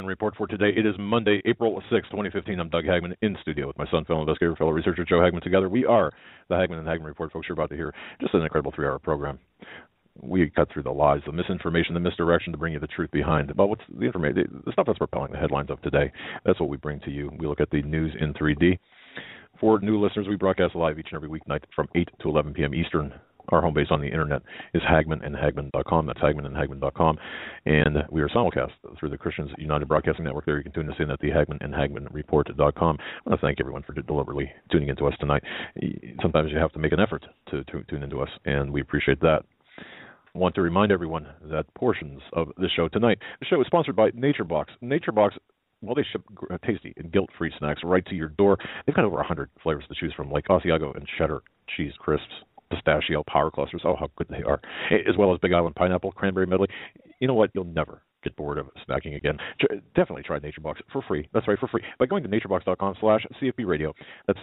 Report for today. It is Monday, April 6, 2015. I'm Doug Hagman in studio with my son, fellow investigator, fellow researcher Joe Hagman. Together, we are the Hagman and Hagman Report. Folks, you're about to hear just an incredible 3-hour program. We cut through the lies, the misinformation, the misdirection to bring you the truth behind about what's the information, the stuff that's propelling the headlines of today. That's what we bring to you. We look at the news in 3D. For new listeners, we broadcast live each and every weeknight from 8 to 11 p.m. Eastern. Our home base on the internet is HagmanandHagman.com. That's HagmanandHagman.com. And we are simulcast through the Christians United Broadcasting Network. There you can tune us in at the HagmanandHagmanReport.com. I want to thank everyone for deliberately tuning into us tonight. Sometimes you have to make an effort to tune into us, and we appreciate that. I want to remind everyone that portions of the show tonight, the show is sponsored by NatureBox. NatureBox, well, they ship tasty and guilt-free snacks right to your door. They've got over 100 flavors to choose from, like Asiago and cheddar cheese crisps, pistachio power clusters. Oh, how good they are. As well as Big Island pineapple, cranberry medley. You know what? You'll never get bored of snacking again. Definitely try NatureBox for free. That's right, for free. By going to naturebox.com/CFP-radio. That's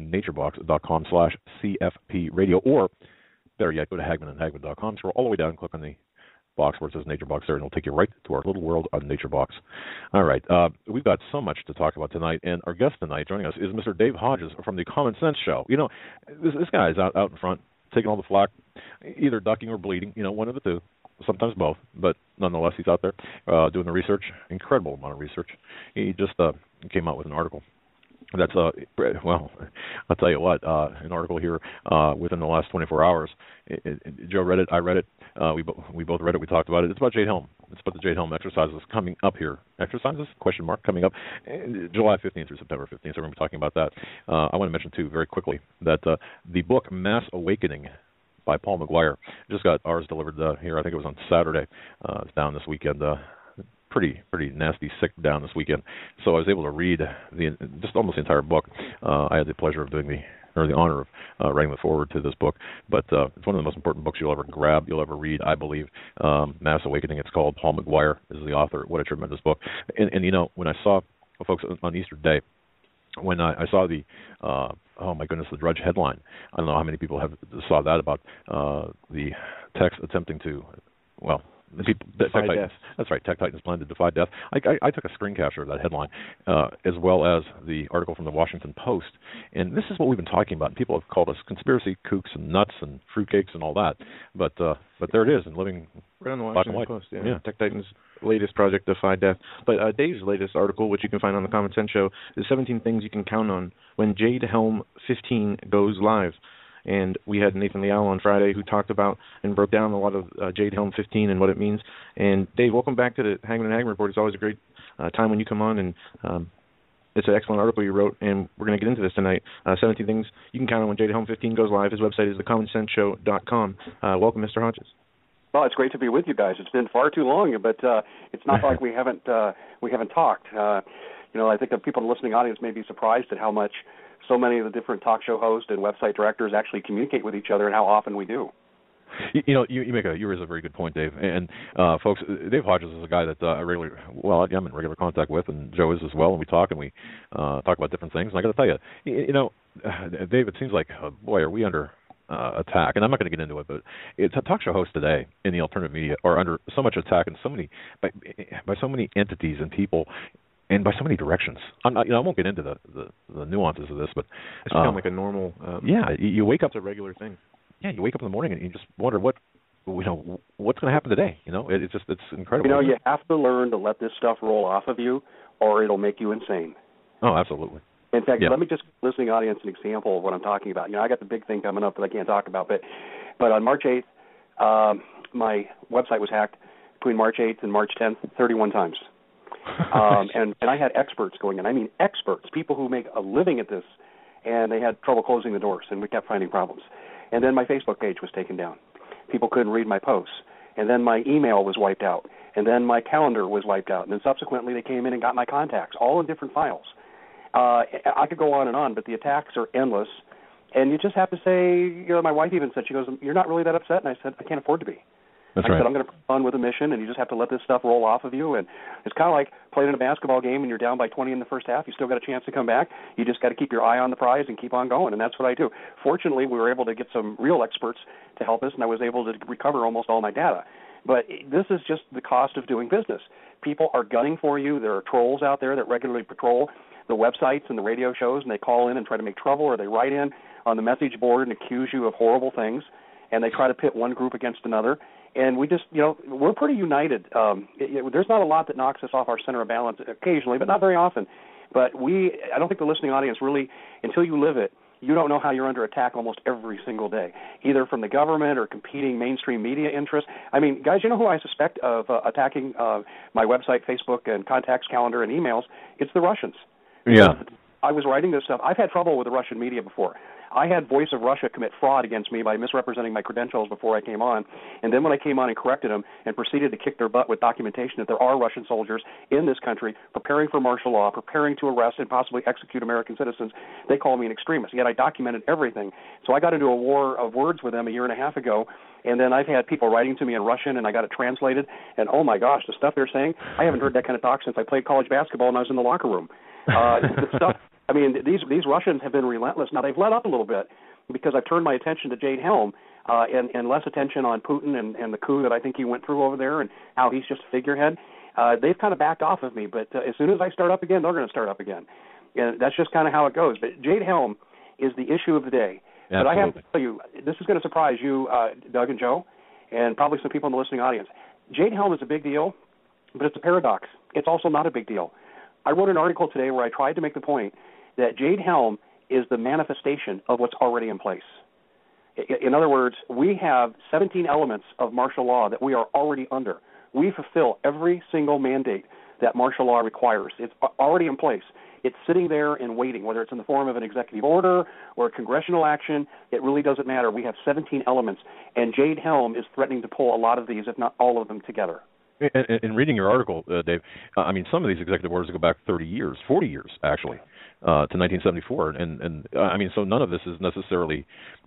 naturebox.com/CFP radio. Or, better yet, go to HagmanandHagman.com. Scroll all the way down and click on the box where it says NatureBox there, and it'll take you right to our little world on NatureBox. All right. We've got so much to talk about tonight, and our guest tonight joining us is Mr. Dave Hodges from the Common Sense Show. You know, this guy is out in front, taking all the flack, either ducking or bleeding, one of the two, sometimes both, but nonetheless, he's out there doing the research, incredible amount of research. He just came out with an article. That's, well, I'll tell you what, an article here within the last 24 hours. Joe read it, I read it, we both read it, we talked about it. It's about Jade Helm. It's about the Jade Helm exercises coming up here. Exercises? ? Coming up July 15th through September 15th. So we're going to be talking about that. I want to mention, too, very quickly, that the book Mass Awakening by Paul McGuire just got ours delivered here. I think it was on Saturday. It's down this weekend. Pretty nasty sick down this weekend. So I was able to read just almost the entire book. I had the pleasure of doing the honor of writing the foreword to this book. But it's one of the most important books you'll ever grab, you'll ever read, I believe. Mass Awakening, it's called. Paul McGuire is the author. What a tremendous book. And when I saw folks on Easter Day, when I saw the, oh my goodness, the Drudge headline, I don't know how many people saw that about the techs attempting to, well, Tech Titans. That's right. Tech Titans plan to defy death. I took a screen capture of that headline, as well as the article from the Washington Post. And this is what we've been talking about. People have called us conspiracy kooks and nuts and fruitcakes and all that. But there it is, and living right on the Washington Post. Yeah. Tech Titans' latest project, Defy Death. But Dave's latest article, which you can find on the Common Sense Show, is 17 things you can count on when Jade Helm 15 goes live. And we had Nathan Liao on Friday who talked about and broke down a lot of Jade Helm 15 and what it means. And Dave, welcome back to the Hagman and Hagman Report. It's always a great time when you come on, and it's an excellent article you wrote, and we're going to get into this tonight. 17 things you can count on when Jade Helm 15 goes live. His website is thecommonsenseshow.com. Welcome, Mr. Hodges. Well, it's great to be with you guys. It's been far too long, but it's not like we haven't talked. I think the people in the listening audience may be surprised at how much so many of the different talk show hosts and website directors actually communicate with each other and how often we do. You raise a very good point, Dave. And folks, Dave Hodges is a guy that I'm in regular contact with, and Joe is as well. And we talk and we talk about different things. And I got to tell you, Dave, it seems like, boy, are we under attack? And I'm not going to get into it, but it's a talk show hosts today in the alternative media are under so much attack and so many by so many entities and people. And by so many directions. I won't get into the nuances of this, but it's become like a normal. You wake up. It's a regular thing. Yeah, you wake up in the morning and you just wonder what's going to happen today. It's incredible. You have to learn to let this stuff roll off of you, or it'll make you insane. Oh, absolutely. In fact, let me just listening audience an example of what I'm talking about. I got the big thing coming up that I can't talk about, but on March 8th, my website was hacked between March 8th and March 10th 31 times. And I had experts going in. I mean experts, people who make a living at this, and they had trouble closing the doors, and we kept finding problems. And then my Facebook page was taken down. People couldn't read my posts. And then my email was wiped out. And then my calendar was wiped out. And then subsequently they came in and got my contacts, all in different files. I could go on and on, but the attacks are endless. And you just have to say, my wife even said, she goes, "You're not really that upset?" And I said, "I can't afford to be." That's I right. said, I'm going to run with a mission, and you just have to let this stuff roll off of you. And it's kind of like playing in a basketball game, and you're down by 20 in the first half. You still got a chance to come back. You just got to keep your eye on the prize and keep on going, and that's what I do. Fortunately, we were able to get some real experts to help us, and I was able to recover almost all my data. But this is just the cost of doing business. people are gunning for you. There are trolls out there that regularly patrol the websites and the radio shows, and they call in and try to make trouble, or they write in on the message board and accuse you of horrible things, and they try to pit one group against another. And we just, we're pretty united. There's not a lot that knocks us off our center of balance occasionally, but not very often. But I don't think the listening audience really, until you live it, you don't know how you're under attack almost every single day, either from the government or competing mainstream media interests. I mean, guys, you know who I suspect of attacking my website, Facebook, and contacts calendar and emails? It's the Russians. Yeah. I was writing this stuff. I've had trouble with the Russian media before. I had Voice of Russia commit fraud against me by misrepresenting my credentials before I came on. And then when I came on and corrected them and proceeded to kick their butt with documentation that there are Russian soldiers in this country preparing for martial law, preparing to arrest and possibly execute American citizens, they called me an extremist. Yet I documented everything. So I got into a war of words with them a year and a half ago. And then I've had people writing to me in Russian, and I got it translated. And, oh, my gosh, the stuff they're saying, I haven't heard that kind of talk since I played college basketball and I was in the locker room. The stuff. I mean, these Russians have been relentless. Now, they've let up a little bit because I've turned my attention to Jade Helm and less attention on Putin and the coup that I think he went through over there and how he's just a figurehead. They've kind of backed off of me, but as soon as I start up again, they're going to start up again. And that's just kind of how it goes. But Jade Helm is the issue of the day. Absolutely. But I have to tell you, this is going to surprise you, Doug and Joe, and probably some people in the listening audience. Jade Helm is a big deal, but it's a paradox. It's also not a big deal. I wrote an article today where I tried to make the point that Jade Helm is the manifestation of what's already in place. In other words, we have 17 elements of martial law that we are already under. We fulfill every single mandate that martial law requires. It's already in place. It's sitting there and waiting, whether it's in the form of an executive order or a congressional action. It really doesn't matter. We have 17 elements, and Jade Helm is threatening to pull a lot of these, if not all of them, together. In reading your article, Dave, I mean, some of these executive orders go back 30 years, 40 years, actually. To 1974, and I mean, so none of this is necessarily,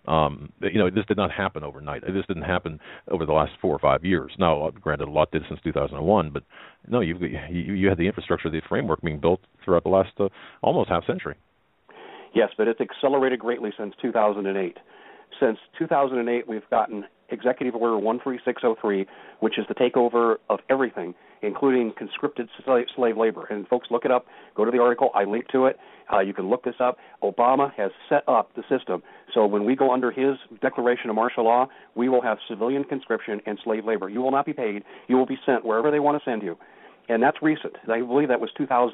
this did not happen overnight. This didn't happen over the last 4 or 5 years. Now, granted, a lot did since 2001, but no, you had the infrastructure, the framework being built throughout the last almost half century. Yes, but it's accelerated greatly since 2008. Since 2008, we've gotten Executive Order 13603, which is the takeover of everything, including conscripted slave labor. And folks, look it up. Go to the article. I link to it. You can look this up. Obama has set up the system. So when we go under his declaration of martial law, we will have civilian conscription and slave labor. You will not be paid. You will be sent wherever they want to send you. And that's recent. I believe that was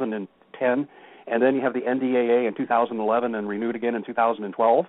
2010. And then you have the NDAA in 2011 and renewed again in 2012.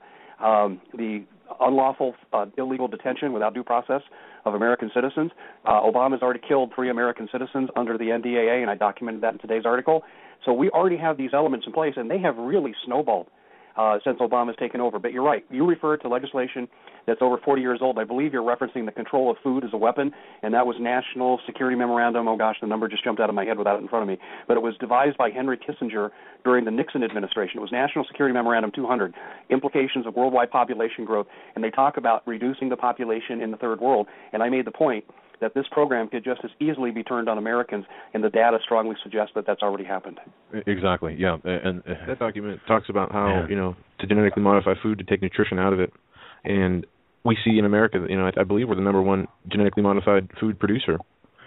The unlawful illegal detention without due process of American citizens. Obama's already killed 3 American citizens under the NDAA, and I documented that in today's article. So we already have these elements in place, and they have really snowballed since Obama's taken over. But you're right. You referred to legislation that's over 40 years old. I believe you're referencing the control of food as a weapon, and that was National Security Memorandum. Oh, gosh, the number just jumped out of my head without it in front of me. But it was devised by Henry Kissinger during the Nixon administration. It was National Security Memorandum 200, Implications of Worldwide Population Growth, and they talk about reducing the population in the third world. And I made the point that this program could just as easily be turned on Americans, and the data strongly suggests that that's already happened. Exactly, yeah. And that document talks about how, to genetically modify food to take nutrition out of it. And we see in America, I believe we're the number one genetically modified food producer.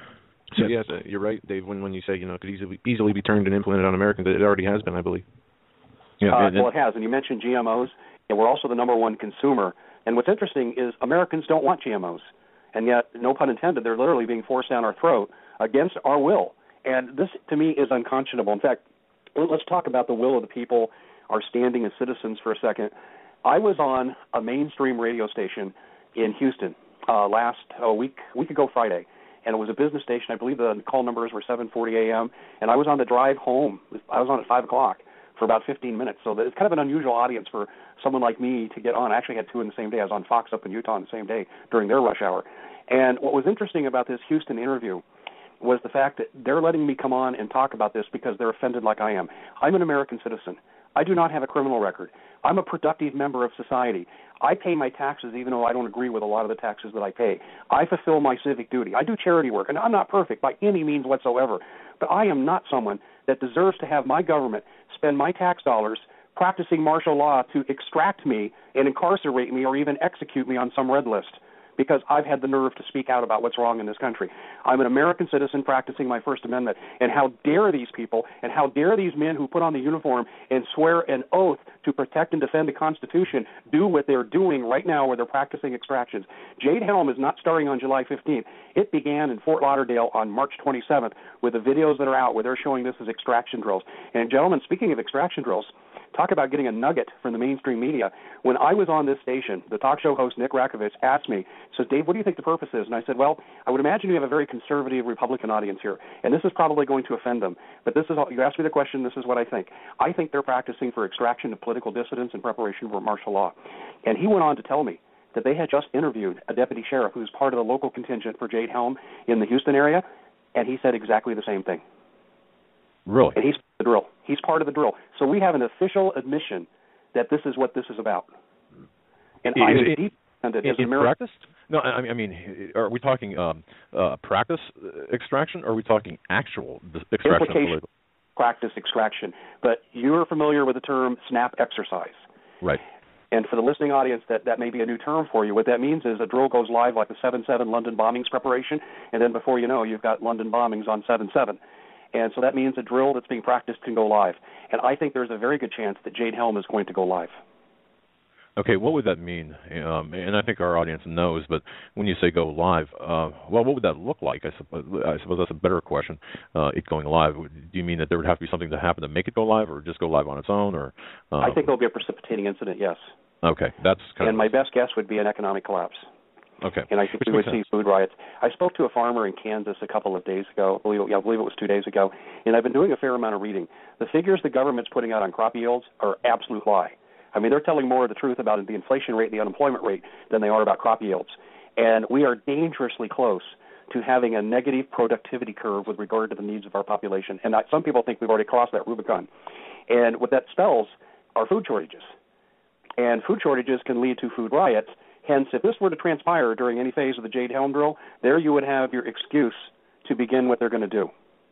So, yes, you're right, Dave, when you say, it could easily be turned and implemented on Americans. It already has been, I believe. Yeah, well, it has. And you mentioned GMOs, and we're also the number one consumer. And what's interesting is Americans don't want GMOs. And yet, no pun intended, they're literally being forced down our throat against our will. And this, to me, is unconscionable. In fact, let's talk about the will of the people, our standing as citizens for a second. I was on a mainstream radio station in Houston last week ago Friday, and it was a business station. I believe the call numbers were 7:40 a.m., and I was on the drive home. I was on at 5 o'clock for about 15 minutes. So it's kind of an unusual audience for someone like me to get on. I actually had 2 in the same day. I was on Fox up in Utah on the same day during their rush hour. And what was interesting about this Houston interview was the fact that they're letting me come on and talk about this because they're offended like I am. I'm an American citizen. I do not have a criminal record. I'm a productive member of society. I pay my taxes even though I don't agree with a lot of the taxes that I pay. I fulfill my civic duty. I do charity work, and I'm not perfect by any means whatsoever. But I am not someone that deserves to have my government spend my tax dollars practicing martial law to extract me and incarcerate me or even execute me on some red list. because I've had the nerve to speak out about what's wrong in this country. I'm an American citizen practicing my First Amendment, and how dare these people, and how dare these men who put on the uniform and swear an oath to protect and defend the Constitution do what they're doing right now where they're practicing extractions. Jade Helm is not starting on July 15th. It began in Fort Lauderdale on March 27th with the videos that are out where they're showing this as extraction drills. And gentlemen, speaking of extraction drills, talk about getting a nugget from the mainstream media. When I was on this station, the talk show host Nick Rakovich asked me, says, Dave, what do you think the purpose is? And I said, well, I would imagine you have a very conservative Republican audience here, and this is probably going to offend them. But this is all, you asked me the question, this is what I think. I think they're practicing for extraction of political dissidents in preparation for martial law. And he went on to tell me that they had just interviewed a deputy sheriff who's part of the local contingent for Jade Helm in the Houston area, and he said exactly the same thing. Really? And he's the drill. He's part of the drill. So we have an official admission that this is what this is about. And I am deep offended as an American. Practice? No, I mean, are we talking practice extraction, or are we talking actual extraction? Practice extraction. But you're familiar with the term snap exercise. Right. And for the listening audience, that may be a new term for you. What that means is a drill goes live like the 7/7 London bombings preparation, and then before you know, you've got London bombings on 7/7. And so that means a drill that's being practiced can go live. And I think there's a very good chance that Jade Helm is going to go live. Okay, what would that mean? And I think our audience knows, but when you say go live, well, what would that look like? I suppose that's a better question, it going live. Do you mean that there would have to be something to happen to make it go live, or just go live on its own? Or I think there'll be a precipitating incident, yes. Okay, that's kind and my best guess would be an economic collapse. Okay. And I think we would see food riots. I spoke to a farmer in Kansas a couple of days ago. I believe it was 2 days ago. And I've been doing a fair amount of reading. The figures the government's putting out on crop yields are absolute lie. I mean, they're telling more of the truth about the inflation rate, the unemployment rate, than they are about crop yields. And we are dangerously close to having a negative productivity curve with regard to the needs of our population. And some people think we've already crossed that Rubicon. And what that spells are food shortages. And food shortages can lead to food riots. Hence, if this were to transpire during any phase of the Jade Helm drill, there you would have your excuse to begin what they're going to do.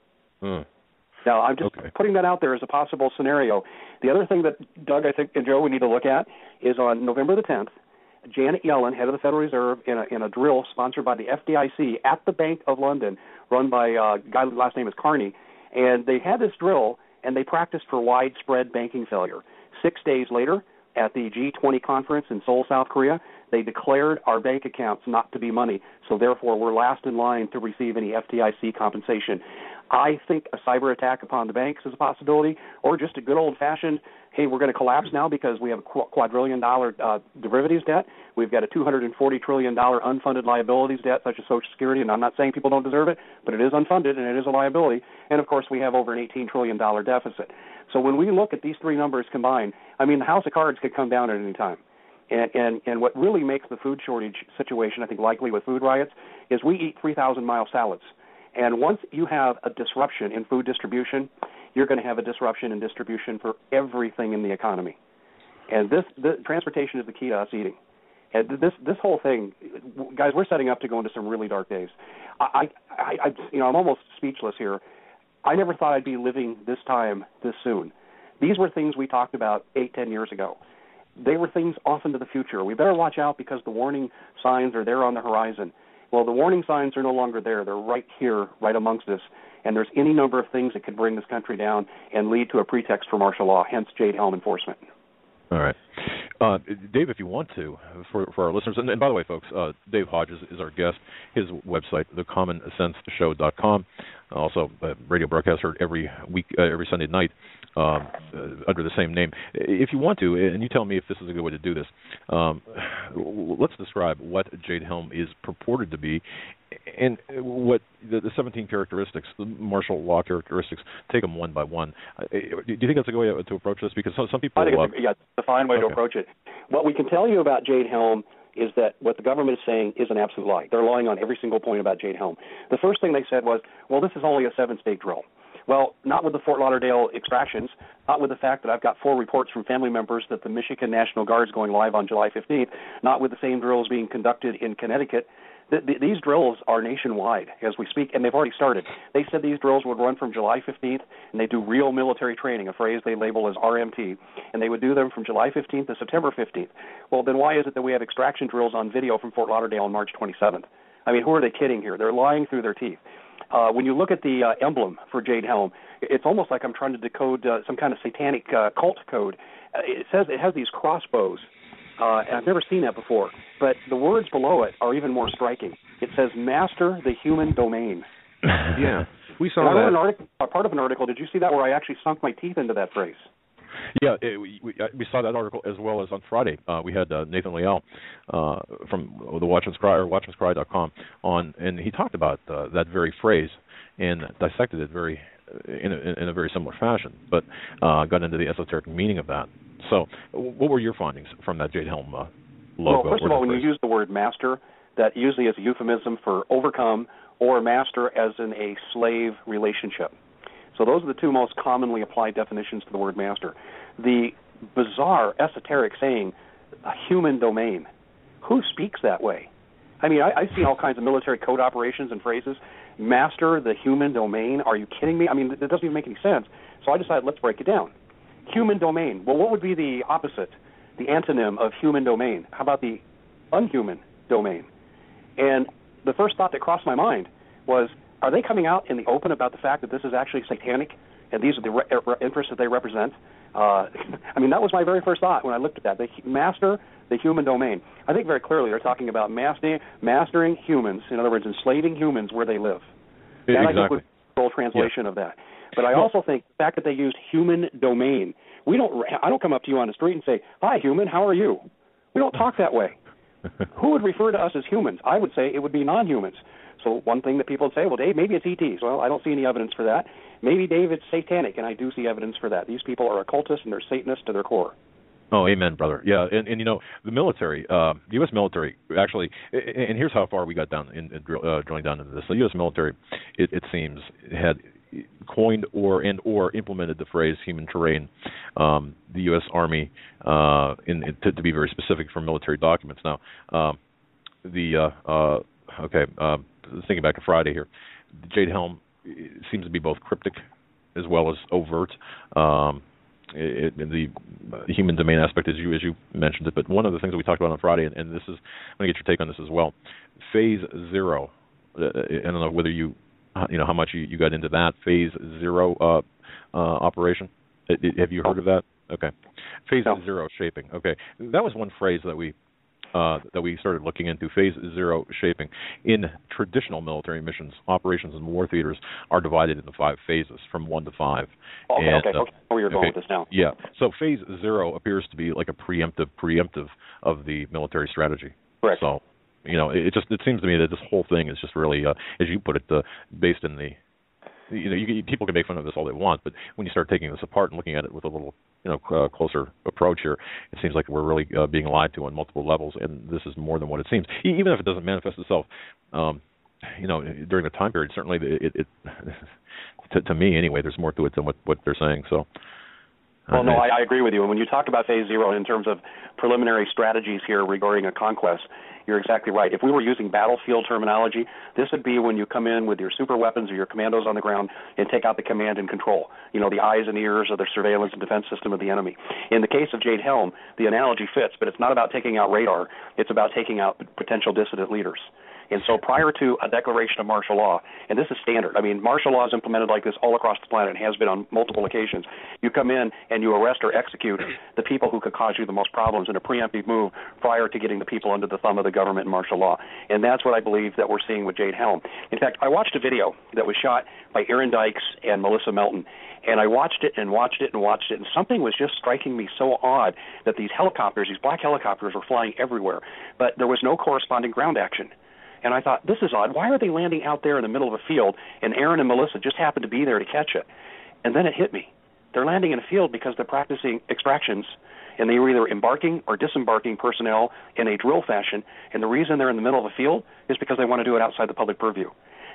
Now, I'm just putting that out there as a possible scenario. The other thing that, Doug, I think, and Joe, we need to look at is on November the 10th, Janet Yellen, head of the Federal Reserve, in a drill sponsored by the FDIC at the Bank of London, run by a guy whose last name is Carney, and they had this drill, and they practiced for widespread banking failure. 6 days later, at the G20 conference in Seoul, South Korea, they declared our bank accounts not to be money, so therefore we're last in line to receive any FDIC compensation. I think a cyber attack upon the banks is a possibility, or just a good old-fashioned, hey, we're going to collapse now because we have a quadrillion-dollar derivatives debt. We've got a $240 trillion unfunded liabilities debt, such as Social Security, and I'm not saying people don't deserve it, but it is unfunded and it is a liability. And, of course, we have over an $18 trillion deficit. So when we look at these three numbers combined, I mean, the house of cards could come down at any time. And what really makes the food shortage situation, I think, likely with food riots, is we eat 3,000-mile salads. And once you have a disruption in food distribution, you're going to have a disruption in distribution for everything in the economy. And the transportation is the key to us eating. And this whole thing, guys, we're setting up to go into some really dark days. I'm almost speechless here. I never thought I'd be living this time this soon. These were things we talked about 8-10 years ago. They were things off into the future. We better watch out because the warning signs are there on the horizon. Well, the warning signs are no longer there. They're right here, right amongst us. And there's any number of things that could bring this country down and lead to a pretext for martial law, hence Jade Helm enforcement. All right. Dave, if you want to, for our listeners, and by the way, folks, Dave Hodges is our guest. His website, thecommonsenseshow.com. Also, radio broadcast heard every week, every Sunday night under the same name. If you want to, and you tell me if this is a good way to do this, let's describe what Jade Helm is purported to be and what the 17 characteristics, the martial law characteristics, take them one by one. Do you think that's a good way to approach this? Because some people... I think it's a fine way to approach it. What we can tell you about Jade Helm is that what the government is saying is an absolute lie. They're lying on every single point about Jade Helm. The first thing they said was, well, this is only a 7-state drill. Well, not with the Fort Lauderdale extractions, not with the fact that I've got 4 reports from family members that the Michigan National Guard is going live on July 15th, not with the same drills being conducted in Connecticut. These drills are nationwide as we speak, and they've already started. They said these drills would run from July 15th, and they do real military training, a phrase they label as RMT, and they would do them from July 15th to September 15th. Well, then why is it that we have extraction drills on video from Fort Lauderdale on March 27th? I mean, who are they kidding here? They're lying through their teeth. When you look at the emblem for Jade Helm, it's almost like I'm trying to decode some kind of satanic cult code. It says it has these crossbows. And I've never seen that before. But the words below it are even more striking. It says, master the human domain. Yeah, we saw and I that. wrote an article, part of an article. Did you see that where I actually sunk my teeth into that phrase? Yeah, we saw that article as well as on Friday. We had Nathan Leal from the Watchman's Cry or Watchman'sCry.com on, and he talked about that very phrase and dissected it in a very similar fashion, but got into the esoteric meaning of that. So, what were your findings from that Jade Helm logo? Well, first of all, when you use the word master, that usually is a euphemism for overcome or master as in a slave relationship. So those are the two most commonly applied definitions to the word master. The bizarre, esoteric saying, a human domain. Who speaks that way? I mean, I see all kinds of military code operations and phrases. Master the human domain? Are you kidding me? I mean, it doesn't even make any sense. So I decided, let's break it down. Human domain. Well, what would be the opposite, the antonym of human domain? How about the unhuman domain? And the first thought that crossed my mind was, are they coming out in the open about the fact that this is actually satanic and these are the interests that they represent? I mean, that was my very first thought when I looked at that. They master the human domain. I think very clearly they're talking about mastering humans, in other words, enslaving humans where they live. Exactly. And I think was the full translation of that. But I also think the fact that they used human domain, I don't come up to you on the street and say, hi, human, how are you? We don't talk that way. Who would refer to us as humans? I would say it would be non-humans. So one thing that people would say, well, Dave, maybe it's ETs. Well, I don't see any evidence for that. Maybe, Dave, it's satanic, and I do see evidence for that. These people are occultists, and they're Satanists to their core. Oh, amen, brother. Yeah, and you know, the military, the U.S. military, actually, and here's how far we got down in drilling down into this. The U.S. military, it seems, had coined or implemented the phrase human terrain. The U.S. Army, to be very specific for military documents. Now, thinking back to Friday here, Jade Helm seems to be both cryptic as well as overt. The human domain aspect, as you mentioned it, but one of the things that we talked about on Friday, and this is, I'm going to get your take on this as well. Phase zero. I don't know whether you know how much you got into that phase zero operation. Have you heard of that? Okay. Phase zero shaping. Okay, that was one phrase that we started looking into. Phase zero shaping. In traditional military missions, operations and war theaters are divided into 5 phases, from 1 to 5. Okay. Where you're going with this now? Yeah. So phase zero appears to be like a preemptive of the military strategy. Correct. So, you know, it seems to me that this whole thing is just really, as you put it, based in the. You know, people can make fun of this all they want, but when you start taking this apart and looking at it with a little, closer approach here, it seems like we're really being lied to on multiple levels, and this is more than what it seems. Even if it doesn't manifest itself, during the time period, certainly to me anyway, there's more to it than what they're saying. So. Well, no, I agree with you. And when you talk about phase zero in terms of preliminary strategies here regarding a conquest, you're exactly right. If we were using battlefield terminology, this would be when you come in with your super weapons or your commandos on the ground and take out the command and control, the eyes and ears of the surveillance and defense system of the enemy. In the case of Jade Helm, the analogy fits, but it's not about taking out radar. It's about taking out potential dissident leaders. And so prior to a declaration of martial law, and this is standard, I mean, martial law is implemented like this all across the planet and has been on multiple occasions. You come in and you arrest or execute the people who could cause you the most problems in a preemptive move prior to getting the people under the thumb of the government and martial law. And that's what I believe that we're seeing with Jade Helm. In fact, I watched a video that was shot by Aaron Dykes and Melissa Melton, and I watched it, and something was just striking me so odd that these black helicopters were flying everywhere, but there was no corresponding ground action. And I thought, this is odd. Why are they landing out there in the middle of a field, and Aaron and Melissa just happened to be there to catch it? And then it hit me. They're landing in a field because they're practicing extractions, and they were either embarking or disembarking personnel in a drill fashion, and the reason they're in the middle of a field is because they want to do it outside the public purview.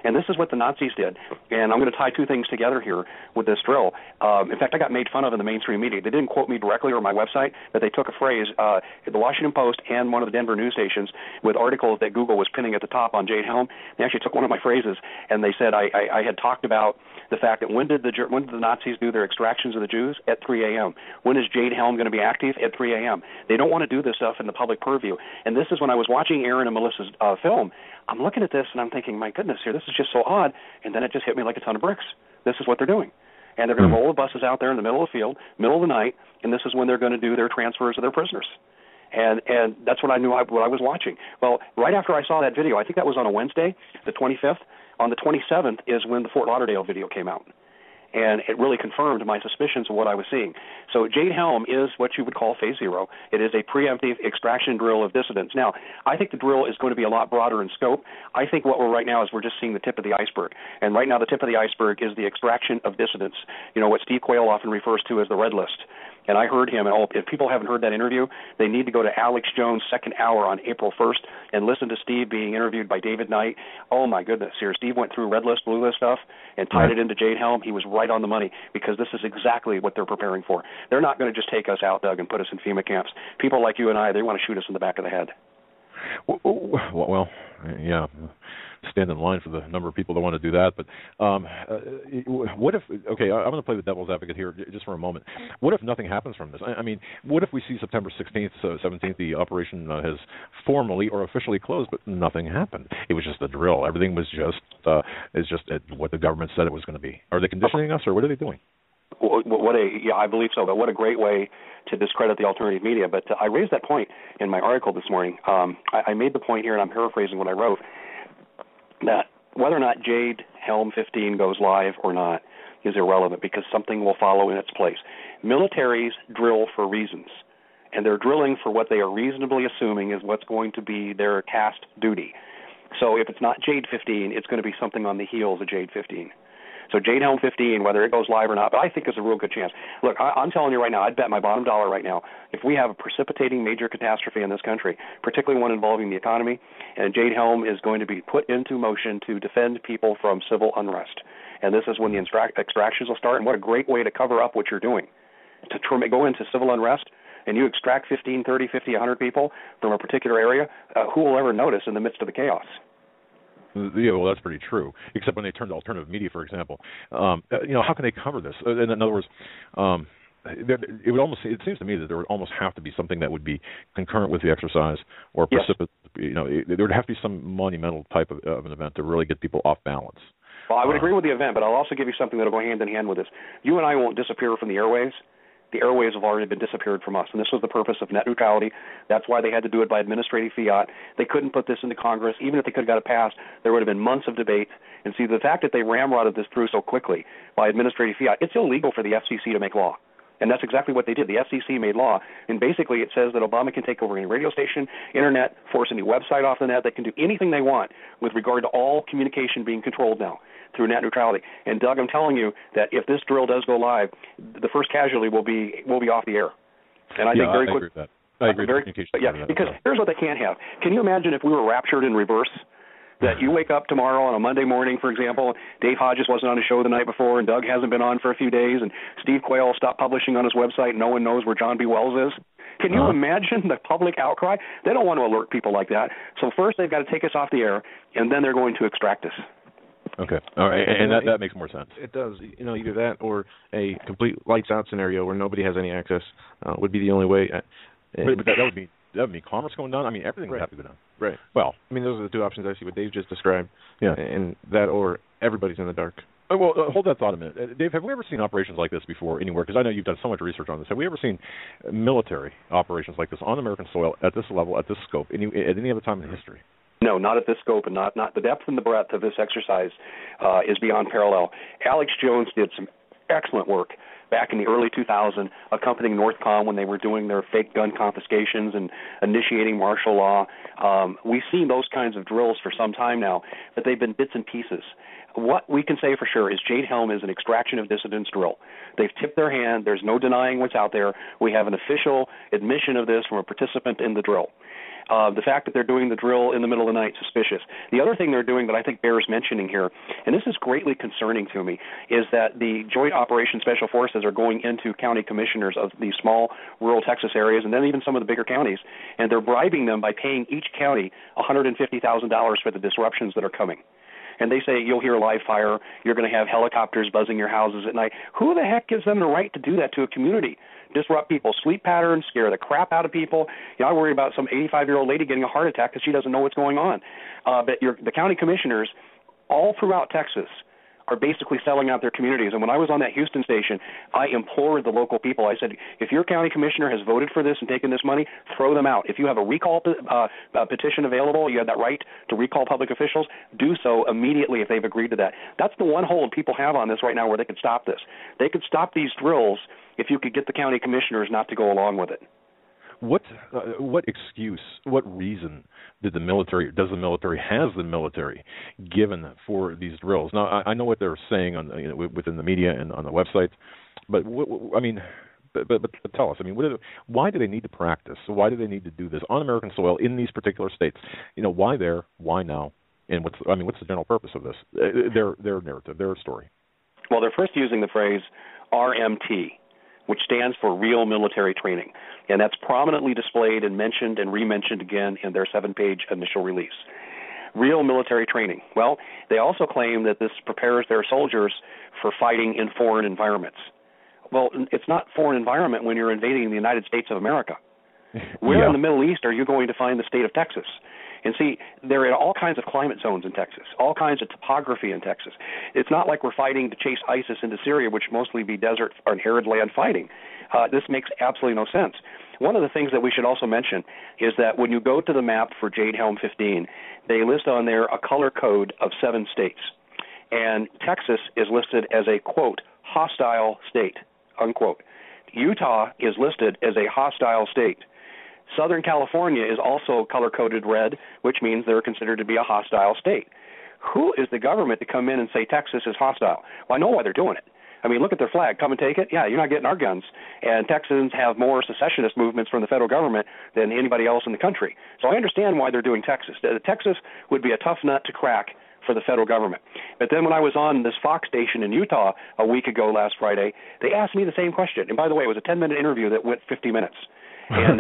And this is what the Nazis did. And I'm going to tie two things together here with this drill. In fact, I got made fun of in the mainstream media. They didn't quote me directly or my website, but they took a phrase, the Washington Post and one of the Denver news stations with articles that Google was pinning at the top on Jade Helm. They actually took one of my phrases, and they said I had talked about the fact that when did the Nazis do their extractions of the Jews? At 3 a.m. When is Jade Helm going to be active? At 3 a.m. They don't want to do this stuff in the public purview. And this is when I was watching Aaron and Melissa's film. I'm looking at this and I'm thinking, my goodness, here, this is just so odd. And then it just hit me like a ton of bricks. This is what they're doing. And they're going to roll the buses out there in the middle of the field, middle of the night, and this is when they're going to do their transfers of their prisoners. And that's what I knew what I was watching. Well, right after I saw that video, I think that was on a Wednesday, the 25th. On the 27th is when the Fort Lauderdale video came out. And it really confirmed my suspicions of what I was seeing. So Jade Helm is what you would call phase zero. It is a preemptive extraction drill of dissidents. Now, I think the drill is going to be a lot broader in scope. I think what we're right now is we're just seeing the tip of the iceberg. And right now the tip of the iceberg is the extraction of dissidents, what Steve Quayle often refers to as the red list. And I heard him, and if people haven't heard that interview, they need to go to Alex Jones' second hour on April 1st and listen to Steve being interviewed by David Knight. Oh, my goodness. Here, Steve went through red list, blue list stuff and tied it into Jade Helm. He was right on the money because this is exactly what they're preparing for. They're not going to just take us out, Doug, and put us in FEMA camps. People like you and I, they want to shoot us in the back of the head. Well, yeah. Stand in line for the number of people that want to do that. But what if, okay, I'm going to play the devil's advocate here just for a moment. What if nothing happens from this? I mean, what if we see September 16th, 17th, the operation has formally or officially closed, but nothing happened? It was just a drill. Everything was just what the government said it was going to be. Are they conditioning us, or what are they doing? I believe so. But what a great way to discredit the alternative media. But I raised that point in my article this morning. I made the point here, and I'm paraphrasing what I wrote, that whether or not Jade Helm 15 goes live or not is irrelevant because something will follow in its place. Militaries drill for reasons, and they're drilling for what they are reasonably assuming is what's going to be their tasked duty. So if it's not Jade 15, it's going to be something on the heels of Jade 15. So Jade Helm 15, whether it goes live or not, but I think there's a real good chance. Look, I'm telling you right now, I'd bet my bottom dollar right now, if we have a precipitating major catastrophe in this country, particularly one involving the economy, and Jade Helm is going to be put into motion to defend people from civil unrest. And this is when the extractions will start, and what a great way to cover up what you're doing. To go into civil unrest, and you extract 15, 30, 50, 100 people from a particular area, who will ever notice in the midst of the chaos? Yeah, well, that's pretty true. Except when they turn to alternative media, for example, how can they cover this? In other words, it seems to me that there would almost have to be something that would be concurrent with the exercise, or precipitate. There would have to be some monumental type of an event to really get people off balance. Well, I would agree with the event, but I'll also give you something that will go hand in hand with this. You and I won't disappear from the airwaves. The airwaves have already been disappeared from us, and this was the purpose of net neutrality. That's why they had to do it by administrative fiat. They couldn't put this into Congress. Even if they could have got it passed, there would have been months of debate. And see, the fact that they ramrodded this through so quickly by administrative fiat, it's illegal for the FCC to make law. And that's exactly what they did. The FCC made law, and basically it says that Obama can take over any radio station, internet, force any website off the net. They can do anything they want with regard to all communication being controlled now through net neutrality. And Doug, I'm telling you that if this drill does go live, the first casualty will be off the air. And I think very quick. I agree with that. Yeah, because here's what they can't have. Can you imagine if we were raptured in reverse? That you wake up tomorrow on a Monday morning, for example, Dave Hodges wasn't on his show the night before, and Doug hasn't been on for a few days, and Steve Quayle stopped publishing on his website, and no one knows where John B. Wells is. Can you imagine the public outcry? They don't want to alert people like that. So first they've got to take us off the air, and then they're going to extract us. Okay. All right. And that makes more sense. It does. Either that or a complete lights out scenario where nobody has any access would be the only way. But that would be commerce going down. I mean, everything would have to go down. Right. Well, I mean, those are the two options I see. What Dave just described. Yeah. And that or everybody's in the dark. Well, hold that thought a minute. Dave, have we ever seen operations like this before anywhere? Because I know you've done so much research on this. Have we ever seen military operations like this on American soil at this level, at this scope, at any other time in history? No, not at this scope, and not the depth and the breadth of this exercise is beyond parallel. Alex Jones did some excellent work back in the early 2000s, accompanying Northcom when they were doing their fake gun confiscations and initiating martial law. We've seen those kinds of drills for some time now, but they've been bits and pieces. What we can say for sure is Jade Helm is an extraction of dissidents drill. They've tipped their hand. There's no denying what's out there. We have an official admission of this from a participant in the drill. The fact that they're doing the drill in the middle of the night, suspicious. The other thing they're doing that I think bears mentioning here, and this is greatly concerning to me, is that the Joint Operations Special Forces are going into county commissioners of these small rural Texas areas and then even some of the bigger counties, and they're bribing them by paying each county $150,000 for the disruptions that are coming. And they say you'll hear live fire, you're going to have helicopters buzzing your houses at night. Who the heck gives them the right to do that to a community? Disrupt people's sleep patterns, scare the crap out of people. I worry about some 85-year-old lady getting a heart attack because she doesn't know what's going on. But the county commissioners all throughout Texas are basically selling out their communities. And when I was on that Houston station, I implored the local people. I said, if your county commissioner has voted for this and taken this money, throw them out. If you have a recall petition available, you have that right to recall public officials, do so immediately if they've agreed to that. That's the one hold people have on this right now where they could stop this. They could stop these drills if you could get the county commissioners not to go along with it. What excuse, what reason has the military given for these drills? Now, I know what they're saying on within the media and on the websites, but but tell us. Why do they need to practice? Why do they need to do this on American soil in these particular states? Why there? Why now? And what's the general purpose of this? Their narrative, their story. Well, they're first using the phrase RMT, which stands for Real Military Training. And that's prominently displayed and mentioned and re-mentioned again in their 7-page initial release. Real military training. Well, they also claim that this prepares their soldiers for fighting in foreign environments. Well, it's not foreign environment when you're invading the United States of America. Where in the Middle East are you going to find the state of Texas? And see, there are all kinds of climate zones in Texas, all kinds of topography in Texas. It's not like we're fighting to chase ISIS into Syria, which mostly be desert or arid land fighting. This makes absolutely no sense. One of the things that we should also mention is that when you go to the map for Jade Helm 15, they list on there a color code of 7 states. And Texas is listed as a, quote, hostile state, unquote. Utah is listed as a hostile state. Southern California is also color-coded red, which means they're considered to be a hostile state. Who is the government to come in and say Texas is hostile? Well, I know why they're doing it. Look at their flag. Come and take it. Yeah, you're not getting our guns. And Texans have more secessionist movements from the federal government than anybody else in the country. So I understand why they're doing Texas. Texas would be a tough nut to crack for the federal government. But then when I was on this Fox station in Utah a week ago last Friday, they asked me the same question. And by the way, it was a 10-minute interview that went 50 minutes. And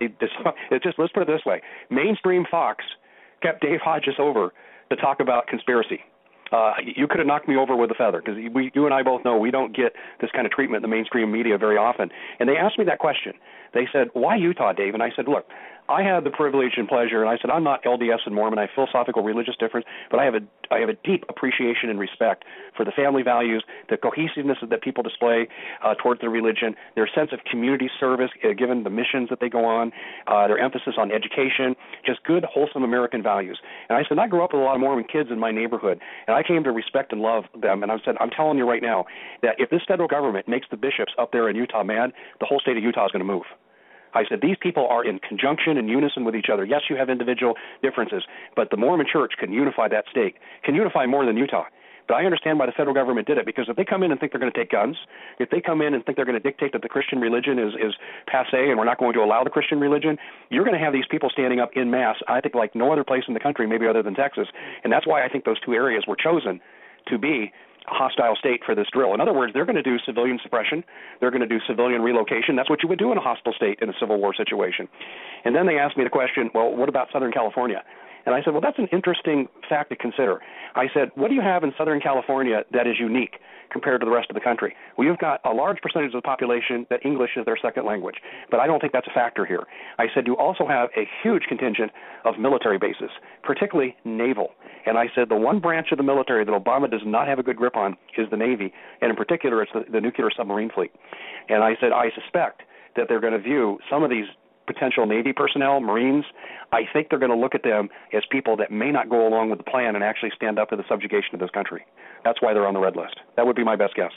let's put it this way. Mainstream Fox kept Dave Hodges over to talk about conspiracy. You could have knocked me over with a feather because you and I both know we don't get this kind of treatment in the mainstream media very often. And they asked me that question. They said, why Utah, Dave? And I said, look, I had the privilege and pleasure, and I said, I'm not LDS and Mormon, I have philosophical religious difference, but I have a deep appreciation and respect for the family values, the cohesiveness that people display towards their religion, their sense of community service, given the missions that they go on, their emphasis on education, just good, wholesome American values. And I said, I grew up with a lot of Mormon kids in my neighborhood, and I came to respect and love them. And I said, I'm telling you right now that if this federal government makes the bishops up there in Utah mad, the whole state of Utah is going to move. I said, these people are in conjunction and unison with each other. Yes, you have individual differences, but the Mormon Church can unify that state, can unify more than Utah. But I understand why the federal government did it, because if they come in and think they're going to take guns, if they come in and think they're going to dictate that the Christian religion is passé and we're not going to allow the Christian religion, you're going to have these people standing up en masse, I think like no other place in the country, maybe other than Texas. And that's why I think those 2 areas were chosen to be a hostile state for this drill. In other words, they're going to do civilian suppression. They're going to do civilian relocation. That's what you would do in a hostile state in a civil war situation. And then they asked me the question, well, what about Southern California? And I said, well, that's an interesting fact to consider. I said, what do you have in Southern California that is unique compared to the rest of the country? Well, you've got a large percentage of the population that English is their second language, but I don't think that's a factor here. I said, you also have a huge contingent of military bases, particularly naval. And I said, the one branch of the military that Obama does not have a good grip on is the Navy, and in particular, it's the nuclear submarine fleet. And I said, I suspect that they're going to view some of these potential Navy personnel, Marines, I think they're going to look at them as people that may not go along with the plan and actually stand up to the subjugation of this country. That's why they're on the red list. That would be my best guess.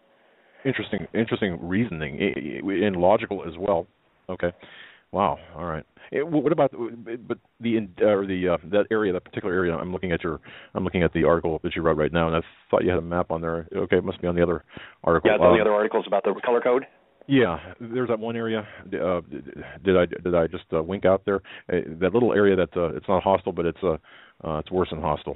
Interesting reasoning, and logical as well. Okay, wow. All right. What about that area, that particular area? I'm looking at the article that you wrote right now, and I thought you had a map on there. Okay, it must be on the other article. Yeah, the other articles about the color code. Yeah, there's that one area. Did I just wink out there? That little area that it's not hostile, but it's worse than hostile.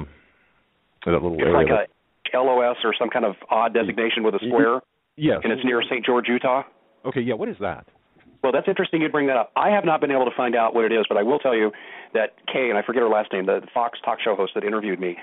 That little area. It's like a LOS or some kind of odd designation with a square. Yes. And it's near St. George, Utah. Okay. Yeah. What is that? Well, that's interesting you bring that up. I have not been able to find out what it is, but I will tell you that Kay, and I forget her last name, the Fox talk show host that interviewed me,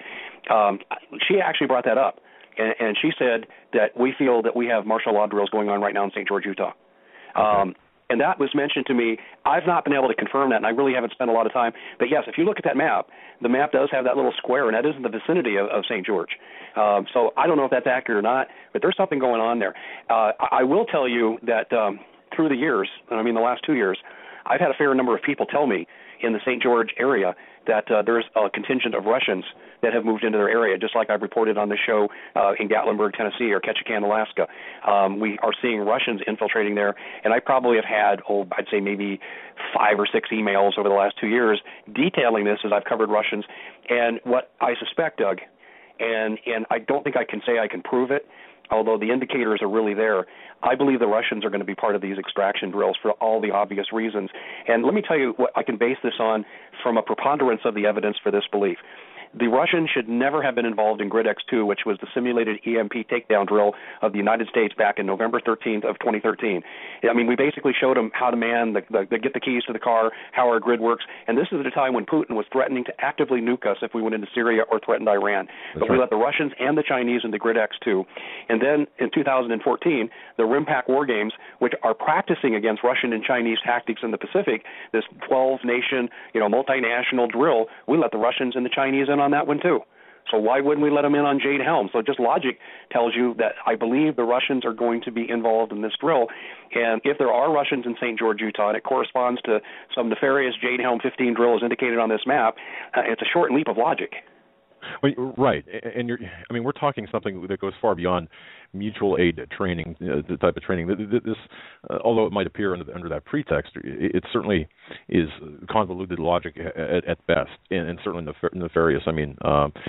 she actually brought that up. And she said that we feel that we have martial law drills going on right now in St. George, Utah. Okay. And that was mentioned to me. I've not been able to confirm that, and I really haven't spent a lot of time. But, yes, if you look at that map, the map does have that little square, and that is in the vicinity of St. George. So I don't know if that's accurate or not, but there's something going on there. I will tell you that through the years, and I mean the last 2 years, I've had a fair number of people tell me in the St. George area that there's a contingent of Russians that have moved into their area, just like I've reported on this show in Gatlinburg, Tennessee, or Ketchikan, Alaska. We are seeing Russians infiltrating there, and I probably have had, I'd say maybe 5 or 6 emails over the last 2 years detailing this as I've covered Russians. And what I suspect, Doug, and I don't think I can say I can prove it, although the indicators are really there, I believe the Russians are going to be part of these extraction drills for all the obvious reasons. And let me tell you what I can base this on from a preponderance of the evidence for this belief. The Russians should never have been involved in Grid X2, which was the simulated EMP takedown drill of the United States back in November 13th of 2013. I mean, we basically showed them how to man, get the keys to the car, how our grid works, and this is at a time when Putin was threatening to actively nuke us if we went into Syria or threatened Iran. But we let the Russians and the Chinese into Grid X2. And then in 2014, the RIMPAC war games, which are practicing against Russian and Chinese tactics in the Pacific, this 12-nation, multinational drill, we let the Russians and the Chinese in on that one too. So why wouldn't we let them in on Jade Helm? So just logic tells you that I believe the Russians are going to be involved in this drill. And if there are Russians in St. George, Utah, and it corresponds to some nefarious Jade Helm 15 drill as indicated on this map, it's a short leap of logic. Well, right, and we're talking something that goes far beyond mutual aid training, the type of training. This, although it might appear under that pretext, it certainly is convoluted logic at best, and certainly nefarious. I mean,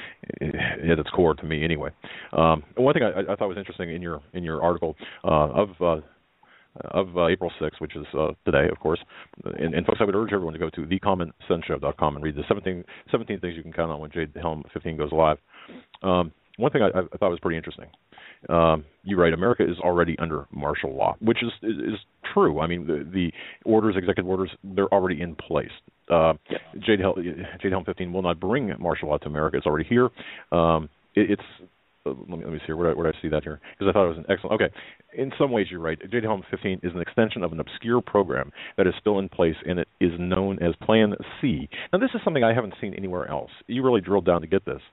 at its core, to me, anyway. One thing I thought was interesting in your article of April 6th, which is today, of course. And folks, I would urge everyone to go to thecommonsenseshow.com and read the 17 things you can count on when Jade Helm 15 goes live. One thing I thought was pretty interesting. You write, America is already under martial law, which is true. I mean, the orders, executive orders, they're already in place. Jade Helm 15 will not bring martial law to America. It's already here. Let me see here. Where did I see that here? Because I thought it was an excellent. Okay, in some ways you're right. Jade Helm 15 is an extension of an obscure program that is still in place, and it is known as Plan C. Now, this is something I haven't seen anywhere else. You really drilled down to get this.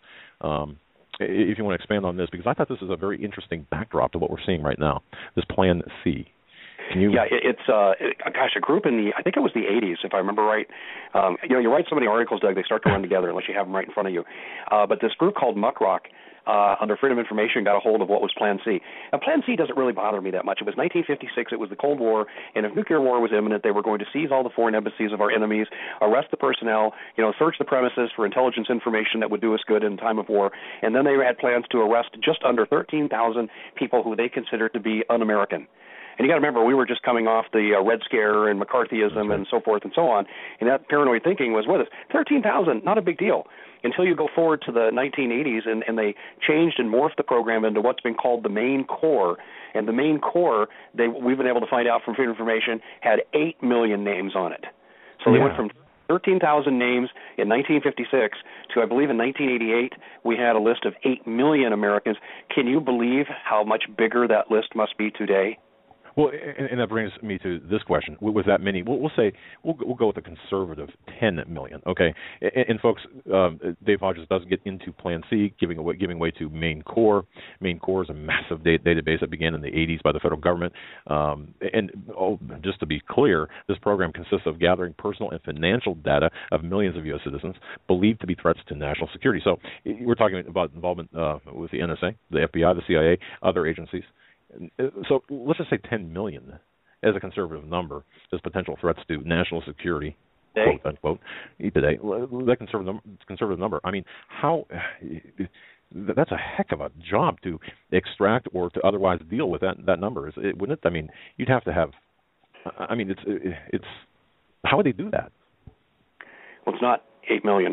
If you want to expand on this, because I thought this is a very interesting backdrop to what we're seeing right now. This Plan C. Yeah, it's a group in I think it was the 80s, if I remember right. You write so many articles, Doug, they start to run together unless you have them right in front of you. But this group called Muckrock, under Freedom of Information, got a hold of what was Plan C. Now, Plan C doesn't really bother me that much. It was 1956. It was the Cold War, and if nuclear war was imminent, they were going to seize all the foreign embassies of our enemies, arrest the personnel, search the premises for intelligence information that would do us good in time of war, and then they had plans to arrest just under 13,000 people who they considered to be un-American. And you got to remember, we were just coming off the Red Scare and McCarthyism and so forth and so on, and that paranoid thinking was with us. 13,000, not a big deal. Until you go forward to the 1980s, and they changed and morphed the program into what's been called the Main Core. And the Main Core, we've been able to find out from Freedom of Information, had 8 million names on it. So they went from 13,000 names in 1956 to, I believe, in 1988, we had a list of 8 million Americans. Can you believe how much bigger that list must be today? Well, and that brings me to this question. With that many, we'll say we'll go with a conservative 10 million. Okay, and folks, Dave Hodges doesn't get into Plan C, giving way to Main Core. Main Core is a massive database that began in the 80s by the federal government. And just to be clear, this program consists of gathering personal and financial data of millions of U.S. citizens believed to be threats to national security. So we're talking about involvement with the NSA, the FBI, the CIA, other agencies. So let's just say 10 million as a conservative number as potential threats to national security, quote unquote, today. That conservative number. I mean, how that's a heck of a job to extract or to otherwise deal with that number, wouldn't it? I mean, you'd have to have. I mean, it's how would they do that? Well, it's not 8 million.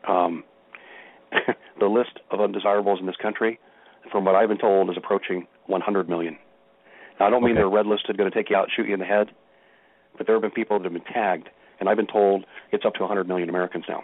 The list of undesirables in this country, from what I've been told, is approaching 100 million. Now, I don't mean they're red listed, going to take you out and shoot you in the head, but there have been people that have been tagged, and I've been told it's up to 100 million Americans now.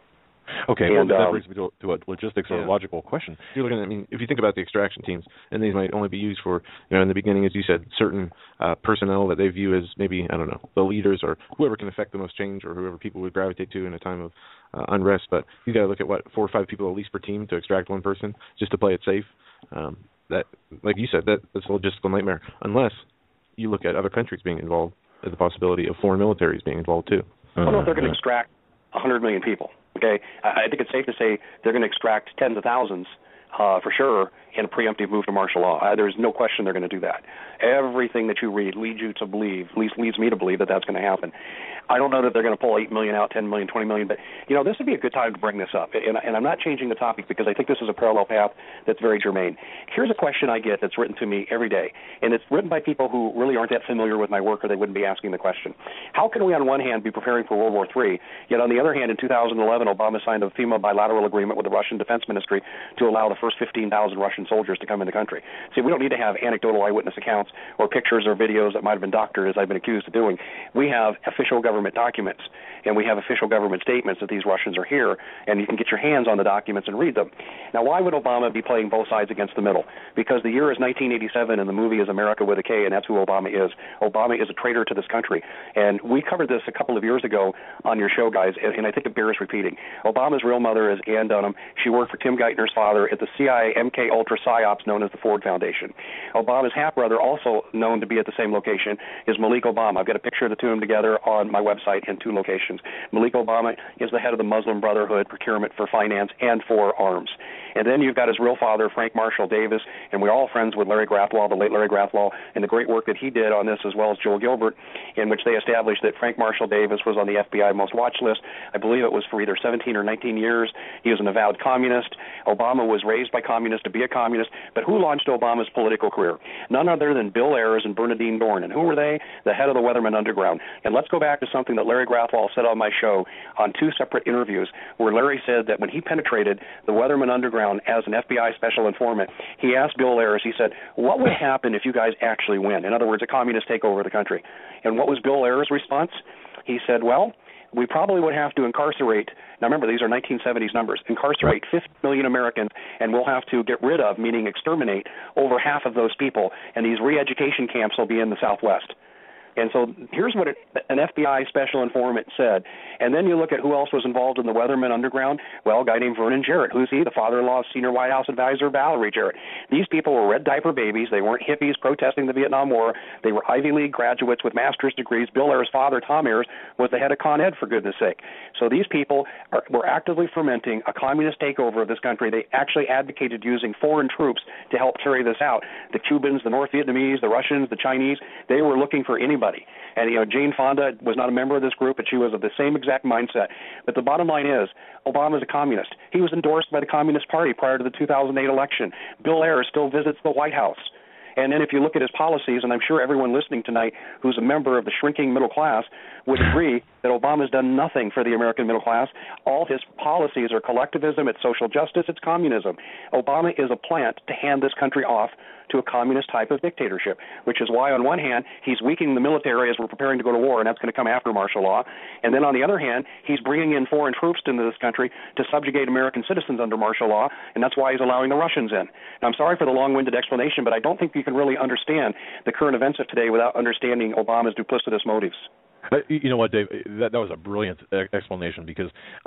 Okay, well, that brings me to a logistics or a logical question. You're looking at, I mean, if you think about the extraction teams, and these might only be used for, in the beginning, as you said, certain personnel that they view as maybe, I don't know, the leaders or whoever can affect the most change or whoever people would gravitate to in a time of unrest. But you got to look at, 4 or 5 people at least per team to extract one person just to play it safe. That, like you said, that's a logistical nightmare, unless you look at other countries being involved, as the possibility of foreign militaries being involved too. I don't know if they're going to extract 100 million people. Okay, I think it's safe to say they're going to extract tens of thousands for sure in a preemptive move to martial law. There's no question they're going to do that. Everything that you read leads you to believe, at least leads me to believe that that's going to happen. I don't know that they're going to pull 8 million out, 10 million, 20 million, but, this would be a good time to bring this up. And I'm not changing the topic because I think this is a parallel path that's very germane. Here's a question I get that's written to me every day, and it's written by people who really aren't that familiar with my work or they wouldn't be asking the question. How can we, on one hand, be preparing for World War III, yet on the other hand, in 2011, Obama signed a FEMA bilateral agreement with the Russian Defense Ministry to allow the first 15,000 Russian soldiers to come in the country. See, we don't need to have anecdotal eyewitness accounts or pictures or videos that might have been doctored, as I've been accused of doing. We have official government documents, and we have official government statements that these Russians are here, and you can get your hands on the documents and read them. Now, why would Obama be playing both sides against the middle? Because the year is 1987, and the movie is America with a K, and that's who Obama is. Obama is a traitor to this country, and we covered this a couple of years ago on your show, guys, and I think it bears repeating. Obama's real mother is Ann Dunham. She worked for Tim Geithner's father at the CIA MK Ultra PSYOPs known as the Ford Foundation. Obama's half-brother, also known to be at the same location, is Malik Obama. I've got a picture of the two of them together on my website in 2 locations. Malik Obama is the head of the Muslim Brotherhood procurement for finance and for arms. And then you've got his real father, Frank Marshall Davis, and we're all friends with Larry Grathwohl, the late Larry Grathwohl, and the great work that he did on this, as well as Joel Gilbert, in which they established that Frank Marshall Davis was on the FBI most watch list. I believe it was for either 17 or 19 years. He was an avowed communist. Obama was raised by communists to be a communist. But who launched Obama's political career? None other than Bill Ayers and Bernadine Dorn. And who were they? The head of the Weatherman Underground. And let's go back to something that Larry Grathwohl said on my show on 2 separate interviews, where Larry said that when he penetrated the Weatherman Underground as an FBI special informant, he asked Bill Ayers, he said, what would happen if you guys actually win? In other words, a communist takeover of the country. And what was Bill Ayers' response? He said, well, we probably would have to incarcerate, now remember, these are 1970s numbers, incarcerate 50 million Americans, and we'll have to get rid of, meaning exterminate, over half of those people, and these re-education camps will be in the Southwest. And so here's what an FBI special informant said. And then you look at who else was involved in the Weatherman Underground. Well, a guy named Vernon Jarrett. Who's he? The father-in-law of senior White House advisor Valerie Jarrett. These people were red diaper babies. They weren't hippies protesting the Vietnam War. They were Ivy League graduates with master's degrees. Bill Ayers' father, Tom Ayers, was the head of Con Ed, for goodness sake. So these people were actively fermenting a communist takeover of this country. They actually advocated using foreign troops to help carry this out. The Cubans, the North Vietnamese, the Russians, the Chinese, they were looking for anybody. And, Jane Fonda was not a member of this group, but she was of the same exact mindset. But the bottom line is, Obama is a communist. He was endorsed by the Communist Party prior to the 2008 election. Bill Ayers still visits the White House. And then if you look at his policies, and I'm sure everyone listening tonight who's a member of the shrinking middle class would agree that Obama's done nothing for the American middle class. All his policies are collectivism, it's social justice, it's communism. Obama is a plant to hand this country off to a communist type of dictatorship, which is why, on one hand, he's weakening the military as we're preparing to go to war, and that's going to come after martial law. And then on the other hand, he's bringing in foreign troops into this country to subjugate American citizens under martial law, and that's why he's allowing the Russians in. Now, I'm sorry for the long-winded explanation, but I don't think you can really understand the current events of today without understanding Obama's duplicitous motives. You know what, Dave? That was a brilliant explanation, because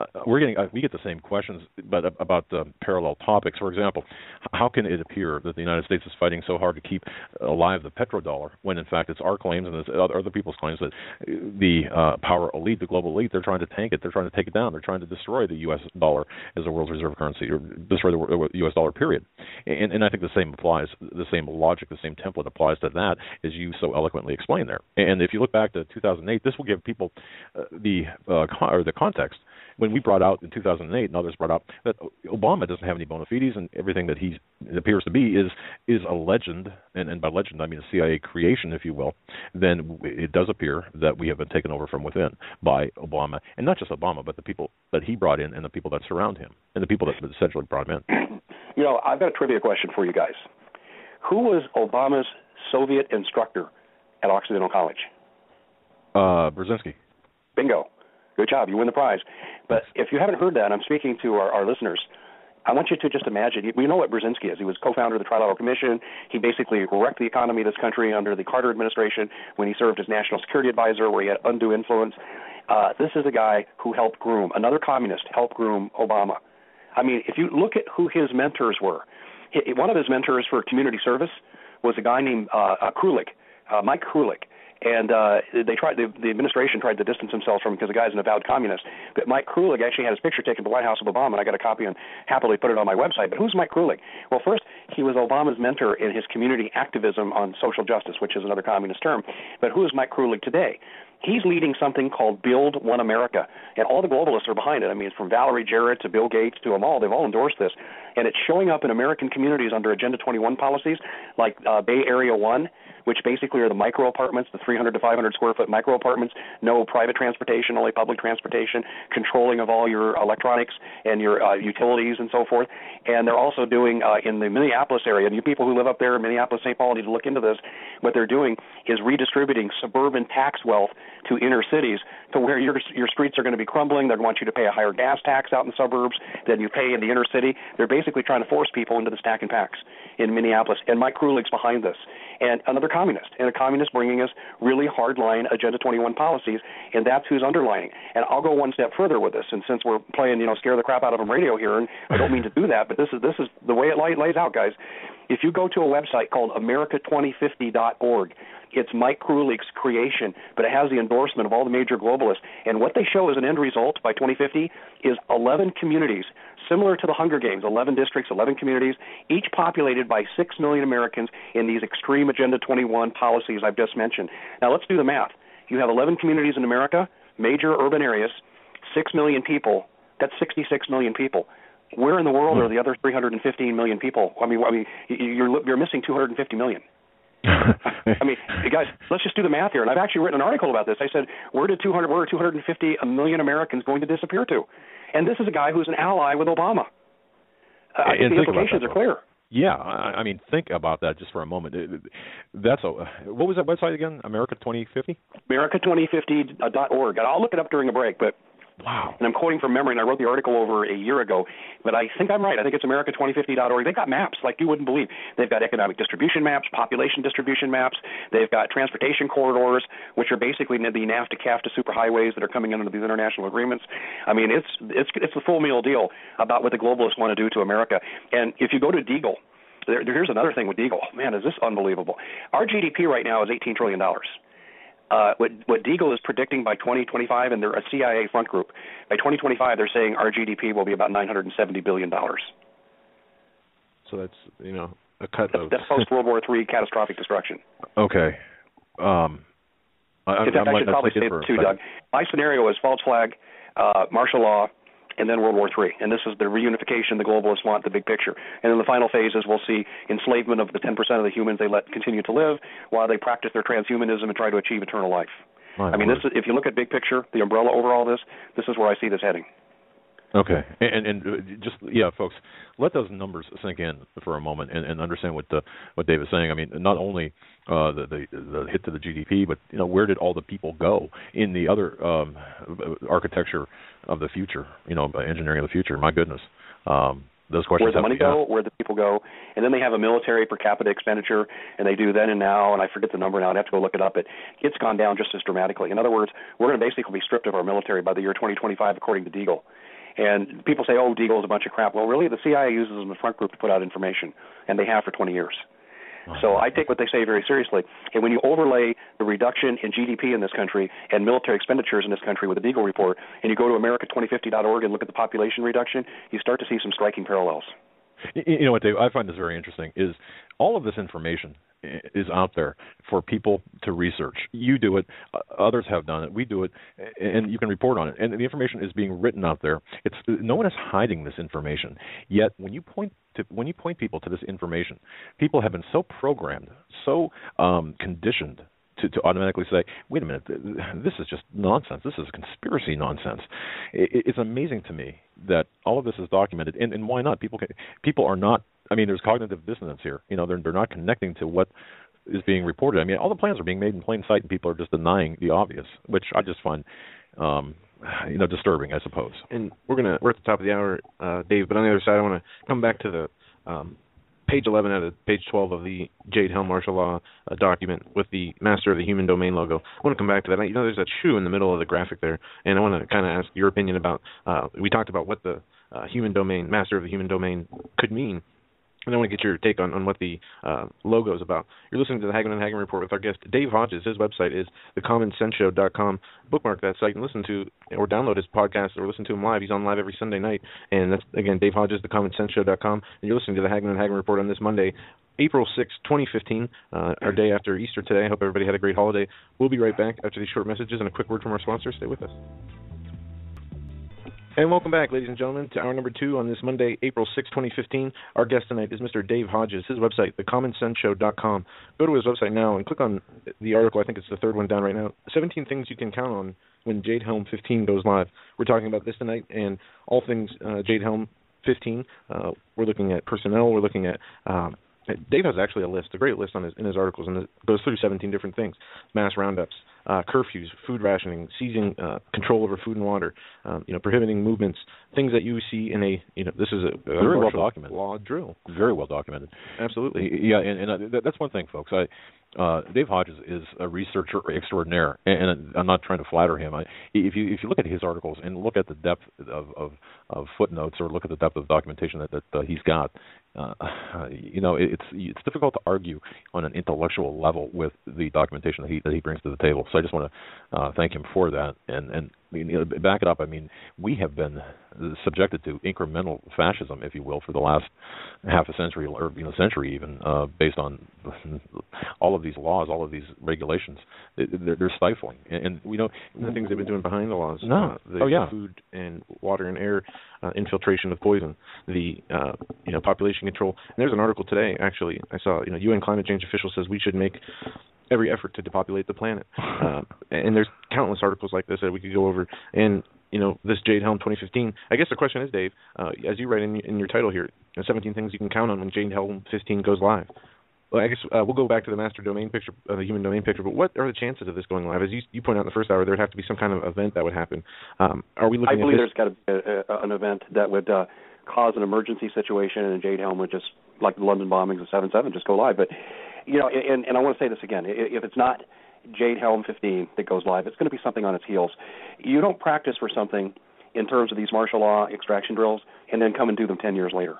we get the same questions, but about parallel topics. For example, how can it appear that the United States is fighting so hard to keep alive the petrodollar when, in fact, it's our claims and it's other people's claims that the power elite, the global elite, they're trying to tank it, they're trying to take it down, they're trying to destroy the U.S. dollar as a world's reserve currency, or destroy the U.S. dollar, period. And I think the same applies, the same logic, the same template applies to that, as you so eloquently explained there. And if you look back to 2008, this will give people the context. when we brought out in 2008, and others brought out that Obama doesn't have any bona fides, and everything that he appears to be is a legend, and by legend I mean a CIA creation, if you will, then it does appear that we have been taken over from within by Obama, and not just Obama, but the people that he brought in and the people that surround him and the people that essentially brought him in. You know, I've got a trivia question for you guys. Who was Obama's Soviet instructor at Occidental College? Brzezinski. Bingo. Good job. You win the prize. But if you haven't heard that, and I'm speaking to our listeners, I want you to just imagine. We know what Brzezinski is. He was co-founder of the Trilateral Commission. He basically wrecked the economy of this country under the Carter administration when he served as national security advisor, where he had undue influence. This is a guy who helped groom, another communist helped groom Obama. I mean, if you look at who his mentors were, one of his mentors for community service was a guy named Krulik, Mike Krulik. And the administration tried to distance themselves from him because the guy's an avowed communist. But Mike Krulik actually had his picture taken at the White House of Obama, and I got a copy and happily put it on my website. But who's Mike Krulik? Well, first, he was Obama's mentor in his community activism on social justice, which is another communist term. But who is Mike Krulik today? He's leading something called Build One America, and all the globalists are behind it. I mean, from Valerie Jarrett to Bill Gates to them all, they've all endorsed this. And it's showing up in American communities under Agenda 21 policies like Bay Area 1, which basically are the micro apartments, the 300 to 500 square foot micro apartments, no private transportation, only public transportation, controlling of all your electronics and your utilities and so forth. And they're also doing in the Minneapolis area, and you people who live up there, Minneapolis, St. Paul, need to look into this. What they're doing is redistributing suburban tax wealth to inner cities to where your streets are going to be crumbling. They want you to pay a higher gas tax out in the suburbs than you pay in the inner city. They're basically trying to force people into the stack and packs in Minneapolis. And Mike Krulik's behind this. And another communist, and a communist bringing us really hardline Agenda 21 policies, and that's who's underlining. And I'll go one step further with this, and since we're playing, scare the crap out of them radio here, and I don't mean to do that, but this is the way it lays out, guys. If you go to a website called America2050.org, it's Mike Krulik's creation, but it has the endorsement of all the major globalists. And what they show as an end result by 2050 is 11 communities, similar to the Hunger Games, 11 districts, 11 communities, each populated by 6 million Americans in these extreme Agenda 21 policies I've just mentioned. Now, let's do the math. You have 11 communities in America, major urban areas, 6 million people. That's 66 million people. Where in the world are the other 315 million people? I mean, you're missing 250 million. I mean, guys, let's just do the math here. And I've actually written an article about this. I said, where are 250 million Americans going to disappear to? And this is a guy who's an ally with Obama. I think the implications are clear. Yeah, I mean, think about that just for a moment. What was that website again? America 2050? America2050.org. And I'll look it up during a break, but wow. And I'm quoting from memory, and I wrote the article over a year ago, but I think I'm right. I think it's America2050.org. They've got maps like you wouldn't believe. They've got economic distribution maps, population distribution maps. They've got transportation corridors, which are basically the NAFTA-CAFTA superhighways that are coming under these international agreements. I mean, it's the full meal deal about what the globalists want to do to America. And if you go to Deagle, here's another thing with Deagle. Man, is this unbelievable. Our GDP right now is $18 trillion. What Deagle is predicting by 2025, and they're a CIA front group, by 2025 they're saying our GDP will be about $970 billion. So that's, a cut of... That's post-World War III catastrophic destruction. Okay. I should probably say it too, Doug. My scenario is false flag, martial law, and then World War III. And this is the reunification the globalists want, the big picture. And in the final phases, we'll see enslavement of the 10% of the humans they let continue to live while they practice their transhumanism and try to achieve eternal life. If you look at big picture, the umbrella over all this is where I see this heading. Okay, and just folks, let those numbers sink in for a moment and understand what Dave is saying. I mean, not only the hit to the GDP, but where did all the people go in the other architecture of the future? Engineering of the future. My goodness, those questions. Where the money go? Where the people go? And then they have a military per capita expenditure, and they do then and now, and I forget the number now. I'd have to go look it up. But it's gone down just as dramatically. In other words, we're going to basically be stripped of our military by the year 2025, according to Deagle. And people say, Deagle is a bunch of crap. Well, really, the CIA uses them as a front group to put out information, and they have for 20 years. So I take what they say very seriously. And when you overlay the reduction in GDP in this country and military expenditures in this country with the Deagle report, and you go to America2050.org and look at the population reduction, you start to see some striking parallels. You know what, Dave? I find this very interesting, is all of this information is out there for people to research. You do it, others have done it, we do it, and you can report on it. And the information is being written out there. No one is hiding this information. Yet when you point people to this information, people have been so programmed, so conditioned to automatically say, wait a minute, this is just nonsense. This is conspiracy nonsense. It's amazing to me that all of this is documented, and why not? People are not. I mean, there's cognitive dissonance here. They're not connecting to what is being reported. I mean, all the plans are being made in plain sight, and people are just denying the obvious, which I just find, disturbing, I suppose. And we're at the top of the hour, Dave. But on the other side, I want to come back to the page 11 out of page 12 of the Jade Helm martial law document with the Master of the Human Domain logo. I want to come back to that. There's that shoe in the middle of the graphic there, and I want to kind of ask your opinion about. We talked about what the human domain, Master of the Human Domain, could mean. And I want to get your take on what the logo is about. You're listening to the Hagmann and Hagmann Report with our guest, Dave Hodges. His website is thecommonsenseshow.com. Bookmark that site and listen to or download his podcast or listen to him live. He's on live every Sunday night. And that's, again, Dave Hodges, thecommonsenseshow.com. And you're listening to the Hagmann and Hagmann Report on this Monday, April 6, 2015, our day after Easter today. I hope everybody had a great holiday. We'll be right back after these short messages and a quick word from our sponsor. Stay with us. And welcome back, ladies and gentlemen, to hour number 2 on this Monday, April 6, 2015. Our guest tonight is Mr. Dave Hodges. His website, thecommonsenseshow.com. Go to his website now and click on the article. I think it's the third one down right now. 17 things you can count on when Jade Helm 15 goes live. We're talking about this tonight and all things Jade Helm 15. We're looking at personnel. We're looking at Dave has actually a list, a great list in his articles, and it goes through 17 different things: mass roundups, curfews, food rationing, seizing control over food and water, prohibiting movements, things that you see in this is a very well documented law drill. Very well documented. Absolutely. Yeah, and that's one thing, folks. Dave Hodges is a researcher extraordinaire, and I'm not trying to flatter him. If you look at his articles and look at the depth of footnotes or look at the depth of documentation that he's got, it's difficult to argue on an intellectual level with the documentation that he brings to the table. So I just want to thank him for that, and back it up. I mean, we have been subjected to incremental fascism, if you will, for the last half a century or century even, based on all of these laws, all of these regulations. They're stifling, and we know the things they've been doing behind the laws. No, the food and water and air infiltration of poison, the population control. And there's an article today, actually, I saw. UN climate change official says we should make every effort to depopulate the planet. And there's countless articles like this that we could go over. And, this Jade Helm 2015, I guess the question is, Dave, as you write in your title here, 17 things you can count on when Jade Helm 15 goes live. Well, I guess we'll go back to the master domain picture, the human domain picture, but what are the chances of this going live? As you point out in the first hour, there would have to be some kind of event that would happen. Are we looking I believe there's got to be an event that would cause an emergency situation, and Jade Helm would just, like the London bombings of 7/7, just go live. But, and I want to say this again, if it's not Jade Helm 15 that goes live, it's going to be something on its heels. You don't practice for something in terms of these martial law extraction drills and then come and do them 10 years later.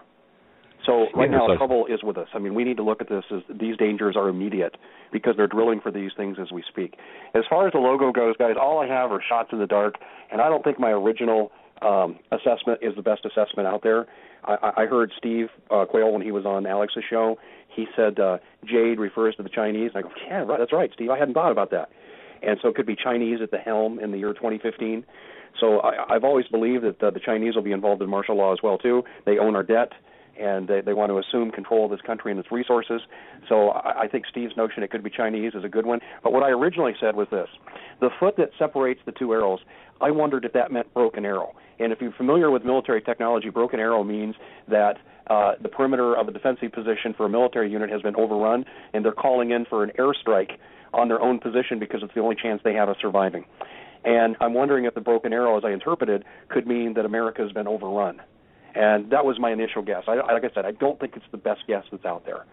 So right now, trouble is with us. I mean, we need to look at this as these dangers are immediate because they're drilling for these things as we speak. As far as the logo goes, guys, all I have are shots in the dark, and I don't think my original assessment is the best assessment out there. I heard Steve Quayle when he was on Alex's show. He said Jade refers to the Chinese. And I go, yeah, right, that's right, Steve. I hadn't thought about that. And so it could be Chinese at the helm in the year 2015. So I've always believed that the Chinese will be involved in martial law as well, too. They own our debt, and they want to assume control of this country and its resources. So I think Steve's notion it could be Chinese is a good one. But what I originally said was this. The foot that separates the two arrows, I wondered if that meant broken arrow. And if you're familiar with military technology, broken arrow means that the perimeter of a defensive position for a military unit has been overrun, and they're calling in for an airstrike on their own position because it's the only chance they have of surviving. And I'm wondering if the broken arrow, as I interpreted, could mean that America has been overrun. And that was my initial guess. Like I said, I don't think it's the best guess that's out there.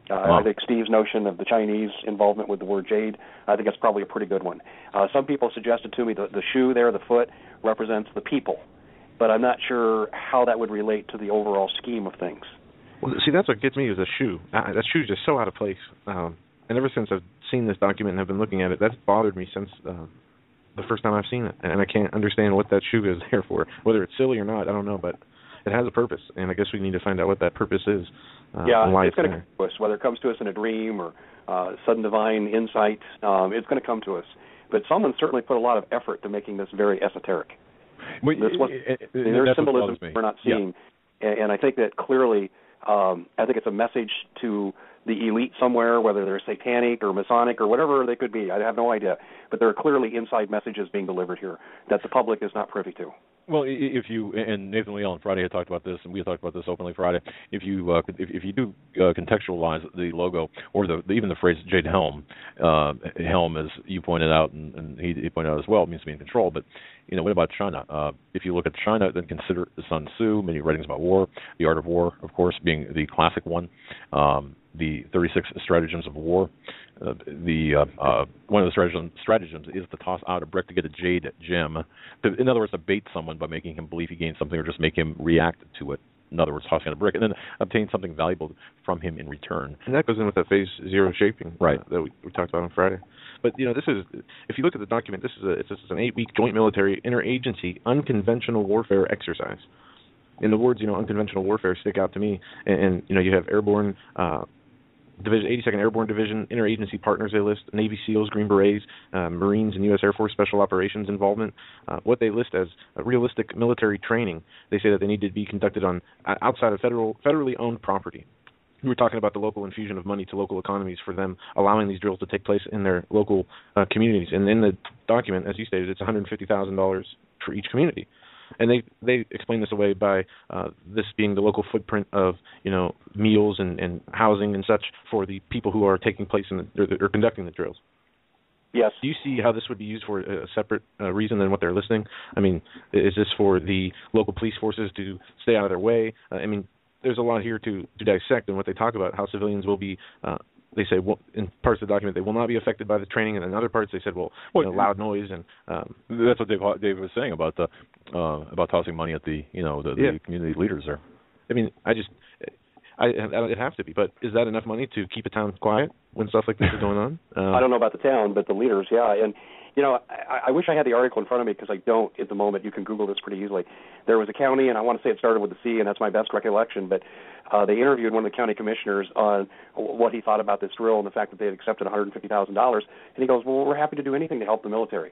I think Steve's notion of the Chinese involvement with the word jade, I think that's probably a pretty good one. Some people suggested to me the shoe there, the foot, represents the people. But I'm not sure how that would relate to the overall scheme of things. Well, see, that's what gets me is the shoe. That shoe is just so out of place. And ever since I've seen this document and have been looking at it, that's bothered me since the first time I've seen it. And I can't understand what that shoe is there for. Whether it's silly or not, I don't know. But it has a purpose, and I guess we need to find out what that purpose is. Yeah, why it's going to there. come to us, whether it comes to us in a dream or sudden divine insight. It's going to come to us. But someone certainly put a lot of effort to making this very esoteric. There's symbolism we're not seeing, and I think that clearly, I think it's a message to the elite somewhere, whether they're satanic or Masonic or whatever they could be. I have no idea. But there are clearly inside messages being delivered here that the public is not privy to. Well, if you, and Nathan Leal on Friday had talked about this, and we had talked about this openly Friday, if you do contextualize the logo or even the phrase Jade Helm, Helm, as you pointed out, and he pointed out as well, means to be in control. But what about China? If you look at China, then consider Sun Tzu, many writings about war, The Art of War, of course, being the classic one. The 36 stratagems of war. One of the stratagems is to toss out a brick to get a jade gem. In other words, to bait someone by making him believe he gained something, or just make him react to it. In other words, tossing out a brick, and then obtain something valuable from him in return. And that goes in with that phase zero shaping, right? That we talked about on Friday. But this is, if you look at the document, this is an 8-week joint military interagency unconventional warfare exercise. And the words, unconventional warfare stick out to me. And you have airborne. Division 82nd Airborne Division, interagency partners they list, Navy SEALs, Green Berets, Marines, and U.S. Air Force Special Operations involvement. What they list as a realistic military training, they say that they need to be conducted on outside of federally owned property. We were talking about the local infusion of money to local economies for them, allowing these drills to take place in their local communities. And in the document, as you stated, it's $150,000 for each community. And they explain this away by this being the local footprint of meals and housing and such for the people who are taking place or conducting the drills. Yes. Do you see how this would be used for a separate reason than what they're listening? I mean, is this for the local police forces to stay out of their way? There's a lot here to dissect, and what they talk about, how civilians will be. They say, in parts of the document, they will not be affected by the training, and in other parts, they said, loud noise, and that's what Dave was saying about tossing money at the community leaders there. I mean, it'd have to be, but is that enough money to keep a town quiet when stuff like this is going on? I don't know about the town, but the leaders, yeah. And I wish I had the article in front of me because I don't at the moment. You can Google this pretty easily. There was a county, and I want to say it started with a C, and that's my best recollection, but they interviewed one of the county commissioners on what he thought about this drill and the fact that they had accepted $150,000. And he goes, well, we're happy to do anything to help the military.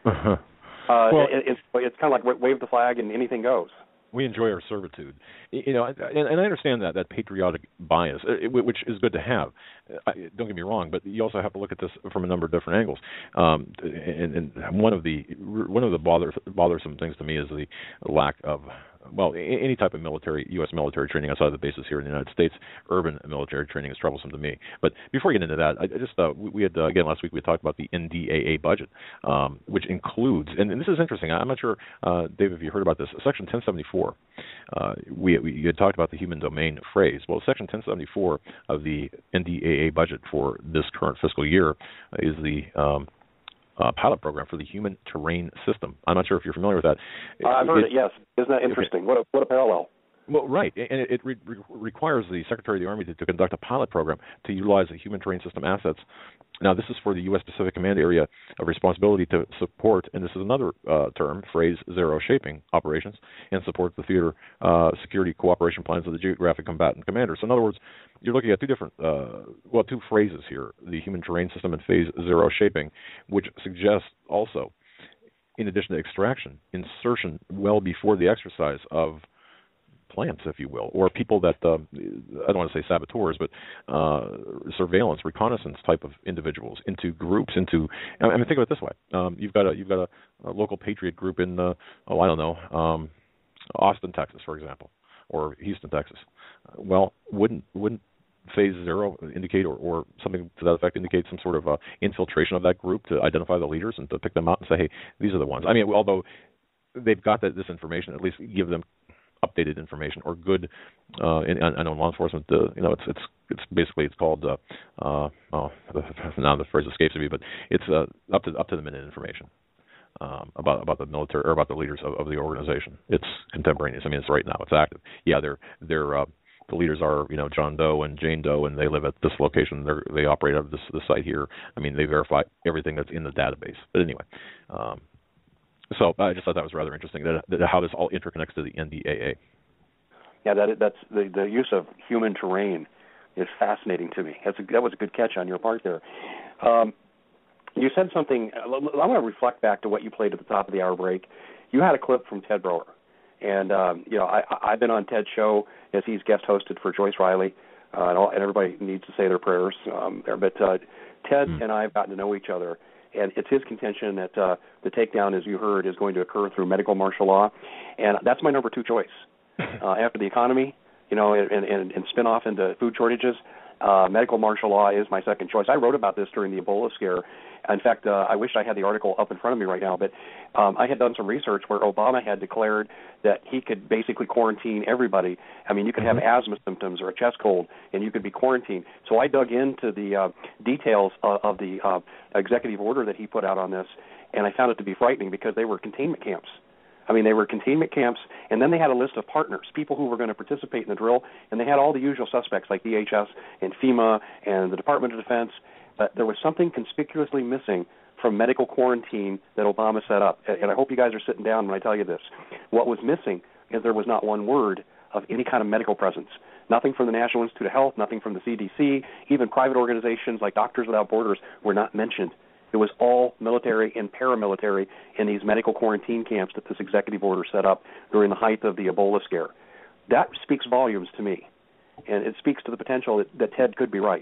It's kind of like wave the flag and anything goes. We enjoy our servitude, and I understand that patriotic bias, which is good to have. Don't get me wrong, but you also have to look at this from a number of different angles. And one of the bothersome things to me is the lack of any type of U.S. military training outside of the bases here in the United States. Urban military training is troublesome to me. But before we get into that, I just we had again last week we had talked about the NDAA budget, which includes, and this is interesting. I'm not sure, Dave, if you heard about this. Section 1074. We had talked about the human domain phrase. Well, Section 1074 of the NDAA budget for this current fiscal year is the pilot program for the Human Terrain System. I'm not sure if you're familiar with that. I've heard it, yes. Isn't that interesting? Okay. What a parallel. Well, right, and it requires the Secretary of the Army to conduct a pilot program to utilize the Human Terrain System assets. Now, this is for the U.S. Pacific Command area of responsibility to support, and this is another phrase, zero shaping operations, and support the theater security cooperation plans of the geographic combatant commander. So, in other words, you're looking at two phrases here, the Human Terrain System and phase zero shaping, which suggests also, in addition to extraction, insertion well before the exercise of plants, if you will, or people that I don't want to say saboteurs, but surveillance, reconnaissance type of individuals into groups. Think of it this way: you've got a local patriot group in Austin, Texas, for example, or Houston, Texas. Well, wouldn't phase zero indicate or something to that effect indicate some sort of infiltration of that group to identify the leaders and to pick them out and say, hey, these are the ones? I mean, although they've got this information, at least give them updated information or good. I know in law enforcement, it's basically called now the phrase escapes me, but it's up to the minute information about the military or about the leaders of the organization. It's contemporaneous. I mean, it's right now. It's active. Yeah, they're the leaders are John Doe and Jane Doe, and they live at this location. They operate out of this site here. I mean, they verify everything that's in the database. But anyway. So I just thought that was rather interesting, that how this all interconnects to the NDAA. Yeah, that's the use of human terrain is fascinating to me. That was a good catch on your part there. You said something. I want to reflect back to what you played at the top of the hour break. You had a clip from Ted Broer, and I've been on Ted's show as he's guest hosted for Joyce Riley, and everybody needs to say their prayers there. But Ted and I have gotten to know each other, and it's his contention that the takedown, as you heard, is going to occur through medical martial law, and that's my number 2 choice after the economy, and spin off into food shortages. Medical martial law is my second choice. I wrote about this during the Ebola scare. In fact, I wish I had the article up in front of me right now, but I had done some research where Obama had declared that he could basically quarantine everybody. I mean, you could have asthma symptoms or a chest cold, and you could be quarantined. So I dug into the details of the executive order that he put out on this, and I found it to be frightening because they were containment camps. I mean, they were containment camps, and then they had a list of partners, people who were going to participate in the drill, and they had all the usual suspects like DHS and FEMA and the Department of Defense, but there was something conspicuously missing from medical quarantine that Obama set up, and I hope you guys are sitting down when I tell you this. What was missing is there was not one word of any kind of medical presence. Nothing from the National Institute of Health, nothing from the CDC, even private organizations like Doctors Without Borders were not mentioned. It was all military and paramilitary in these medical quarantine camps that this executive order set up during the height of the Ebola scare. That speaks volumes to me, and it speaks to the potential that Ted could be right.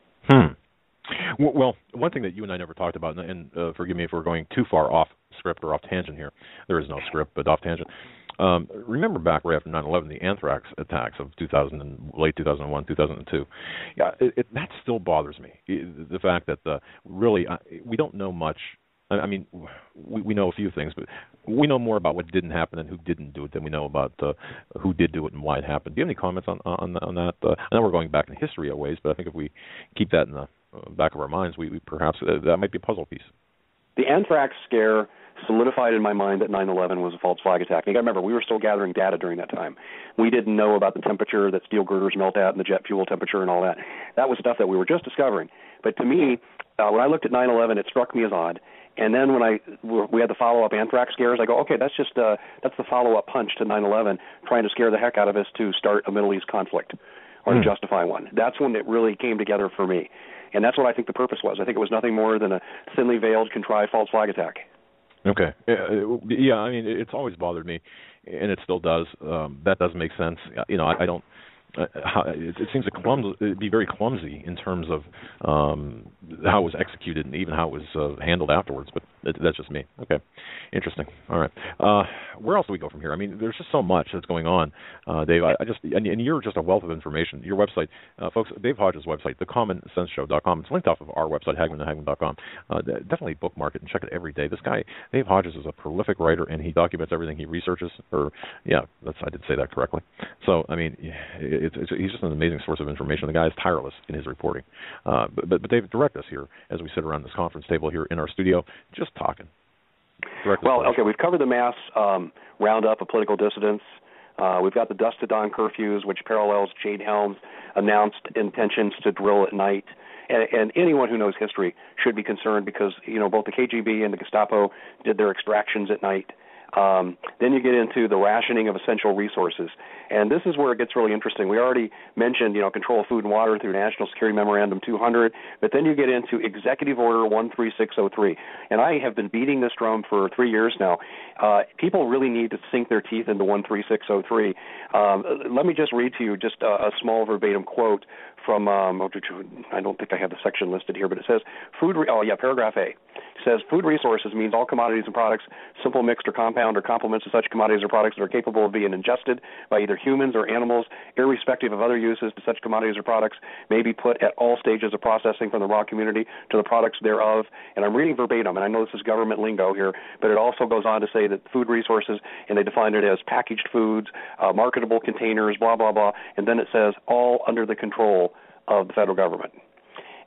Well, one thing that you and I never talked about, and forgive me if we're going too far off script or off tangent here. There is no script, but off tangent. Remember back right after 9/11, the anthrax attacks of late 2001, 2002. Yeah, that still bothers me. The fact that really we don't know much. I mean, we know a few things, but we know more about what didn't happen and who didn't do it than we know about who did do it and why it happened. Do you have any comments on that? I know we're going back in history a ways, but I think if we keep that in the back of our minds, we perhaps that might be a puzzle piece. The anthrax scare solidified in my mind that 9/11 was a false flag attack. You got to remember, we were still gathering data during that time. We didn't know about the temperature that steel girders melt at and the jet fuel temperature and all that. That was stuff that we were just discovering. But to me, when I looked at 9/11, it struck me as odd. And then when we had the follow-up anthrax scares, I go, okay, that's the follow-up punch to 9/11, trying to scare the heck out of us to start a Middle East conflict or to justify one. That's when it really came together for me. And that's what I think the purpose was. I think it was nothing more than a thinly veiled, contrived false flag attack. Okay. Yeah, I mean, it's always bothered me, and it still does. That does make sense. I don't. It seems it'd be very clumsy in terms of how it was executed and even how it was handled afterwards. But that's just me. Okay, interesting. All right, where else do we go from here? I mean, there's just so much that's going on, Dave. And you're just a wealth of information. Your website, folks, Dave Hodges' website, thecommonsenseshow.com. It's linked off of our website, Hagmann.com. Definitely bookmark it and check it every day. This guy, Dave Hodges, is a prolific writer, and he documents everything he researches. I did say that correctly. So, I mean, he's just an amazing source of information. The guy is tireless in his reporting. But David, direct us here as we sit around this conference table here in our studio, just talking. Well, okay, we've covered the mass roundup of political dissidents. We've got the dusk to dawn curfews, which parallels Jade Helms' announced intentions to drill at night. And anyone who knows history should be concerned because, both the KGB and the Gestapo did their extractions at night. Then you get into the rationing of essential resources. And this is where it gets really interesting. We already mentioned, control of food and water through National Security Memorandum 200, but then you get into Executive Order 13603. And I have been beating this drum for 3 years now. People really need to sink their teeth into 13603. Let me just read to you just a small verbatim quote from, I don't think I have the section listed here, but it says, paragraph A. It says, food resources means all commodities and products, simple, mixed, or compound, or complements of such commodities or products that are capable of being ingested by either humans or animals, irrespective of other uses to such commodities or products, may be put at all stages of processing from the raw community to the products thereof. And I'm reading verbatim, and I know this is government lingo here, but it also goes on to say that food resources, and they define it as packaged foods, marketable containers, blah, blah, blah, and then it says all under the control of the federal government.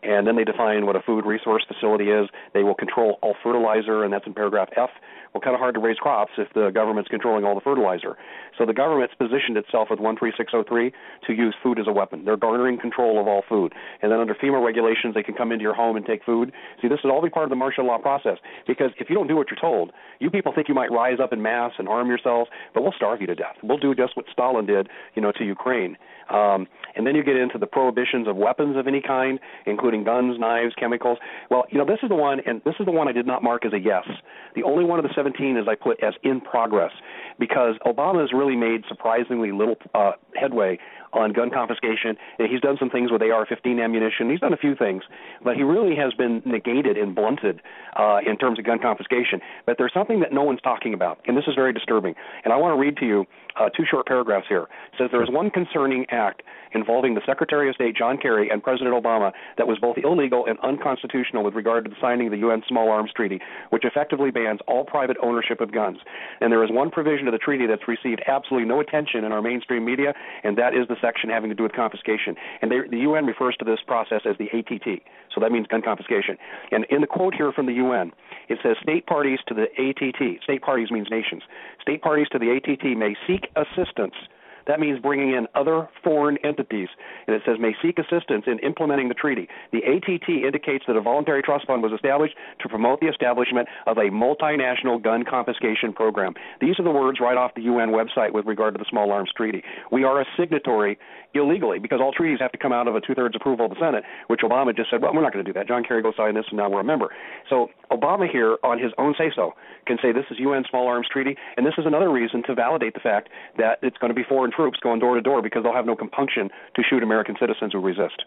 And then they define what a food resource facility is. They will control all fertilizer, and that's in paragraph F. Well, kind of hard to raise crops if the government's controlling all the fertilizer. So the government's positioned itself with 13603 to use food as a weapon. They're garnering control of all food. And then under FEMA regulations, they can come into your home and take food. See, this is all be part of the martial law process, because if you don't do what you're told, you people think you might rise up in mass and arm yourselves, but we'll starve you to death. We'll do just what Stalin did, to Ukraine. And then you get into the prohibitions of weapons of any kind, including guns, knives, chemicals. Well, this is the one, and this is the one I did not mark as a yes. The only one of the 17 is I put as in progress, because Obama has really made surprisingly little headway on gun confiscation. And he's done some things with AR-15 ammunition. He's done a few things, but he really has been negated and blunted in terms of gun confiscation. But there's something that no one's talking about, and this is very disturbing. And I want to read to you 2 short paragraphs here. It says there is one concerning act involving the Secretary of State, John Kerry, and President Obama that was both illegal and unconstitutional with regard to the signing of the UN Small Arms Treaty, which effectively bans all private ownership of guns. And there is one provision of the treaty that's received absolutely no attention in our mainstream media, and that is the section having to do with confiscation. And the UN refers to this process as the ATT, so that means gun confiscation. And in the quote here from the UN, it says state parties to the ATT, state parties means nations, state parties to the ATT may seek assistance. That means bringing in other foreign entities. And it says may seek assistance in implementing the treaty. The ATT indicates that a voluntary trust fund was established to promote the establishment of a multinational gun confiscation program. These are the words right off the UN website with regard to the Small Arms Treaty. We are a signatory illegally, because all treaties have to come out of a 2/3 approval of the Senate, which Obama just said, well, we're not going to do that. John Kerry go sign this, and now we're a member. So Obama here, on his own say-so, can say this is UN Small Arms Treaty, and this is another reason to validate the fact that it's going to be foreign troops going door to door, because they'll have no compunction to shoot American citizens who resist.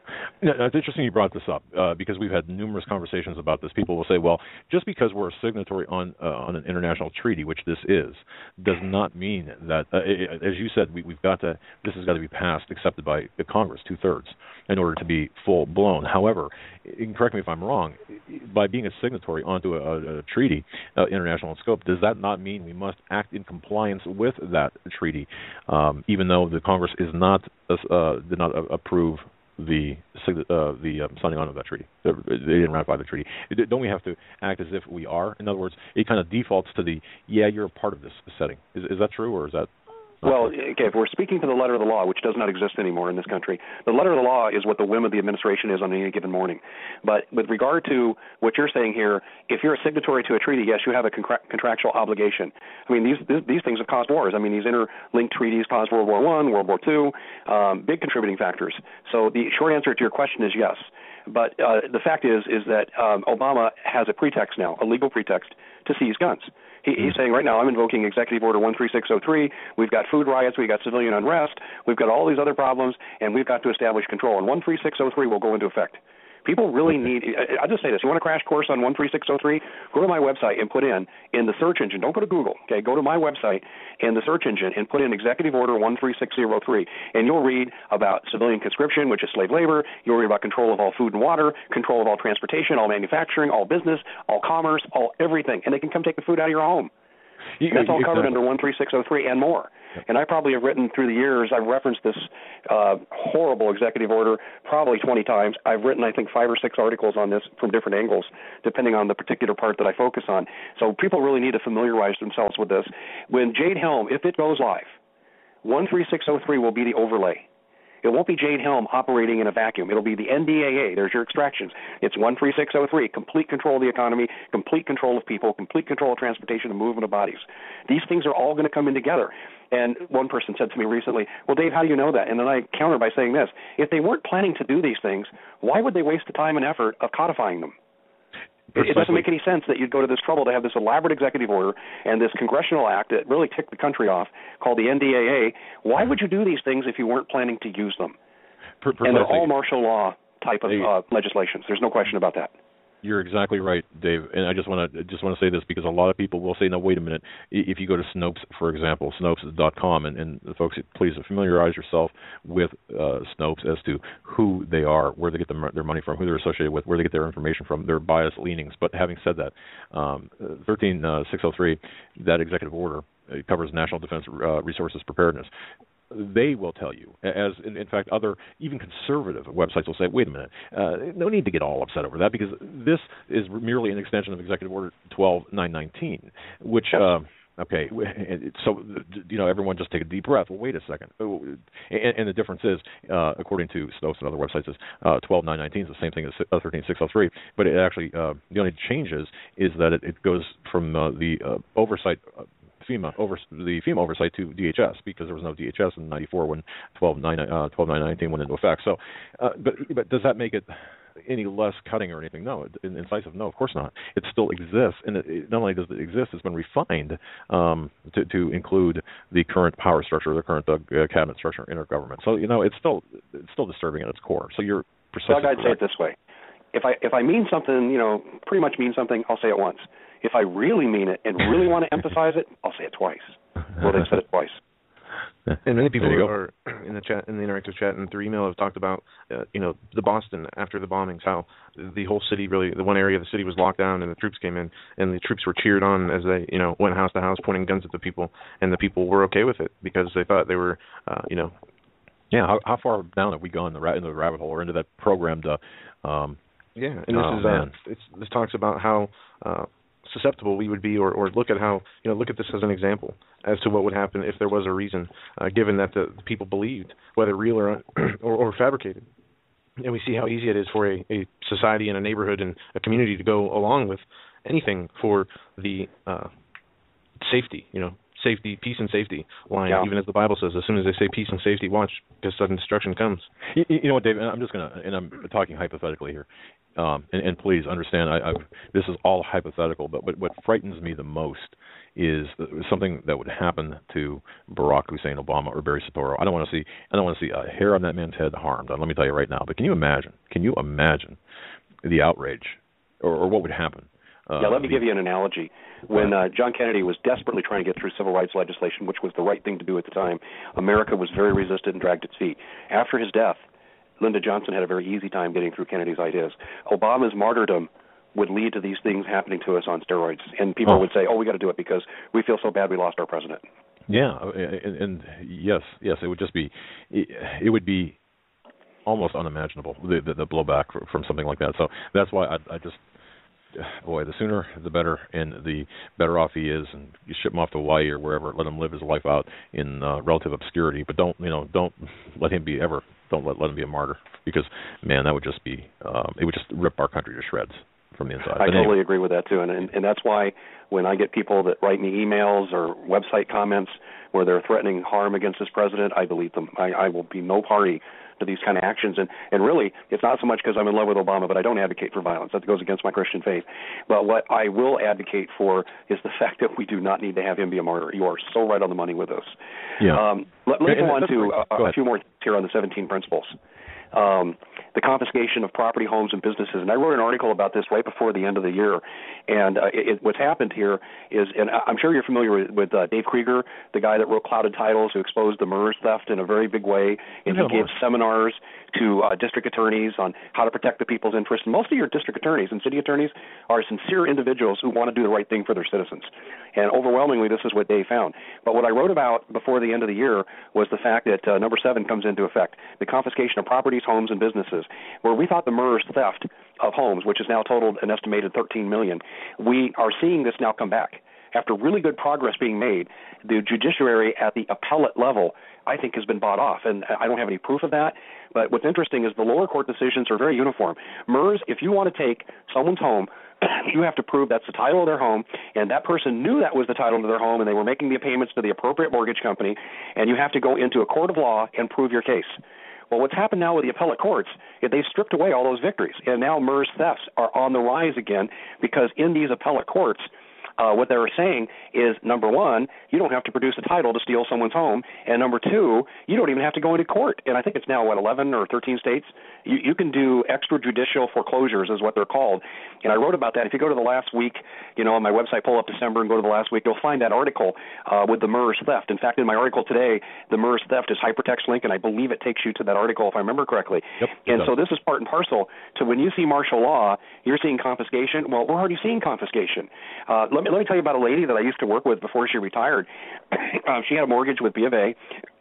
It's interesting you brought this up, because we've had numerous conversations about this. People will say, well, just because we're a signatory on an international treaty, which this is, does not mean that, as you said, this has got to be passed, accepted by the Congress, 2/3, in order to be full-blown. However, you can correct me if I'm wrong, by being a signatory onto a treaty, international in scope, does that not mean we must act in compliance with that treaty, even though the Congress did not approve the signing on of that treaty? They didn't ratify the treaty. Don't we have to act as if we are? In other words, it kind of defaults to you're a part of this setting. Is that true, or is that? Well, okay, if we're speaking to the letter of the law, which does not exist anymore in this country, the letter of the law is what the whim of the administration is on any given morning. But with regard to what you're saying here, if you're a signatory to a treaty, yes, you have a contractual obligation. I mean, these things have caused wars. I mean, these interlinked treaties caused World War I, World War II, big contributing factors. So the short answer to your question is yes. But the fact is that Obama has a pretext now, a legal pretext, to seize guns. He's saying right now, I'm invoking Executive Order 13603. We've got food riots, we've got civilian unrest, we've got all these other problems, and we've got to establish control. And 13603 will go into effect. People really need, I'll just say this, you want a crash course on 13603? Go to my website and put in the search engine, don't go to Google, okay, go to my website in the search engine and put in Executive Order 13603, and you'll read about civilian conscription, which is slave labor, you'll read about control of all food and water, control of all transportation, all manufacturing, all business, all commerce, all everything, and they can come take the food out of your home. That's all covered under 13603 and more. And I probably have written through the years, I've referenced this horrible executive order probably 20 times. I've written, I think, 5 or 6 articles on this from different angles, depending on the particular part that I focus on. So people really need to familiarize themselves with this. When Jade Helm, if it goes live, 13603 will be the overlay. It won't be Jade Helm operating in a vacuum. It'll be the NDAA. There's your extractions. It's 13603, complete control of the economy, complete control of people, complete control of transportation and movement of bodies. These things are all going to come in together. And one person said to me recently, well, Dave, how do you know that? And then I countered by saying this. If they weren't planning to do these things, why would they waste the time and effort of codifying them? It doesn't make any sense that you'd go to this trouble to have this elaborate executive order and this congressional act that really ticked the country off called the NDAA. Why would you do these things if you weren't planning to use them? And they're all martial law type of legislations. There's no question about that. You're exactly right, Dave. And I just want to say this because a lot of people will say, no, wait a minute. If you go to Snopes, for example, Snopes.com, and folks, please familiarize yourself with Snopes as to who they are, where they get their money from, who they're associated with, where they get their information from, their bias leanings. But having said that, 13603, that executive order, it covers national defense resources preparedness. they will tell you, as in fact other even conservative websites will say, wait a minute, no need to get all upset over that because this is merely an extension of Executive Order 12919, which okay, so everyone just take a deep breath. Well, wait a second, and the difference is, according to Snopes and other websites, is 12919 is the same thing as 13603, but it actually the only change is that it goes from the oversight. The FEMA oversight to DHS because there was no DHS in '94 when 12919 went into effect. So, but does that make it any less cutting or anything? No, incisive. No, of course not. It still exists, and not only does it exist, it's been refined to include the current power structure, the current cabinet structure, intergovernment. So it's still disturbing at its core. So you're persistent. Doug, I'd say it this way: if I mean something, pretty much mean something, I'll say it once. If I really mean it and really want to emphasize it, I'll say it twice. Well, they've said it twice. And many people are in the chat, in the interactive chat, and through email have talked about, the Boston after the bombings, how the whole city really, the one area of the city was locked down, and the troops came in, and the troops were cheered on as they, went house to house pointing guns at the people, and the people were okay with it because they thought they were, Yeah, how far down have we gone into the rabbit hole or into that programmed? And this talks about how susceptible we would be, or look at how, look at this as an example as to what would happen if there was a reason, given that the people believed, whether real or fabricated. And we see how easy it is for a society and a neighborhood and a community to go along with anything for the safety, safety, peace and safety line, even as the Bible says, as soon as they say peace and safety, watch, because sudden destruction comes. You know what, Dave, I'm just going to, and I'm talking hypothetically here, and please understand, this is all hypothetical, but what frightens me the most is something that would happen to Barack Hussein Obama or Barry Soetoro. I don't want to see a hair on that man's head harmed. Let me tell you right now. But can you imagine the outrage or what would happen? Let me give you an analogy. When John Kennedy was desperately trying to get through civil rights legislation, which was the right thing to do at the time, America was very resistant and dragged its feet. After his death, Lyndon Johnson had a very easy time getting through Kennedy's ideas. Obama's martyrdom would lead to these things happening to us on steroids, and people would say, we got to do it because we feel so bad we lost our president. Yeah, and yes, it would just be, it would be almost unimaginable, the blowback from something like that. So that's why I just, boy, the sooner the better, and the better off he is, and you ship him off to Hawaii or wherever, let him live his life out in relative obscurity, but don't let him be ever, don't let him be a martyr, because, man, that would just be, it would just rip our country to shreds from the inside. I totally agree with that, too, and that's why when I get people that write me emails or website comments where they're threatening harm against this president, I delete them. I will be no party to these kind of actions. And really, it's not so much because I'm in love with Obama, but I don't advocate for violence. That goes against my Christian faith. But what I will advocate for is the fact that we do not need to have him be a martyr. You are so right on the money with this. Yeah. Let me go on to a few more here on the 17 principles. The confiscation of property, homes, and businesses. And I wrote an article about this right before the end of the year. And what's happened here is, and I'm sure you're familiar with Dave Krieger, the guy that wrote Clouded Titles, who exposed the MERS theft in a very big way. And he gave seminars to district attorneys on how to protect the people's interests. And most of your district attorneys and city attorneys are sincere individuals who want to do the right thing for their citizens. And overwhelmingly, this is what Dave found. But what I wrote about before the end of the year was the fact that number 7 comes into effect, the confiscation of properties, homes, and businesses, where we thought the MERS theft of homes, which has now totaled an estimated 13 million, we are seeing this now come back. After really good progress being made, the judiciary at the appellate level, I think, has been bought off. And I don't have any proof of that. But what's interesting is the lower court decisions are very uniform. MERS, if you want to take someone's home, you have to prove that's the title of their home, and that person knew that was the title of their home, and they were making the payments to the appropriate mortgage company, and you have to go into a court of law and prove your case. Well, what's happened now with the appellate courts is they've stripped away all those victories, and now MERS thefts are on the rise again because in these appellate courts, what they were saying is, number 1, you don't have to produce a title to steal someone's home, and number 2, you don't even have to go into court. And I think it's now, 11 or 13 states? You can do extrajudicial foreclosures is what they're called. And I wrote about that. If you go to the last week, on my website, pull up December and go to the last week, you'll find that article with the MERS theft. In fact, in my article today, the MERS theft is hypertext link, and I believe it takes you to that article if I remember correctly. Yep, and so this is part and parcel to when you see martial law, you're seeing confiscation. Well, we're already seeing confiscation. Let me tell you about a lady that I used to work with before she retired. She had a mortgage with B of A.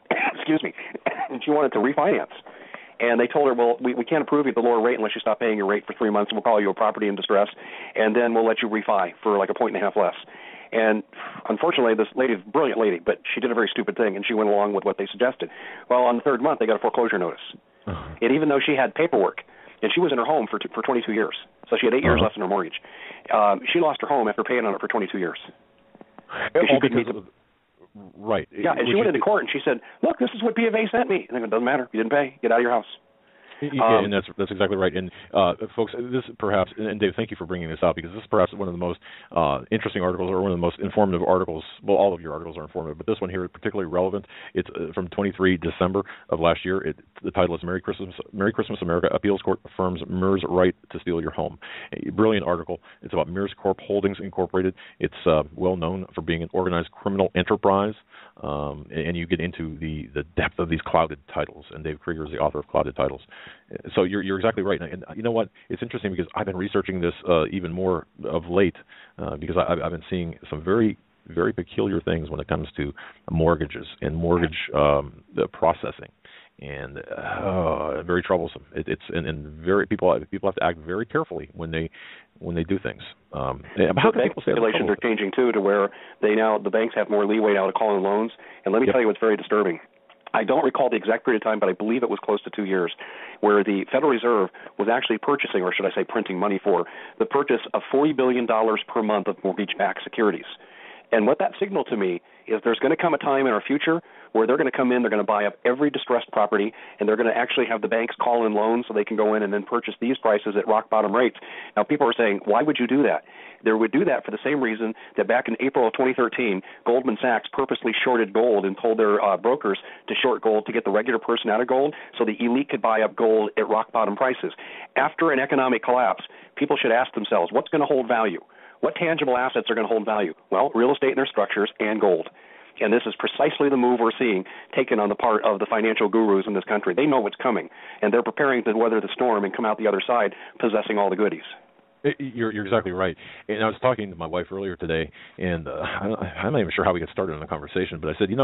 excuse me, and she wanted to refinance. And they told her, well, we can't approve you the lower rate unless you stop paying your rate for 3 months, and we'll call you a property in distress, and then we'll let you refi for like 1.5 points less. And unfortunately, this lady is a brilliant lady, but she did a very stupid thing, and she went along with what they suggested. Well, on the third month, they got a foreclosure notice. And even though she had paperwork, and she was in her home for 22 years, so she had 8 years left in her mortgage, she lost her home after paying on it for 22 years. Right. Yeah, and she went into court and she said, look, this is what B of A sent me. And I go, it doesn't matter. You didn't pay. Get out of your house. Yeah, and that's exactly right. And folks, this perhaps, and Dave, thank you for bringing this up, because this is perhaps one of the most interesting articles, or one of the most informative articles. Well, all of your articles are informative, but this one here is particularly relevant. It's from 23 December of last year. The title is Merry Christmas, America. Appeals Court affirms Mears right to steal your home. A brilliant article. It's about Mears Corp Holdings Incorporated. It's well known for being an organized criminal enterprise, and you get into the depth of these clouded titles. And Dave Krieger is the author of Clouded Titles. So you're exactly right. And you know what? It's interesting because I've been researching this even more of late because I've been seeing some very, very peculiar things when it comes to mortgages and mortgage processing, and very troublesome. It's very people have to act very carefully when they do things. How can people say regulations are changing too, to where the banks have more leeway now to call in loans. And let me tell you what's very disturbing. I don't recall the exact period of time, but I believe it was close to 2 years, where the Federal Reserve was actually purchasing, or should I say printing money for, the purchase of $40 billion per month of mortgage-backed securities. And what that signaled to me is there's going to come a time in our future where they're going to come in, they're going to buy up every distressed property, and they're going to actually have the banks call in loans so they can go in and then purchase these prices at rock-bottom rates. Now, people are saying, why would you do that? They would do that for the same reason that back in April of 2013, Goldman Sachs purposely shorted gold and told their brokers to short gold to get the regular person out of gold so the elite could buy up gold at rock-bottom prices. After an economic collapse, people should ask themselves, what's going to hold value? What tangible assets are going to hold value? Well, real estate and their structures and gold. And this is precisely the move we're seeing taken on the part of the financial gurus in this country. They know what's coming, and they're preparing to weather the storm and come out the other side possessing all the goodies. You're exactly right. And I was talking to my wife earlier today, and I'm not even sure how we got started in the conversation, but I said,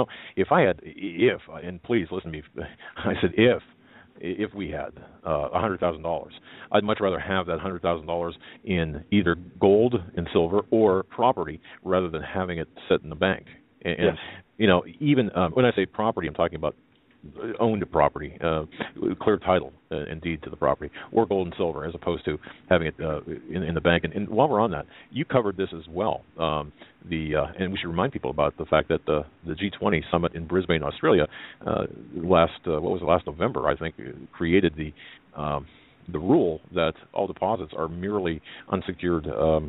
and please listen to me, I said, if we had $100,000, I'd much rather have that $100,000 in either gold and silver or property rather than having it sit in the bank. And even when I say property, I'm talking about owned property, clear title and deed to the property, or gold and silver, as opposed to having it in the bank. And while we're on that, you covered this as well. And we should remind people about the fact that the G20 summit in Brisbane, Australia, last November, I think, created the rule that all deposits are merely unsecured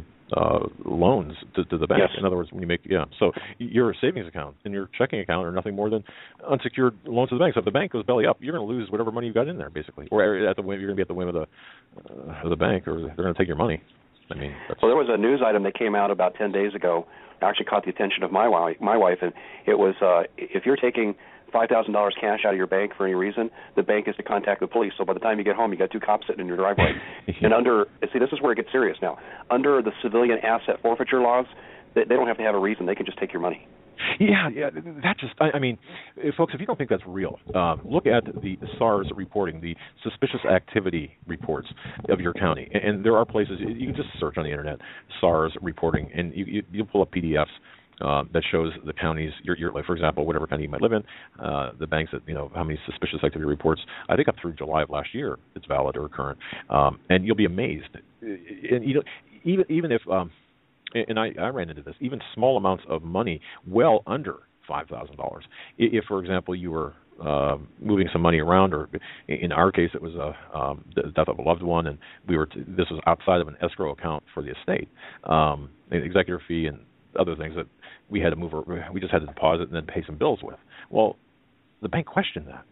loans to the bank. Yes. In other words, when you make so your savings account and your checking account are nothing more than unsecured loans to the bank. So if the bank goes belly up, you're going to lose whatever money you got in there, basically, or you're going to be at the whim of the bank, or they're going to take your money. I mean, well, there was a news item that came out about 10 days ago. It actually caught the attention of my wife, and it was if you're taking $5,000 cash out of your bank for any reason, the bank is to contact the police. So by the time you get home, you got 2 cops sitting in your driveway. And this is where it gets serious now. Under the civilian asset forfeiture laws, they don't have to have a reason. They can just take your money. Yeah, that just, I mean, folks, if you don't think that's real, look at the SARS reporting, the suspicious activity reports of your county. And there are places, you can just search on the internet, SARS reporting, and you'll pull up PDFs that shows the counties, your like, for example, whatever county you might live in, the banks that, how many suspicious activity reports, I think up through July of last year, it's valid or current. And you'll be amazed. And, even if, and I ran into this, even small amounts of money well under $5,000. If, for example, you were moving some money around, or in our case, it was the death of a loved one, and this was outside of an escrow account for the estate, an executor fee and other things that we had to we just had to deposit and then pay some bills with. Well, the bank questioned that.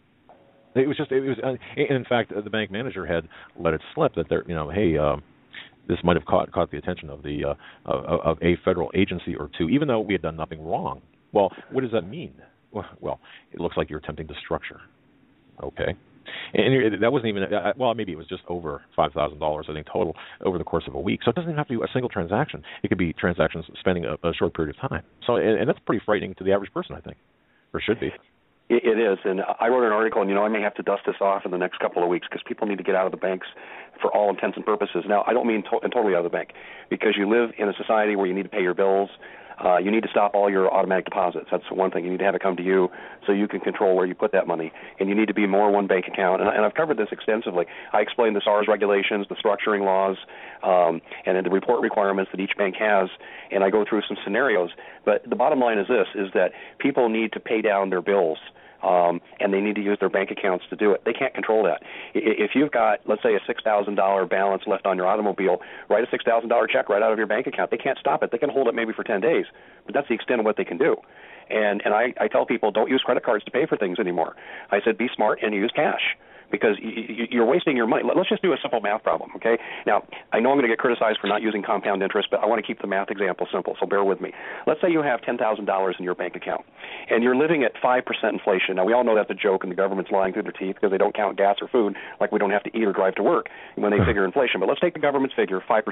And in fact, the bank manager had let it slip that this might have caught the attention of of a federal agency or two, even though we had done nothing wrong. Well, what does that mean? Well, it looks like you're attempting to structure. Okay. And that wasn't even, maybe it was just over $5,000, I think, total over the course of a week. So it doesn't even have to be a single transaction. It could be transactions spanning a short period of time. So, and that's pretty frightening to the average person, I think, or should be. It is, and I wrote an article, and I may have to dust this off in the next couple of weeks because people need to get out of the banks for all intents and purposes. Now, I don't mean totally out of the bank, because you live in a society where you need to pay your bills. You need to stop all your automatic deposits. That's the one thing. You need to have it come to you so you can control where you put that money. And you need to be more one bank account. And I've covered this extensively. I explained the SARS regulations, the structuring laws, and then the report requirements that each bank has. And I go through some scenarios. But the bottom line is this, is that people need to pay down their bills. And they need to use their bank accounts to do it. They can't control that. If you've got, let's say, a $6,000 balance left on your automobile, write a $6,000 check right out of your bank account. They can't stop it. They can hold it maybe for 10 days, but that's the extent of what they can do. And I tell people, don't use credit cards to pay for things anymore. I said, be smart and use cash, because you're wasting your money. Let's just do a simple math problem, okay? Now, I know I'm going to get criticized for not using compound interest, but I want to keep the math example simple, so bear with me. Let's say you have $10,000 in your bank account, and you're living at 5% inflation. Now, we all know that's a joke, and the government's lying through their teeth because they don't count gas or food, like we don't have to eat or drive to work when they figure inflation. But let's take the government's figure, 5%.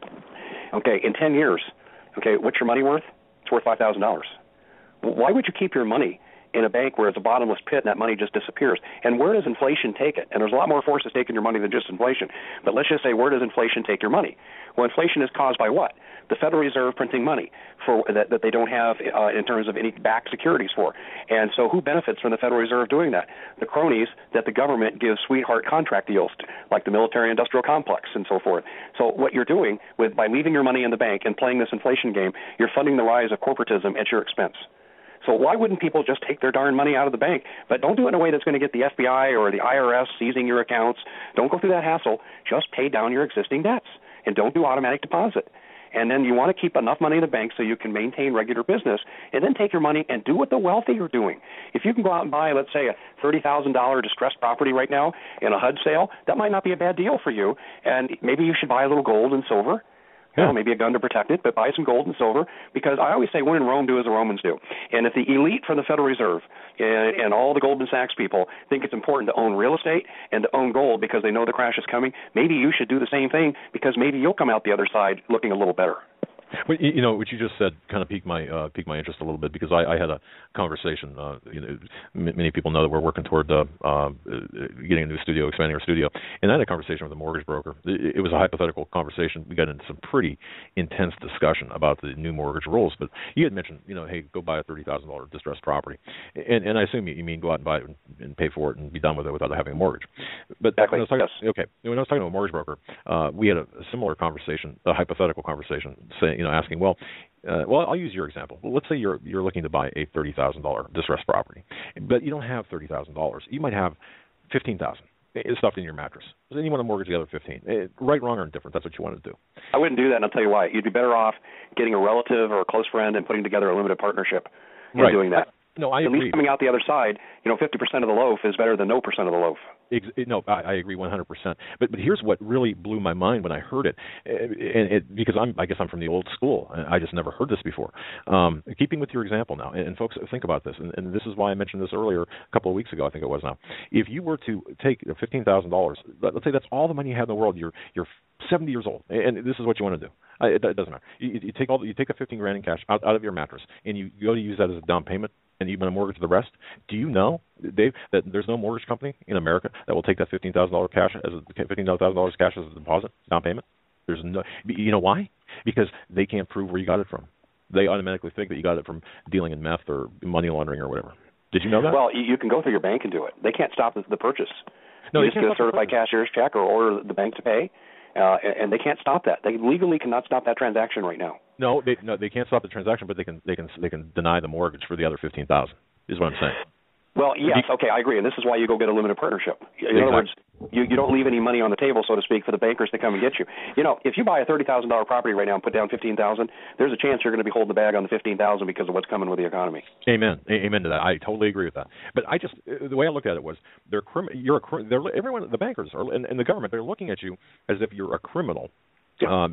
Okay, in 10 years, okay, what's your money worth? It's worth $5,000. Why would you keep your money in a bank where it's a bottomless pit and that money just disappears? And where does inflation take it? And there's a lot more forces taking your money than just inflation. But let's just say, where does inflation take your money? Well, inflation is caused by what? The Federal Reserve printing money for that they don't have in terms of any backed securities for. And so who benefits from the Federal Reserve doing that? The cronies that the government gives sweetheart contract deals to, like the military-industrial complex and so forth. So what you're doing by leaving your money in the bank and playing this inflation game, you're funding the rise of corporatism at your expense. So why wouldn't people just take their darn money out of the bank? But don't do it in a way that's going to get the FBI or the IRS seizing your accounts. Don't go through that hassle. Just pay down your existing debts, and don't do automatic deposit. And then you want to keep enough money in the bank so you can maintain regular business, and then take your money and do what the wealthy are doing. If you can go out and buy, let's say, a $30,000 distressed property right now in a HUD sale, that might not be a bad deal for you. And maybe you should buy a little gold and silver. Yeah. Maybe a gun to protect it, but buy some gold and silver, because I always say, when in Rome, do as the Romans do. And if the elite from the Federal Reserve and all the Goldman Sachs people think it's important to own real estate and to own gold because they know the crash is coming, maybe you should do the same thing, because maybe you'll come out the other side looking a little better. Well, what you just said kind of piqued my interest a little bit, because I had a conversation. Many people know that we're working toward getting a new studio, expanding our studio, and I had a conversation with a mortgage broker. It was a hypothetical conversation. We got into some pretty intense discussion about the new mortgage rules. But you had mentioned, hey, go buy a $30,000 distressed property, and I assume you mean go out and buy it and pay for it and be done with it without having a mortgage. But exactly. When I was talking to a mortgage broker, we had a similar conversation, a hypothetical conversation, saying, asking, well, I'll use your example. Well, let's say you're looking to buy a $30,000 distressed property, but you don't have $30,000. You might have $15,000 stuffed in your mattress. Then you want to mortgage the other $15,000. Right, wrong, or indifferent. That's what you want to do. I wouldn't do that, and I'll tell you why. You'd be better off getting a relative or a close friend and putting together a limited partnership and doing that. No, I agree. At least coming out the other side, 50% of the loaf is better than no percent of the loaf. No, I agree 100%. But here's what really blew my mind when I heard it, because I guess I'm from the old school. I just never heard this before. Keeping with your example now, and folks, think about this, and this is why I mentioned this earlier, a couple of weeks ago, I think it was now. If you were to take $15,000, let's say that's all the money you have in the world, you're 70 years old, and this is what you want to do. It doesn't matter. You take the $15,000 in cash out of your mattress, and you go to use that as a down payment, and you're going to mortgage the rest. Do you know, Dave, that there's no mortgage company in America that will take that $15,000 cash as a deposit, down payment? There's no. You know why? Because they can't prove where you got it from. They automatically think that you got it from dealing in meth or money laundering or whatever. Did you know that? Well, you can go through your bank and do it. They can't stop the purchase. No, you just get a certified cashier's check or order the bank to pay. And they can't stop that. They legally cannot stop that transaction right now. No, they can't stop the transaction, but they can deny the mortgage for the other $15,000. Is what I'm saying. Well, yes, okay, I agree, and this is why you go get a limited partnership. In other words, you don't leave any money on the table, so to speak, for the bankers to come and get you. If you buy a $30,000 property right now and put down $15,000, there's a chance you're going to be holding the bag on the $15,000 because of what's coming with the economy. Amen to that. I totally agree with that. But the way I looked at it was, everyone, the bankers and the government, they're looking at you as if you're a criminal. Yeah.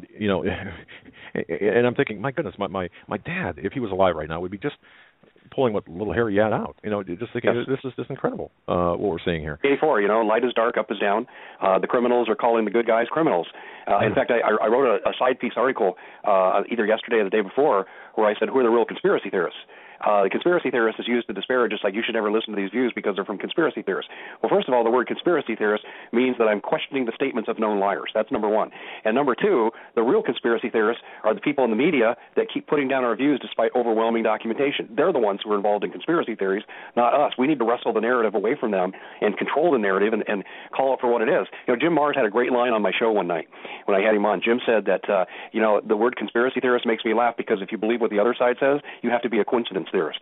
And I'm thinking, my goodness, my dad, if he was alive right now, would be just pulling what little hair he had out. Just thinking, yes. This is just incredible, what we're seeing here. 84, light is dark, up is down. The criminals are calling the good guys criminals. In fact, I wrote a side piece article either yesterday or the day before where I said, who are the real conspiracy theorists? The conspiracy theorist is used to disparage, just like you should never listen to these views because they're from conspiracy theorists. Well, first of all, the word conspiracy theorist means that I'm questioning the statements of known liars. That's number one. And number two, the real conspiracy theorists are the people in the media that keep putting down our views despite overwhelming documentation. They're the ones who are involved in conspiracy theories, not us. We need to wrestle the narrative away from them and control the narrative and call it for what it is. Jim Marrs had a great line on my show one night when I had him on. Jim said that, the word conspiracy theorist makes me laugh because if you believe what the other side says, you have to be a coincidence theorist.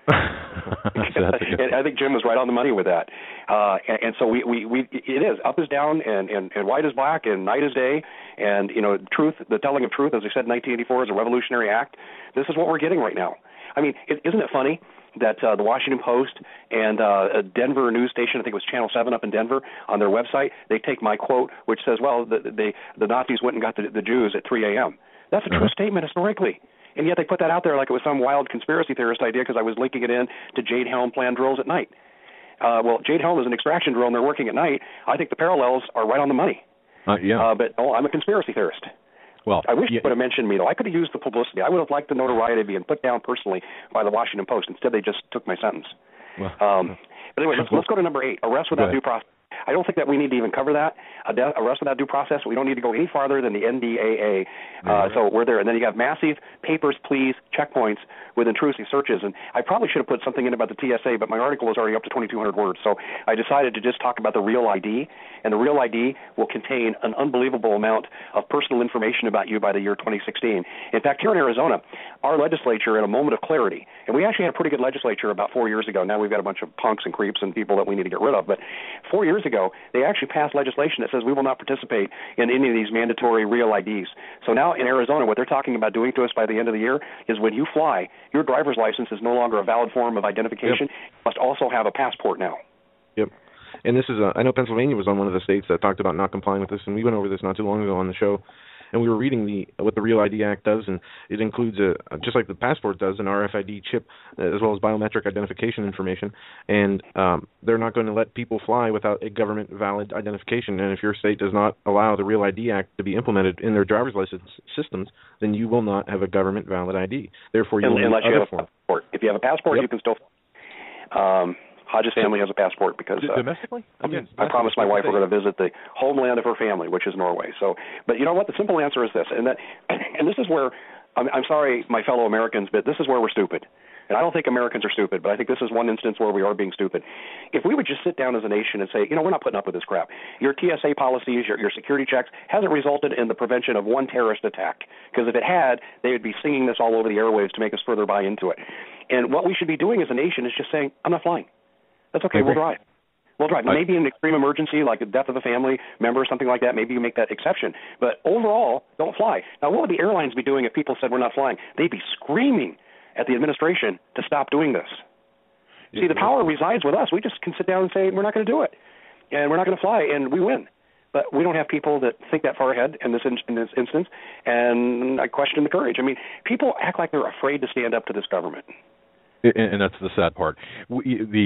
And I think Jim was right on the money with that. And so we it is up is down and white is black and night is day. And, truth, the telling of truth, as I said, 1984 is a revolutionary act. This is what we're getting right now. I mean, isn't it funny that the Washington Post and a Denver news station, I think it was Channel 7 up in Denver, on their website, they take my quote, which says, well, the Nazis went and got the Jews at 3 a.m. That's a true statement historically. And yet they put that out there like it was some wild conspiracy theorist idea because I was linking it in to Jade Helm planned drills at night. Well, Jade Helm is an extraction drill and they're working at night. I think the parallels are right on the money. But I'm a conspiracy theorist. Well, I wish you would have mentioned me, though. I could have used the publicity. I would have liked the notoriety being put down personally by the Washington Post. Instead, they just took my sentence. But anyway, let's go to number 8, arrest without due process. I don't think that we need to even cover that. Arrest without due process. We don't need to go any farther than the NDAA. So we're there. And then you have massive papers, please, checkpoints with intrusive searches. And I probably should have put something in about the TSA, but my article is already up to 2,200 words. So I decided to just talk about the Real ID. And the Real ID will contain an unbelievable amount of personal information about you by the year 2016. In fact, here in Arizona, our legislature, in a moment of clarity, and we actually had a pretty good legislature about 4 years ago. Now we've got a bunch of punks and creeps and people that we need to get rid of. But 4 years ago, they actually passed legislation that says we will not participate in any of these mandatory Real IDs. So now in Arizona, what they're talking about doing to us by the end of the year is when you fly, your driver's license is no longer a valid form of identification. You must also have a passport now. Yep. And this is, I know Pennsylvania was on one of the states that talked about not complying with this, and we went over this not too long ago on the show. And we were reading what the Real ID Act does, and it includes, just like the passport does, an RFID chip, as well as biometric identification information. And they're not going to let people fly without a government valid identification. And if your state does not allow the Real ID Act to be implemented in their driver's license systems, then you will not have a government valid ID. Therefore, you will need other form. If you have a passport, you can still. Hodges family has a passport because domestically. I promised my wife we're going to visit the homeland of her family, which is Norway. So, but you know what? The simple answer is this, and this is where I'm sorry, my fellow Americans, but this is where we're stupid. And I don't think Americans are stupid, but I think this is one instance where we are being stupid. If we would just sit down as a nation and say, we're not putting up with this crap. Your TSA policies, your security checks hasn't resulted in the prevention of one terrorist attack. Because if it had, they would be singing this all over the airwaves to make us further buy into it. And what we should be doing as a nation is just saying, I'm not flying. That's okay, we'll drive. We'll drive. Maybe in an extreme emergency, like the death of a family member or something like that, maybe you make that exception. But overall, don't fly. Now, what would the airlines be doing if people said we're not flying? They'd be screaming at the administration to stop doing this. See, the power resides with us. We just can sit down and say we're not going to do it, and we're not going to fly, and we win. But we don't have people that think that far ahead in this instance, and I question the courage. I mean, people act like they're afraid to stand up to this government. And that's the sad part. What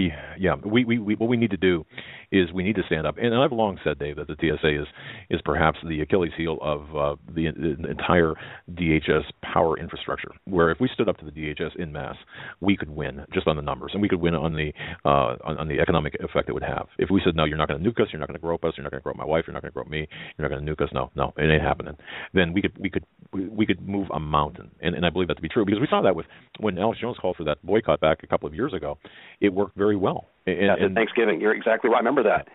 we need to do is we need to stand up. And I've long said, Dave, that the TSA is perhaps the Achilles heel of the entire DHS power infrastructure. Where if we stood up to the DHS in mass, we could win just on the numbers, and we could win on the economic effect it would have. If we said, no, you're not going to nuke us, you're not going to grope us, you're not going to grope my wife, you're not going to grope me, you're not going to nuke us, no, it ain't happening. Then we could move a mountain, and I believe that to be true because we saw that with when Alex Jones called for that boycott back a couple of years ago. It worked very well. And Thanksgiving, you're exactly right. I remember that.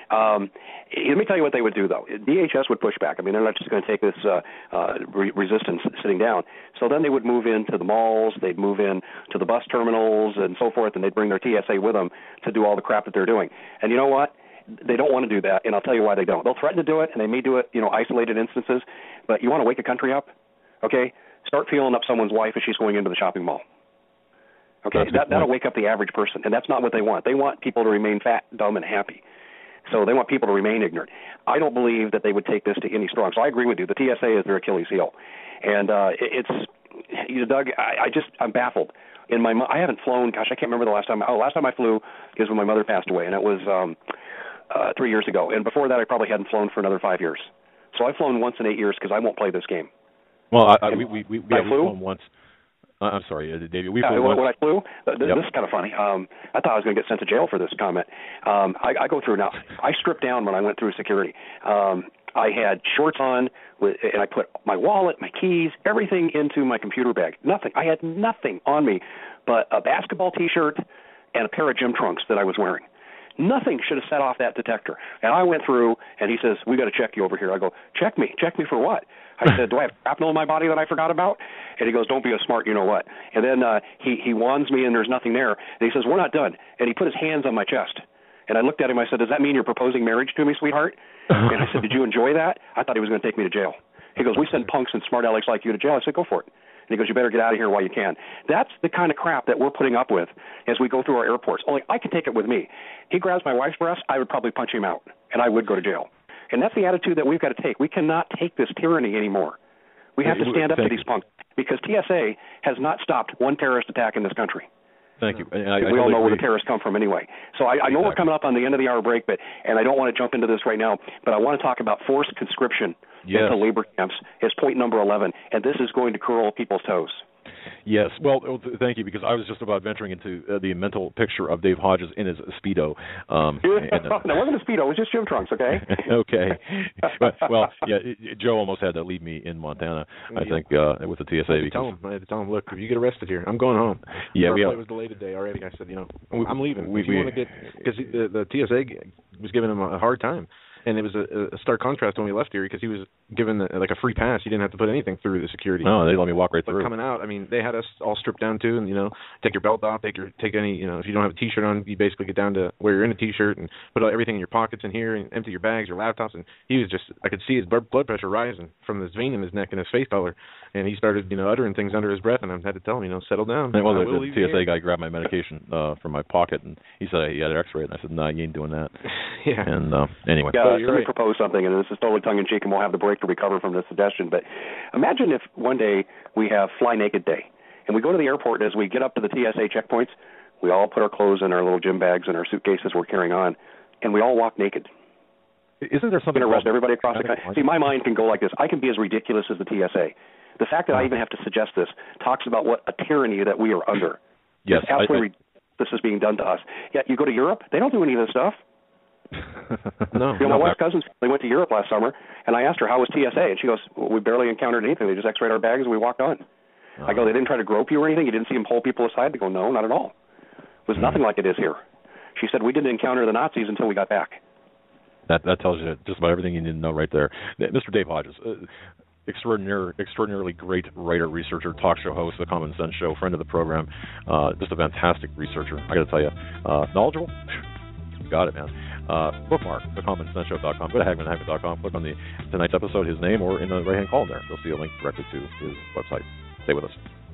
Let me tell you what they would do, though. DHS would push back. I mean, they're not just going to take this resistance sitting down. So then they would move into the malls, they'd move in to the bus terminals and so forth, and they'd bring their TSA with them to do all the crap that they're doing. And you know what? They don't want to do that, and I'll tell you why they don't. They'll threaten to do it, and they may do it, isolated instances. But you want to wake a country up? Okay? Start feeling up someone's wife as she's going into the shopping mall. Okay, that'll wake up the average person, and that's not what they want. They want people to remain fat, dumb, and happy. So they want people to remain ignorant. I don't believe that they would take this to any strong. So I agree with you. The TSA is their Achilles heel, and Doug. I'm baffled. I haven't flown. Gosh, I can't remember the last time. Last time I flew is when my mother passed away, and it was 3 years ago. And before that, I probably hadn't flown for another 5 years. So I've flown once in 8 years because I won't play this game. Well, we've flown once. I'm sorry, David. When I flew, this is kind of funny. I thought I was going to get sent to jail for this comment. I go through now. I stripped down when I went through security. I had shorts on, and I put my wallet, my keys, everything into my computer bag. Nothing. I had nothing on me but a basketball T-shirt and a pair of gym trunks that I was wearing. Nothing should have set off that detector. And I went through, and he says, "We got to check you over here." I go, "Check me? Check me for what?" I said, "Do I have shrapnel in my body that I forgot about?" And he goes, "Don't be a smart you-know-what." And then he wands me, and there's nothing there. And he says, "We're not done." And he put his hands on my chest. And I looked at him. I said, "Does that mean you're proposing marriage to me, sweetheart?" And I said, "Did you enjoy that?" I thought he was going to take me to jail. He goes, "We send punks and smart alecks like you to jail." I said, "Go for it." And he goes, "You better get out of here while you can." That's the kind of crap that we're putting up with as we go through our airports. Only I can take it with me. He grabs my wife's breast, I would probably punch him out, and I would go to jail. And that's the attitude that we've got to take. We cannot take this tyranny anymore. We have to stand up to these punks because TSA has not stopped one terrorist attack in this country. Thank you. We all know where the terrorists come from anyway. So I know we're coming up on the end of the hour break, and I don't want to jump into this right now, but I want to talk about forced conscription into labor camps as point number 11, and this is going to curl people's toes. Yes. Well, thank you, because I was just about venturing into the mental picture of Dave Hodges in his Speedo. No, it wasn't a Speedo. It was just gym trunks, okay? Okay. Well, yeah, Joe almost had to leave me in Montana, I think, with the TSA. I had to tell him, look, if you get arrested here, I'm going home. Yeah, our flight was delayed a day already. I said, I'm leaving. Because the TSA was giving him a hard time. And it was a stark contrast when we left here because he was given like a free pass. He didn't have to put anything through the security. No, they let me walk right through. But coming out, I mean, they had us all stripped down too, and take your belt off, take any, if you don't have a T-shirt on, you basically get down to where you're in a T-shirt and put everything in your pockets in here and empty your bags, your laptops. And he was just, I could see his blood pressure rising from this vein in his neck and his face color, and he started, uttering things under his breath, and I had to tell him, settle down. Well, the TSA guy grabbed my medication from my pocket, and he said he had an X-ray, and I said, "No, you ain't doing that." Yeah. And anyway. Yeah, let me propose something, and this is totally tongue-in-cheek, and we'll have the break to recover from this suggestion. But imagine if one day we have Fly Naked Day, and we go to the airport, and as we get up to the TSA checkpoints, we all put our clothes in our little gym bags and our suitcases we're carrying on, and we all walk naked. Isn't there something? Arrest everybody across the country. See, my mind can go like this. I can be as ridiculous as the TSA. The fact that I even have to suggest this talks about what a tyranny that we are under. Yes, it's absolutely this is being done to us. Yet you go to Europe, they don't do any of this stuff. My wife's cousins, they went to Europe last summer, and I asked her, how was TSA? And she goes, well, we barely encountered anything. They just x-rayed our bags and we walked on. I go, they didn't try to grope you or anything? You didn't see them pull people aside? They go, no, not at all. It was nothing like it is here. She said, we didn't encounter the Nazis until we got back. That tells you just about everything you need to know right there. Mr. Dave Hodges, extraordinarily great writer, researcher, talk show host, The Common Sense Show, friend of the program, just a fantastic researcher. I got to tell you, knowledgeable. Got it, man. Bookmark thecommonsenseshow.com. Go to HagmannHagmann.com. Click on tonight's episode, his name, or in the right-hand column there. You'll see a link directly to his website. Stay with us.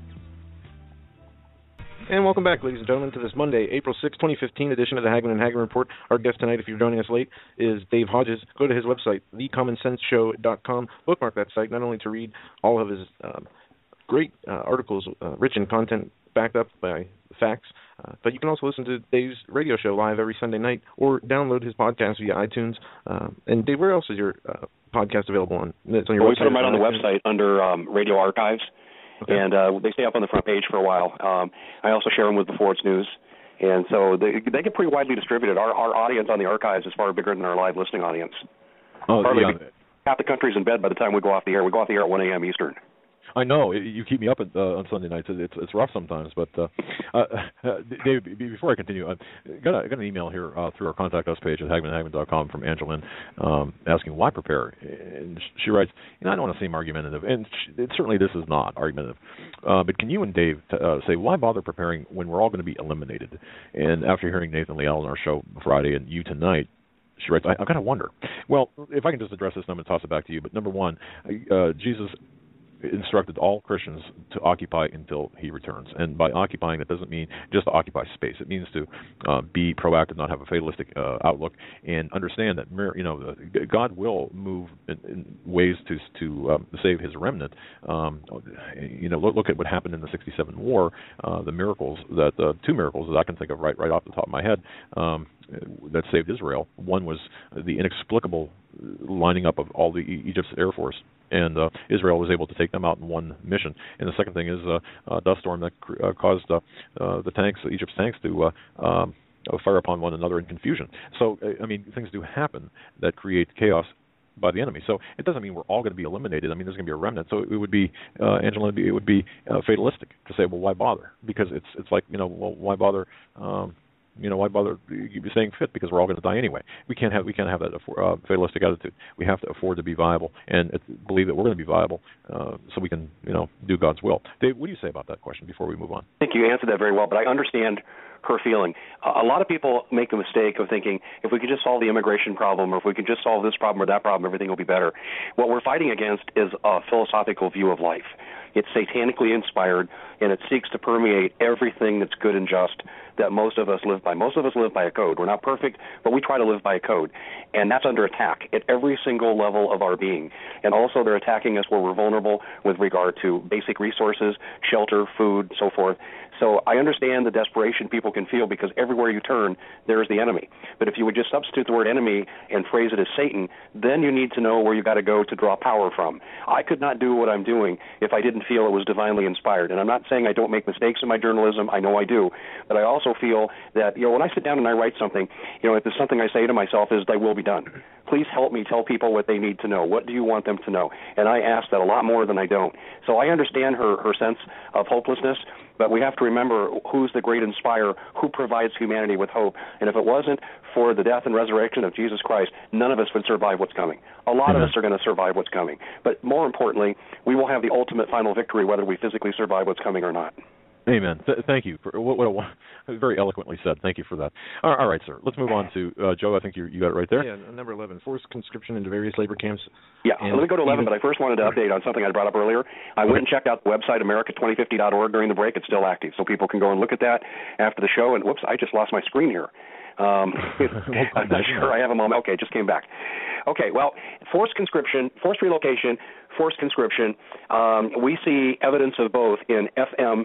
And welcome back, ladies and gentlemen, to this Monday, April 6, 2015 edition of the Hagmann and Hagmann Report. Our guest tonight, if you're joining us late, is Dave Hodges. Go to his website, thecommonsenseshow.com. Bookmark that site, not only to read all of his great articles, rich in content, backed up by facts, but you can also listen to Dave's radio show live every Sunday night or download his podcast via iTunes. And Dave, where else is your podcast available on? It's on your website. We put them right on the website under Radio Archives. Okay. And they stay up on the front page for a while. I also share them with the Fords News. And so they get pretty widely distributed. Our audience on the archives is far bigger than our live listening audience. Half the country's in bed by the time we go off the air. We go off the air at 1 a.m. Eastern. I know you keep me up on Sunday nights. It's rough sometimes, but Dave, before I continue, I got an email here through our contact us page at HagmannHagmann.com from Angeline asking why prepare. And she writes, I don't want to seem argumentative, and certainly this is not argumentative, but can you and Dave say why bother preparing when we're all going to be eliminated? And after hearing Nathan Leal on our show Friday and you tonight, she writes, I've got to wonder. Well, if I can just address this, I'm going to toss it back to you. But number one, Jesus instructed all Christians to occupy until he returns. And by occupying, that doesn't mean just to occupy space. It means to be proactive, not have a fatalistic outlook, and understand that God will move in ways to save his remnant. Look at what happened in the 67 war, the miracles, two miracles that I can think of right off the top of my head that saved Israel. One was the inexplicable lining up of all the Egypt's air force And Israel was able to take them out in one mission. And the second thing is a dust storm that caused the tanks, Egypt's tanks, to fire upon one another in confusion. So, I mean, things do happen that create chaos by the enemy. So it doesn't mean we're all going to be eliminated. I mean, there's going to be a remnant. So it would be, Angela, it would be fatalistic to say, well, why bother? Because it's like, well, why bother? Why bother staying fit, because we're all going to die anyway? We can't have that fatalistic attitude. We have to afford to be viable and believe that we're going to be viable, so we can do God's will. Dave, what do you say about that question before we move on? I think you answered that very well, but I understand her feeling. A lot of people make a mistake of thinking if we could just solve the immigration problem, or if we could just solve this problem or that problem, everything will be better. What we're fighting against is a philosophical view of life. It's satanically inspired, and it seeks to permeate everything that's good and just that most of us live by. Most of us live by a code. We're not perfect, but we try to live by a code. And that's under attack at every single level of our being. And also they're attacking us where we're vulnerable with regard to basic resources, shelter, food, so forth. So I understand the desperation people can feel, because everywhere you turn, there's the enemy. But if you would just substitute the word enemy and phrase it as Satan, then you need to know where you've got to go to draw power from. I could not do what I'm doing if I didn't feel it was divinely inspired. And I'm not saying I don't make mistakes in my journalism. I know I do. But I also feel that, when I sit down and I write something, if there's something I say to myself is, thy will be done. Please help me tell people what they need to know. What do you want them to know? And I ask that a lot more than I don't. So I understand her sense of hopelessness, but we have to remember who's the great inspirer, who provides humanity with hope. And if it wasn't for the death and resurrection of Jesus Christ, none of us would survive what's coming. A lot of us are going to survive what's coming. But more importantly, we will have the ultimate final victory, whether we physically survive what's coming or not. Amen. Thank you. What very eloquently said. Thank you for that. All right, sir. Let's move on to Joe. I think you got it right there. Yeah, number 11, forced conscription into various labor camps. Yeah, let me go to 11, but I first wanted to update on something I brought up earlier. I went and checked out the website, America2050.org, during the break. It's still active, so people can go and look at that after the show. And, whoops, I just lost my screen here. I'm not sure I have a moment. Okay, it just came back. Okay, well, forced conscription, forced relocation, forced conscription, we see evidence of both in FM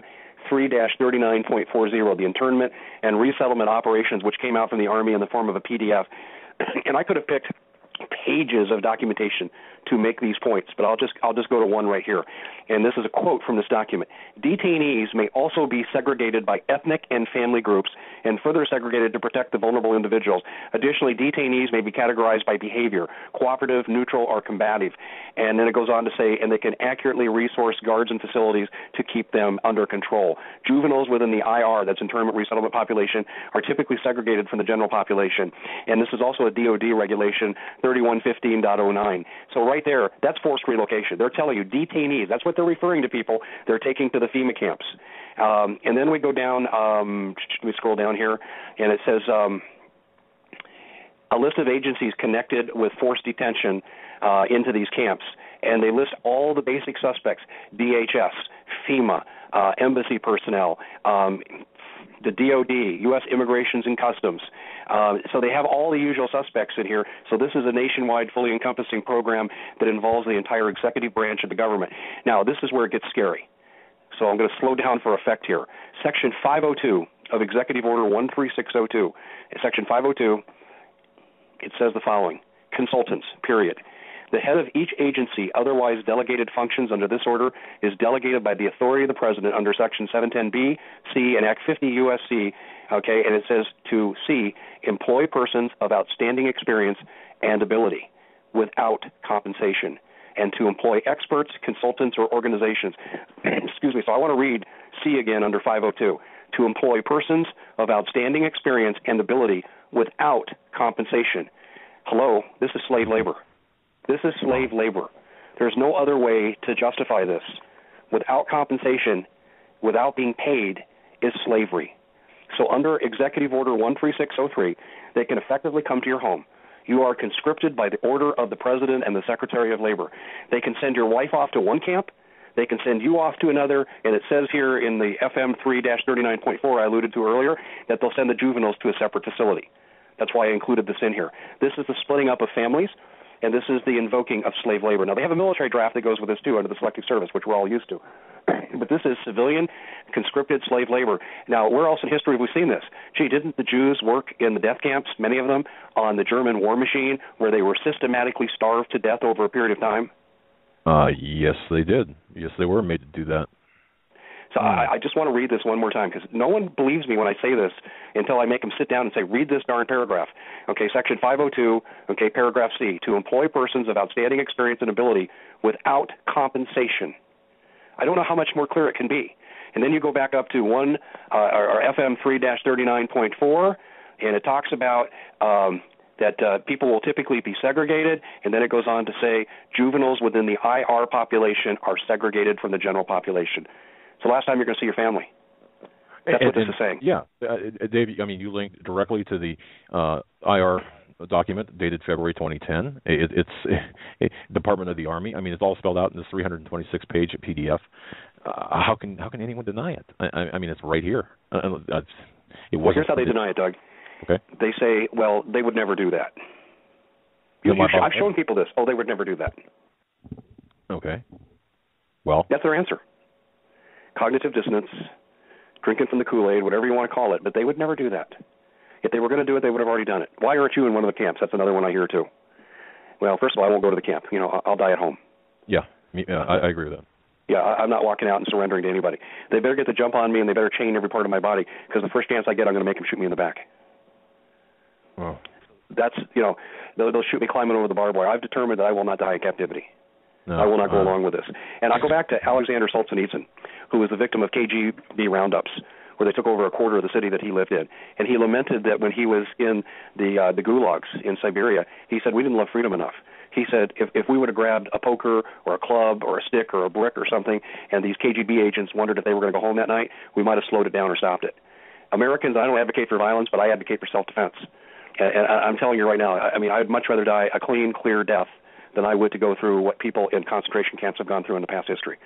3-39.40, the internment and resettlement operations, which came out from the Army in the form of a PDF. And I could have picked pages of documentation to make these points, but I'll just go to one right here. And this is a quote from this document. Detainees may also be segregated by ethnic and family groups and further segregated to protect the vulnerable individuals. Additionally, detainees may be categorized by behavior, cooperative, neutral, or combative. And then it goes on to say, and they can accurately resource guards and facilities to keep them under control. Juveniles within the IR, that's internment resettlement population, are typically segregated from the general population. And this is also a DOD regulation, 3115.09. So right there, that's forced relocation. They're telling you detainees, that's what they're referring to people they're taking to the FEMA camps. And then we go down, let me scroll down here, and it says a list of agencies connected with forced detention into these camps. And they list all the basic suspects: DHS, FEMA, embassy personnel, the DOD, U.S. Immigrations and Customs. So they have all the usual suspects in here. So this is a nationwide, fully encompassing program that involves the entire executive branch of the government. Now, this is where it gets scary. So I'm going to slow down for effect here. Section 502 of Executive Order 13602. Section 502, it says the following: consultants, period. The head of each agency otherwise delegated functions under this order is delegated by the authority of the President under Section 710B, C, and Act 50 U.S.C., okay, and it says to C, employ persons of outstanding experience and ability without compensation, and to employ experts, consultants, or organizations. Excuse me, so I want to read C again under 502. To employ persons of outstanding experience and ability without compensation. Hello, this is slave labor. This is slave labor. There's no other way to justify this. Without compensation, without being paid, is slavery. So under Executive Order 13603, they can effectively come to your home. You are conscripted by the order of the President and the Secretary of Labor. They can send your wife off to one camp. They can send you off to another, and it says here in the FM 3-39.4 I alluded to earlier that they'll send the juveniles to a separate facility. That's why I included this in here. This is the splitting up of families, and this is the invoking of slave labor. Now, they have a military draft that goes with this, too, under the Selective Service, which we're all used to. But this is civilian, conscripted slave labor. Now, where else in history have we seen this? Gee, didn't the Jews work in the death camps, many of them, on the German war machine, where they were systematically starved to death over a period of time? Yes, they did. Yes, they were made to do that. So I just want to read this one more time because no one believes me when I say this until I make them sit down and say, read this darn paragraph. Okay, Section 502, okay, paragraph C, to employ persons of outstanding experience and ability without compensation. I don't know how much more clear it can be. And then you go back up to or FM 3-39.4, and it talks about that people will typically be segregated, and then it goes on to say juveniles within the IR population are segregated from the general population. It's the last time you're going to see your family. That's what this is saying. Yeah, Dave, I mean, you linked directly to the IR document dated February 2010. It's Department of the Army. I mean, it's all spelled out in this 326-page PDF. How can anyone deny it? I mean, it's right here. Well, here's how they deny it, Doug. Okay. They say, well, they would never do that. I've shown people this. Oh, they would never do that. Okay. Well, that's their answer. Cognitive dissonance, drinking from the Kool-Aid, whatever you want to call it, but they would never do that. If they were going to do it, they would have already done it. Why aren't you in one of the camps? That's another one I hear too. Well, first of all, I won't go to the camp. I'll die at home. Yeah, I agree with that. Yeah, I'm not walking out and surrendering to anybody. They better get the jump on me, and they better chain every part of my body, because the first chance I get, I'm going to make them shoot me in the back. Oh. That's, they'll shoot me climbing over the barbed wire. I've determined that I will not die in captivity. No, I will not go along with this. And I'll go back to Alexander Solzhenitsyn, who was the victim of KGB roundups, where they took over a quarter of the city that he lived in. And he lamented that when he was in the gulags in Siberia, he said, we didn't love freedom enough. He said, if we would have grabbed a poker or a club or a stick or a brick or something, and these KGB agents wondered if they were going to go home that night, we might have slowed it down or stopped it. Americans, I don't advocate for violence, but I advocate for self-defense. And I'm telling you right now, I mean, I'd much rather die a clean, clear death than I would to go through what people in concentration camps have gone through in the past history.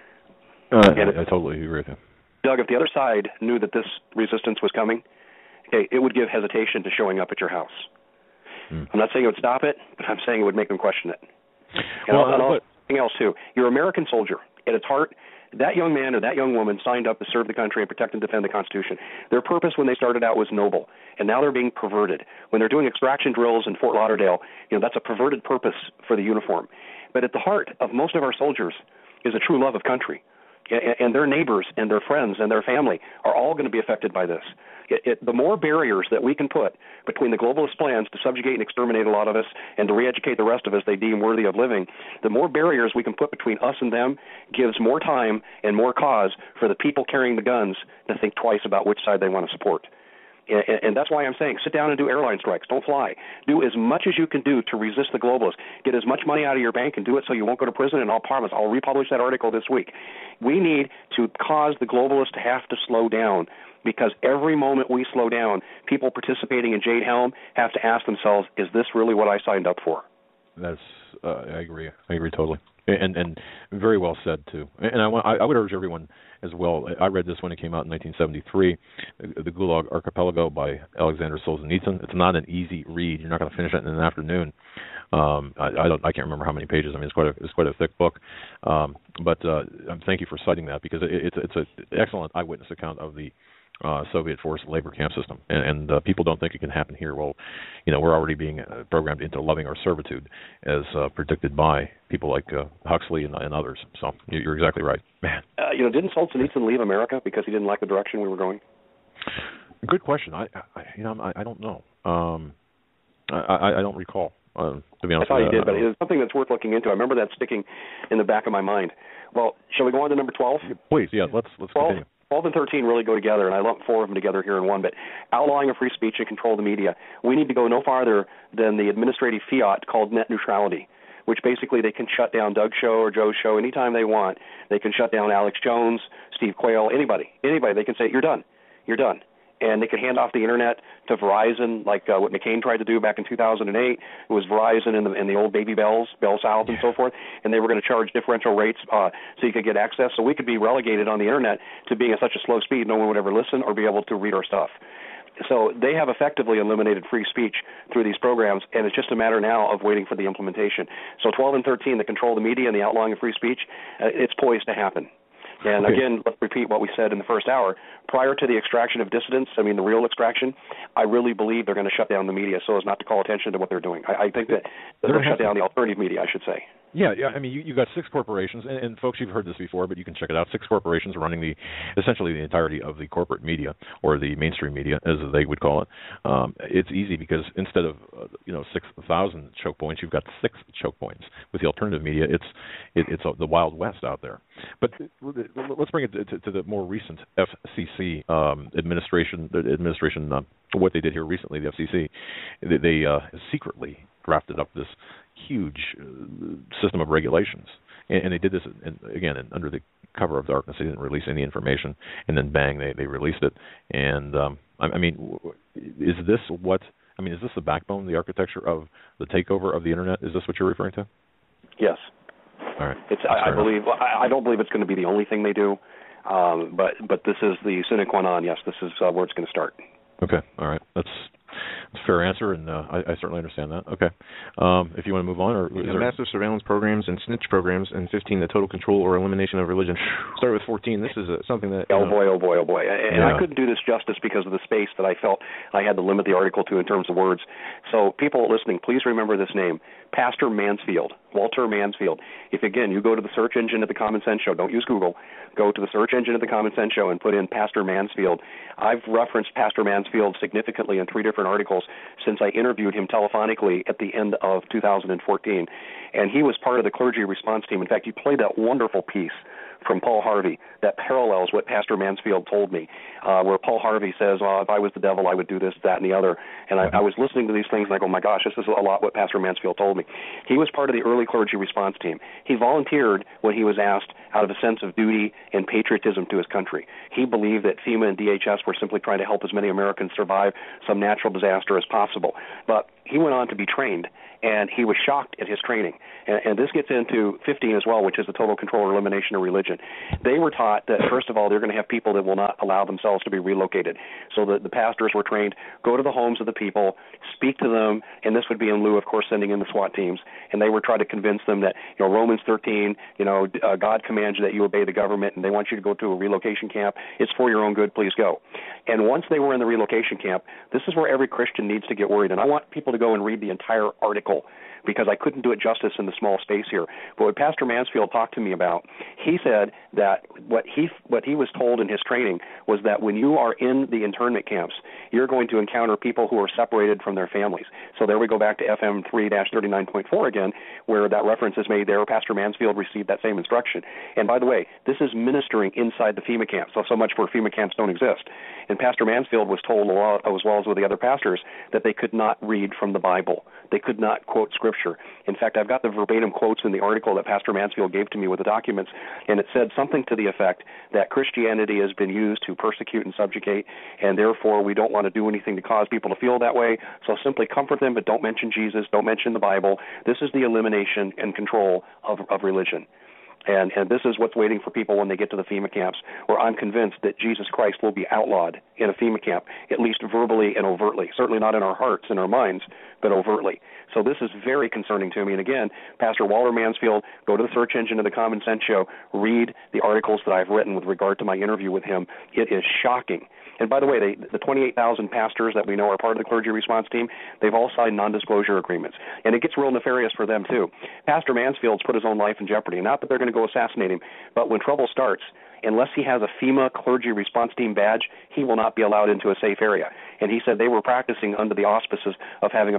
I totally agree with you. Doug, if the other side knew that this resistance was coming, okay, it would give hesitation to showing up at your house. I'm not saying it would stop it, but I'm saying it would make them question it. And something else, too. You're an American soldier. At its heart, that young man or that young woman signed up to serve the country and protect and defend the Constitution. Their purpose when they started out was noble, and now they're being perverted. When they're doing extraction drills in Fort Lauderdale, that's a perverted purpose for the uniform. But at the heart of most of our soldiers is a true love of country. And their neighbors and their friends and their family are all going to be affected by this. The more barriers that we can put between the globalist plans to subjugate and exterminate a lot of us and to re-educate the rest of us they deem worthy of living, the more barriers we can put between us and them gives more time and more cause for the people carrying the guns to think twice about which side they want to support. And that's why I'm saying sit down and do airline strikes. Don't fly. Do as much as you can do to resist the globalists. Get as much money out of your bank and do it so you won't go to prison, and I'll promise I'll republish that article this week. We need to cause the globalists to have to slow down, because every moment we slow down, people participating in Jade Helm have to ask themselves, is this really what I signed up for? I agree. I agree totally. And very well said, too. And I would urge everyone as well. I read this when it came out in 1973, The Gulag Archipelago by Alexander Solzhenitsyn. It's not an easy read. You're not going to finish it in an afternoon. I can't remember how many pages. I mean, it's quite a thick book. But thank you for citing that, because it's an excellent eyewitness account of the Soviet forced labor camp system, and people don't think it can happen here. Well, we're already being programmed into loving our servitude, as predicted by people like Huxley and others. So you're exactly right, man. Didn't Solzhenitsyn leave America because he didn't like the direction we were going? Good question. I don't know. I don't recall. To be honest, I thought he did, but it's something that's worth looking into. I remember that sticking in the back of my mind. Well, shall we go on to number 12? Please, yeah. Let's continue. 12 and 13 really go together, and I lump four of them together here in one. But outlawing of free speech and control of the media, we need to go no farther than the administrative fiat called net neutrality, which basically they can shut down Doug's show or Joe's show anytime they want. They can shut down Alex Jones, Steve Quayle, anybody. They can say, you're done. And they could hand off the Internet to Verizon, like what McCain tried to do back in 2008. It was Verizon and the old Baby Bells, Bell South and so forth, and they were going to charge differential rates so you could get access. So we could be relegated on the Internet to being at such a slow speed no one would ever listen or be able to read our stuff. So they have effectively eliminated free speech through these programs, and it's just a matter now of waiting for the implementation. So 12 and 13, the control of the media and the outlawing of free speech, it's poised to happen. And again, let's repeat what we said in the first hour. Prior to the extraction of dissidents, the real extraction, I really believe they're going to shut down the media so as not to call attention to what they're doing. I think that they're going to shut down the alternative media, I should say. Yeah. I mean, you got 6 corporations, and folks, you've heard this before, but you can check it out. 6 corporations running essentially the entirety of the corporate media, or the mainstream media, as they would call it. It's easy because instead of 6,000 choke points, you've got 6 choke points. With the alternative media, it's the Wild West out there. But let's bring it to the more recent FCC administration. What they did here recently, the FCC, they secretly drafted up this huge system of regulations, and they did this under the cover of darkness. They didn't release any information, and then bang, they released it. And I mean, is this the backbone, the architecture of the takeover of the internet? Is this what you're referring to? Yes. All right. I don't believe it's going to be the only thing they do, but this is the sine qua non. Yes, this is where it's going to start. Okay. All right. That's a fair answer, and I certainly understand that. Okay. If you want to move on, or massive surveillance programs and snitch programs, and 15, the total control or elimination of religion. Start with 14. This is something that. Oh boy! And I couldn't do this justice because of the space that I felt I had to limit the article to in terms of words. So people listening, please remember this name, Pastor Mansfield, Walter Mansfield. If again you go to the search engine at the Common Sense Show, don't use Google. Go to the search engine at the Common Sense Show and put in Pastor Mansfield. I've referenced Pastor Mansfield significantly in 3 different articles since I interviewed him telephonically at the end of 2014. And he was part of the clergy response team. In fact, he played that wonderful piece from Paul Harvey that parallels what Pastor Mansfield told me, where Paul Harvey says, if I was the devil, I would do this, that, and the other. And I was listening to these things, and I go, my gosh, this is a lot what Pastor Mansfield told me. He was part of the early clergy response team. He volunteered when he was asked out of a sense of duty and patriotism to his country. He believed that FEMA and DHS were simply trying to help as many Americans survive some natural disaster as possible. But he went on to be trained, and he was shocked at his training. And this gets into 15 as well, which is the total control or elimination of religion. They were taught that, first of all, they're going to have people that will not allow themselves to be relocated. So the pastors were trained, go to the homes of the people, speak to them, and this would be in lieu, of course, sending in the SWAT teams. And they were trying to convince them that, Romans 13, God commands you that you obey the government, and they want you to go to a relocation camp. It's for your own good, please go. And once they were in the relocation camp, this is where every Christian needs to get worried. And I want people to go and read the entire article, because I couldn't do it justice in the small space here. But what Pastor Mansfield talked to me about, he said that what he was told in his training was that when you are in the internment camps, you're going to encounter people who are separated from their families. So there we go back to FM 3-39.4 again, where that reference is made there. Pastor Mansfield received that same instruction. And by the way, this is ministering inside the FEMA camps, so much for FEMA camps don't exist. And Pastor Mansfield was told, as well as with the other pastors, that they could not read from the Bible. They could not quote Scripture. In fact, I've got the verbatim quotes in the article that Pastor Mansfield gave to me with the documents, and it said something to the effect that Christianity has been used to persecute and subjugate, and therefore we don't want to do anything to cause people to feel that way, so simply comfort them, but don't mention Jesus, don't mention the Bible. This is the elimination and control of religion. And this is what's waiting for people when they get to the FEMA camps, where I'm convinced that Jesus Christ will be outlawed in a FEMA camp, at least verbally and overtly. Certainly not in our hearts and our minds, but overtly. So this is very concerning to me. And again, Pastor Walter Mansfield, go to the search engine of the Common Sense Show, read the articles that I've written with regard to my interview with him. It is shocking. And by the way, the 28,000 pastors that we know are part of the clergy response team, they've all signed non-disclosure agreements. And it gets real nefarious for them, too. Pastor Mansfield's put his own life in jeopardy. Not that they're going to go assassinate him, but when trouble starts, unless he has a FEMA clergy response team badge, he will not be allowed into a safe area. And he said they were practicing under the auspices of having a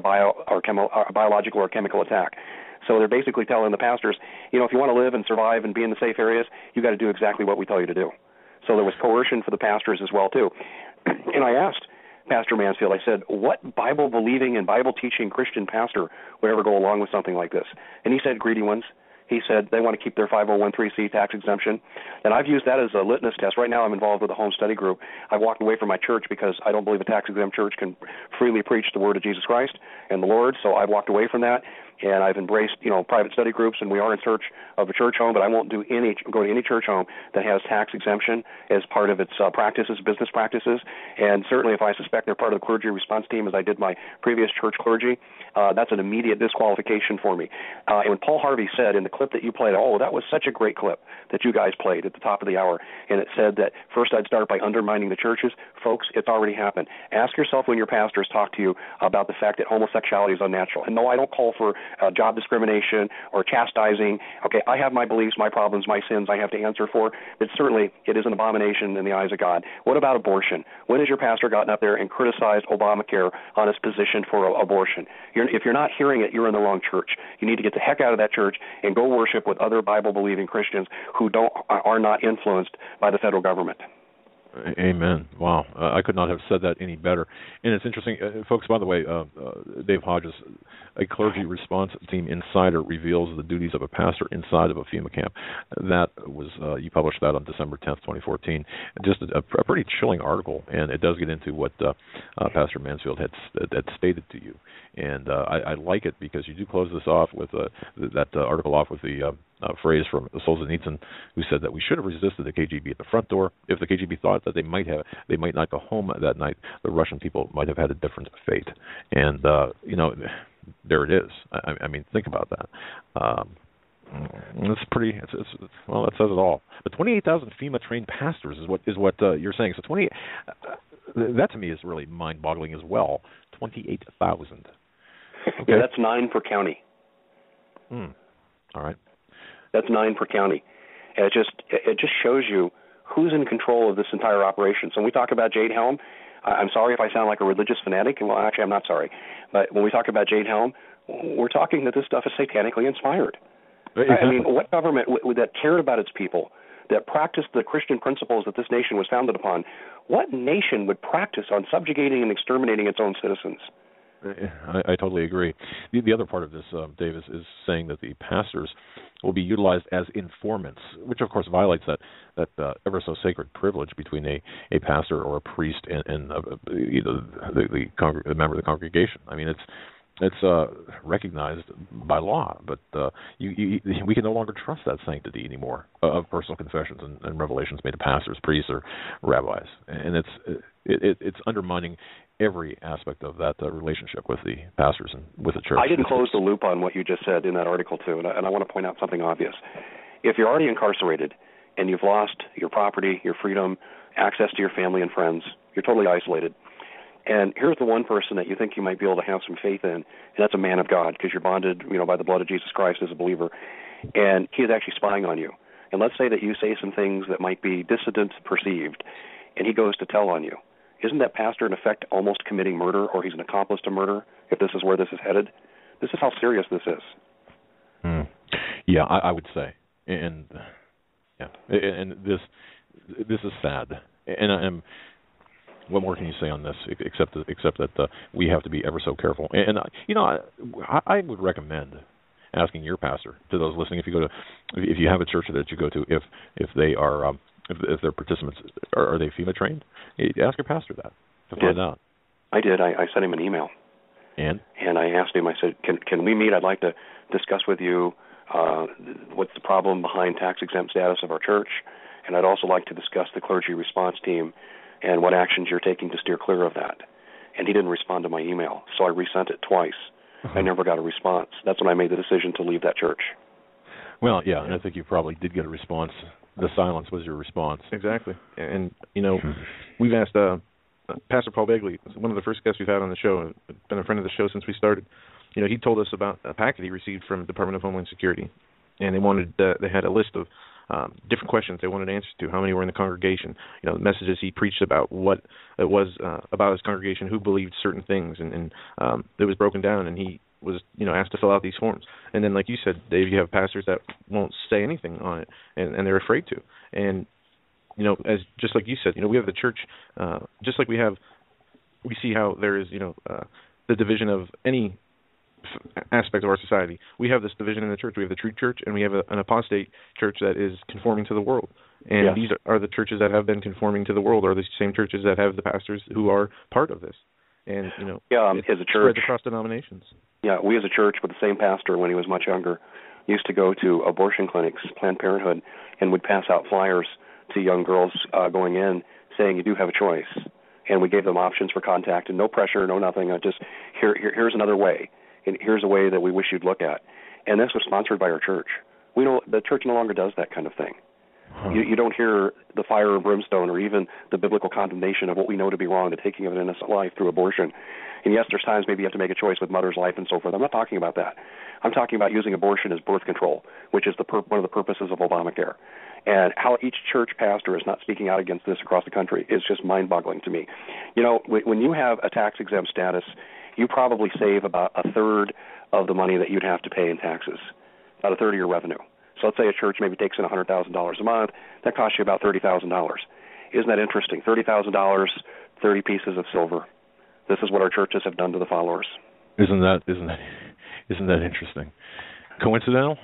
biological or chemical attack. So they're basically telling the pastors, if you want to live and survive and be in the safe areas, you got to do exactly what we tell you to do. So there was coercion for the pastors as well, too. And I asked Pastor Mansfield, I said, what Bible-believing and Bible-teaching Christian pastor would ever go along with something like this? And he said, greedy ones. He said they want to keep their 501(c)(3) tax exemption. And I've used that as a litmus test. Right now I'm involved with a home study group. I walked away from my church because I don't believe a tax-exempt church can freely preach the word of Jesus Christ and the Lord, so I've walked away from that. And I've embraced, private study groups, and we are in search of a church home, but I won't go to any church home that has tax exemption as part of its business practices. And certainly if I suspect they're part of the clergy response team, as I did my previous church clergy, that's an immediate disqualification for me. And when Paul Harvey said in the clip that you played, that was such a great clip that you guys played at the top of the hour, and it said that first I'd start by undermining the churches. Folks, it's already happened. Ask yourself when your pastors talk to you about the fact that homosexuality is unnatural. And no, I don't call for job discrimination or chastising. Okay, I have my beliefs, my problems, my sins I have to answer for, but certainly it is an abomination in the eyes of God. What about abortion? When has your pastor gotten up there and criticized Obamacare on its position for abortion? If you're not hearing it, you're in the wrong church. You need to get the heck out of that church and go worship with other Bible-believing Christians who are not influenced by the federal government. Amen. Wow. I could not have said that any better. And it's interesting, folks, by the way, Dave Hodges, a clergy response team insider, reveals the duties of a pastor inside of a FEMA camp. That was, you published that on December 10th, 2014. Just a pretty chilling article, and it does get into what Pastor Mansfield had stated to you. And I like it because you do close this off with that article off with the phrase from Solzhenitsyn, who said that we should have resisted the KGB at the front door. If the KGB thought that they might not go home that night, the Russian people might have had a different fate. And there it is. I mean, think about that. It's pretty. Well, that says it all. But 28,000 FEMA trained pastors is what you're saying. So 20. That to me is really mind-boggling as well. 28,000. Okay. Yeah, that's 9 per county. All right. That's 9 per county. And it just shows you who's in control of this entire operation. So when we talk about Jade Helm, I'm sorry if I sound like a religious fanatic. Well, actually, I'm not sorry. But when we talk about Jade Helm, we're talking that this stuff is satanically inspired. Exactly. I mean, what government that cared about its people, that practiced the Christian principles that this nation was founded upon, what nation would practice on subjugating and exterminating its own citizens? I totally agree. The other part of this, Dave, is saying that the pastors will be utilized as informants, which of course violates that ever so sacred privilege between a pastor or a priest and the member of the congregation. I mean, it's recognized by law, but we can no longer trust that sanctity anymore of personal confessions and revelations made to pastors, priests, or rabbis, and it's undermining every aspect of that relationship with the pastors and with the church. I didn't close the loop on what you just said in that article, too, and I want to point out something obvious. If you're already incarcerated and you've lost your property, your freedom, access to your family and friends, you're totally isolated. And here's the one person that you think you might be able to have some faith in, and that's a man of God, because you're bonded, by the blood of Jesus Christ as a believer, and he is actually spying on you. And let's say that you say some things that might be dissident perceived, and he goes to tell on you. Isn't that pastor, in effect, almost committing murder, or he's an accomplice to murder, if this is where this is headed? This is how serious this is. Yeah, I would say. And this is sad. And what more can you say on this, except that we have to be ever so careful. And I would recommend asking your pastor, to those listening, if you have a church that you go to, if they are if their participants are they FEMA trained, ask your pastor that to find out. I did. I sent him an email. And I asked him. I said, "Can we meet? I'd like to discuss with you what's the problem behind tax-exempt status of our church, and I'd also like to discuss the clergy response team and what actions you're taking to steer clear of that." And he didn't respond to my email, so I resent it twice. I never got a response. That's when I made the decision to leave that church. Well, yeah, and I think you probably did get a response. The silence was your response. Exactly. And we've asked Pastor Paul Begley, one of the first guests we've had on the show, been a friend of the show since we started. He told us about a packet he received from the Department of Homeland Security, and they had a list of different questions they wanted answers to. How many were in the congregation? Messages he preached about, what it was about his congregation, who believed certain things, and it was broken down, and he was asked to fill out these forms. And then, like you said, Dave, you have pastors that won't say anything on it, and they're afraid to. And as just like you said, we have the church, just like we see how there is the division of any aspect of our society. We have this division in the church. We have the true church, and we have an apostate church that is conforming to the world. And yes, these are the churches that have been conforming to the world, are the same churches that have the pastors who are part of this. And as a church, spreads across denominations. Yeah, we as a church, with the same pastor when he was much younger, used to go to abortion clinics, Planned Parenthood, and would pass out flyers to young girls going in saying, "You do have a choice." And we gave them options for contact, and no pressure, no nothing. Just here's another way, and here's a way that we wish you'd look at. And this was sponsored by our church. The church no longer does that kind of thing. You don't hear the fire and brimstone or even the biblical condemnation of what we know to be wrong, the taking of an innocent life through abortion. And yes, there's times maybe you have to make a choice with mother's life and so forth. I'm not talking about that. I'm talking about using abortion as birth control, which is one of the purposes of Obamacare. And how each church pastor is not speaking out against this across the country is just mind-boggling to me. You know, when you have a tax-exempt status, you probably save about a third of the money that you'd have to pay in taxes, about a third of your revenue. So let's say a church maybe takes in $100,000 a month. That costs you about $30,000. Isn't that interesting? $30,000, 30 pieces of silver. This is what our churches have done to the followers. Isn't that interesting? Coincidental?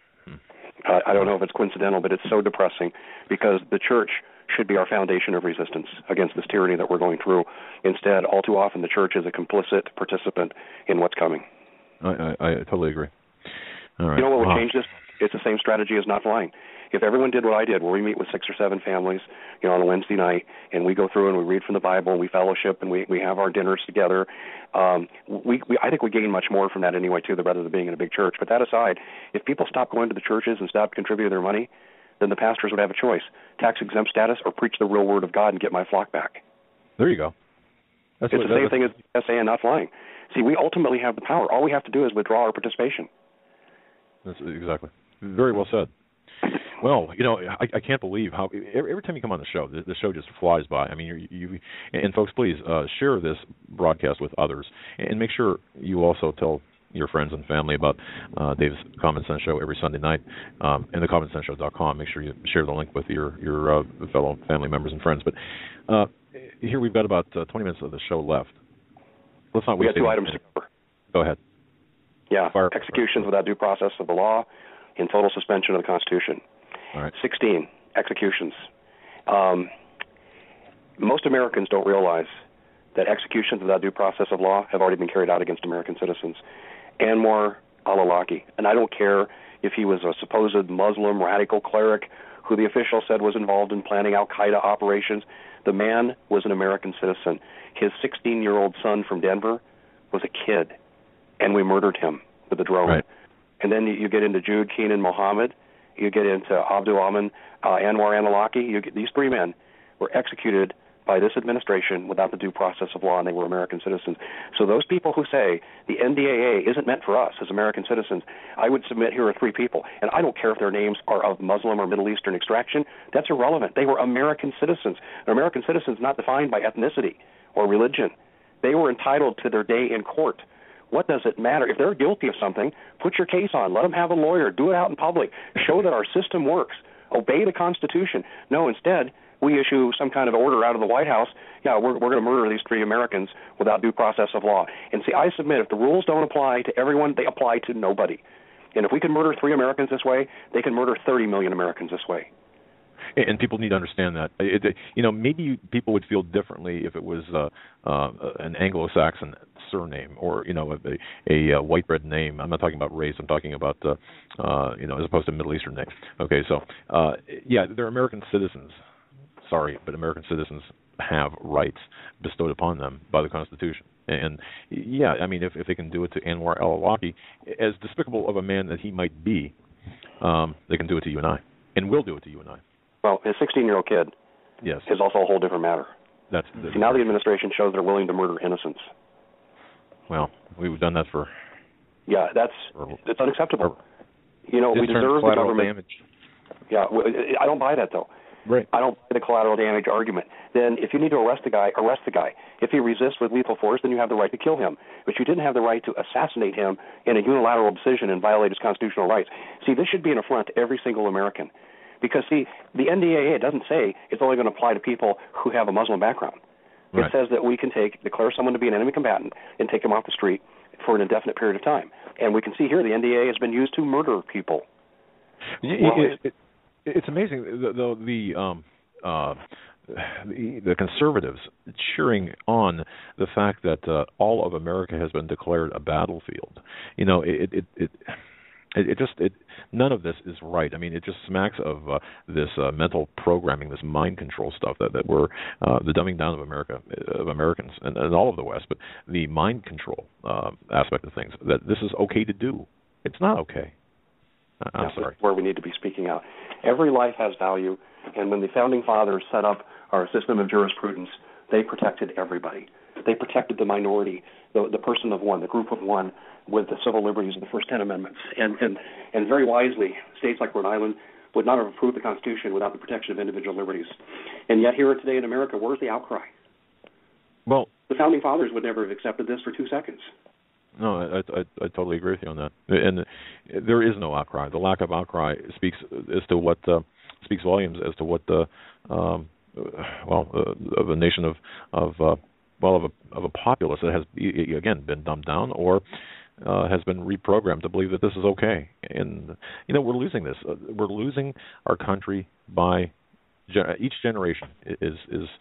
I don't know if it's coincidental, but it's so depressing because the church should be our foundation of resistance against this tyranny that we're going through. Instead, all too often, the church is a complicit participant in what's coming. I totally agree. All right. You know what would change this? It's the same strategy as not flying. If everyone did what I did, where we meet with 6 or 7 families, you know, on a Wednesday night, and we go through and we read from the Bible, and we fellowship, and we have our dinners together, I think we gain much more from that anyway, too, rather than being in a big church. But that aside, if people stop going to the churches and stop contributing their money, then the pastors would have a choice: tax-exempt status or preach the real word of God and get my flock back. There you go. It's the same thing as SA and not flying. See, we ultimately have the power. All we have to do is withdraw our participation. That's exactly. Very well said. Well, you know, I can't believe how every time you come on the show just flies by. I mean, you and folks, please share this broadcast with others, and make sure you also tell your friends and family about Dave's Common Sense Show every Sunday night, and thecommonsenseshow.com. Make sure you share the link with your fellow family members and friends. But here we've got about 20 minutes of the show left. Let's not waste. We got 2 items to cover. Go ahead. Yeah, executions without due process of the law, and total suspension of the Constitution. All right. 16, executions. Most Americans don't realize that executions without due process of law have already been carried out against American citizens. Anwar al-Awlaki, and I don't care if he was a supposed Muslim radical cleric who the official said was involved in planning al-Qaeda operations. The man was an American citizen. His 16-year-old son from Denver was a kid, and we murdered him with a drone. Right. And then you get into Jude Keenan Mohammed, you get into Abdul Amin, Anwar al-Awlaki. These 3 men were executed by this administration without the due process of law, and they were American citizens. So those people who say the NDAA isn't meant for us as American citizens, I would submit here are 3 people, and I don't care if their names are of Muslim or Middle Eastern extraction. That's irrelevant. They were American citizens. An American citizen is not defined by ethnicity or religion. They were entitled to their day in court. What does it matter? If they're guilty of something, put your case on. Let them have a lawyer. Do it out in public. Show that our system works. Obey the Constitution. No, instead, we issue some kind of order out of the White House. Yeah, we're going to murder these 3 Americans without due process of law. And see, I submit if the rules don't apply to everyone, they apply to nobody. And if we can murder 3 Americans this way, they can murder 30 million Americans this way. And people need to understand that. Maybe people would feel differently if it was an Anglo-Saxon surname or, a white-bread name. I'm not talking about race. I'm talking about, as opposed to Middle Eastern name. Okay, so, they're American citizens. Sorry, but American citizens have rights bestowed upon them by the Constitution. And, if they can do it to Anwar al-Awlaki, as despicable of a man that he might be, they can do it to you and I, and will do it to you and I. Well, his 16-year-old kid is also a whole different matter. See, now the administration shows they're willing to murder innocents. Well, we've done that for... Yeah, it's unacceptable. We deserve the government... Damage. Yeah, I don't buy that, though. Right. I don't buy the collateral damage argument. Then if you need to arrest the guy, arrest the guy. If he resists with lethal force, then you have the right to kill him. But you didn't have the right to assassinate him in a unilateral decision and violate his constitutional rights. See, this should be an affront to every single American. Because, see, the NDAA doesn't say it's only going to apply to people who have a Muslim background. Right. It says that we can declare someone to be an enemy combatant and take him off the street for an indefinite period of time. And we can see here the NDAA has been used to murder people. It's amazing, though, the conservatives cheering on the fact that all of America has been declared a battlefield. None of this is right. I mean, it just smacks of this mental programming, this mind control stuff that we're the dumbing down of Americans and all of the West. But the mind control aspect of things, that this is okay to do. It's not okay. I'm sorry. Where we need to be speaking out. Every life has value, and when the Founding Fathers set up our system of jurisprudence, they protected everybody. They protected the minority, the person of one, the group of one, with the civil liberties of the first 10 amendments. And very wisely, states like Rhode Island would not have approved the Constitution without the protection of individual liberties. And yet here today in America, where's the outcry? Well, the Founding Fathers would never have accepted this for 2 seconds. No, I totally agree with you on that. And there is no outcry. The lack of outcry speaks as to what speaks volumes as to what the of a nation of a populace that has again been dumbed down or has been reprogrammed to believe that this is okay. And we're losing this. We're losing our country by each generation is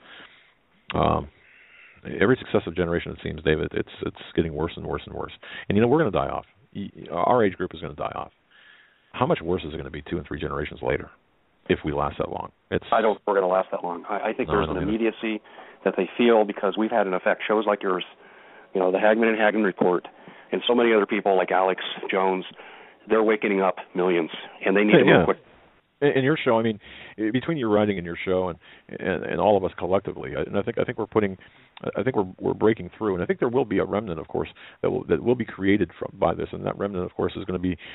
every successive generation, it seems, David, it's getting worse and worse and worse. And we're going to die off. Our age group is going to die off. How much worse is it going to be 2 and 3 generations later if we last that long? I don't think we're going to last that long. I think there's an immediacy that they feel because we've had, in effect, shows like yours, the Hagmann and Hagmann Report, and so many other people like Alex Jones. They're wakening up millions, and they need to move quick. And your show, I mean, between your writing and your show, and all of us collectively, and I think we're breaking through, and I think there will be a remnant, of course, that will be created by this, and that remnant, of course, is going to be,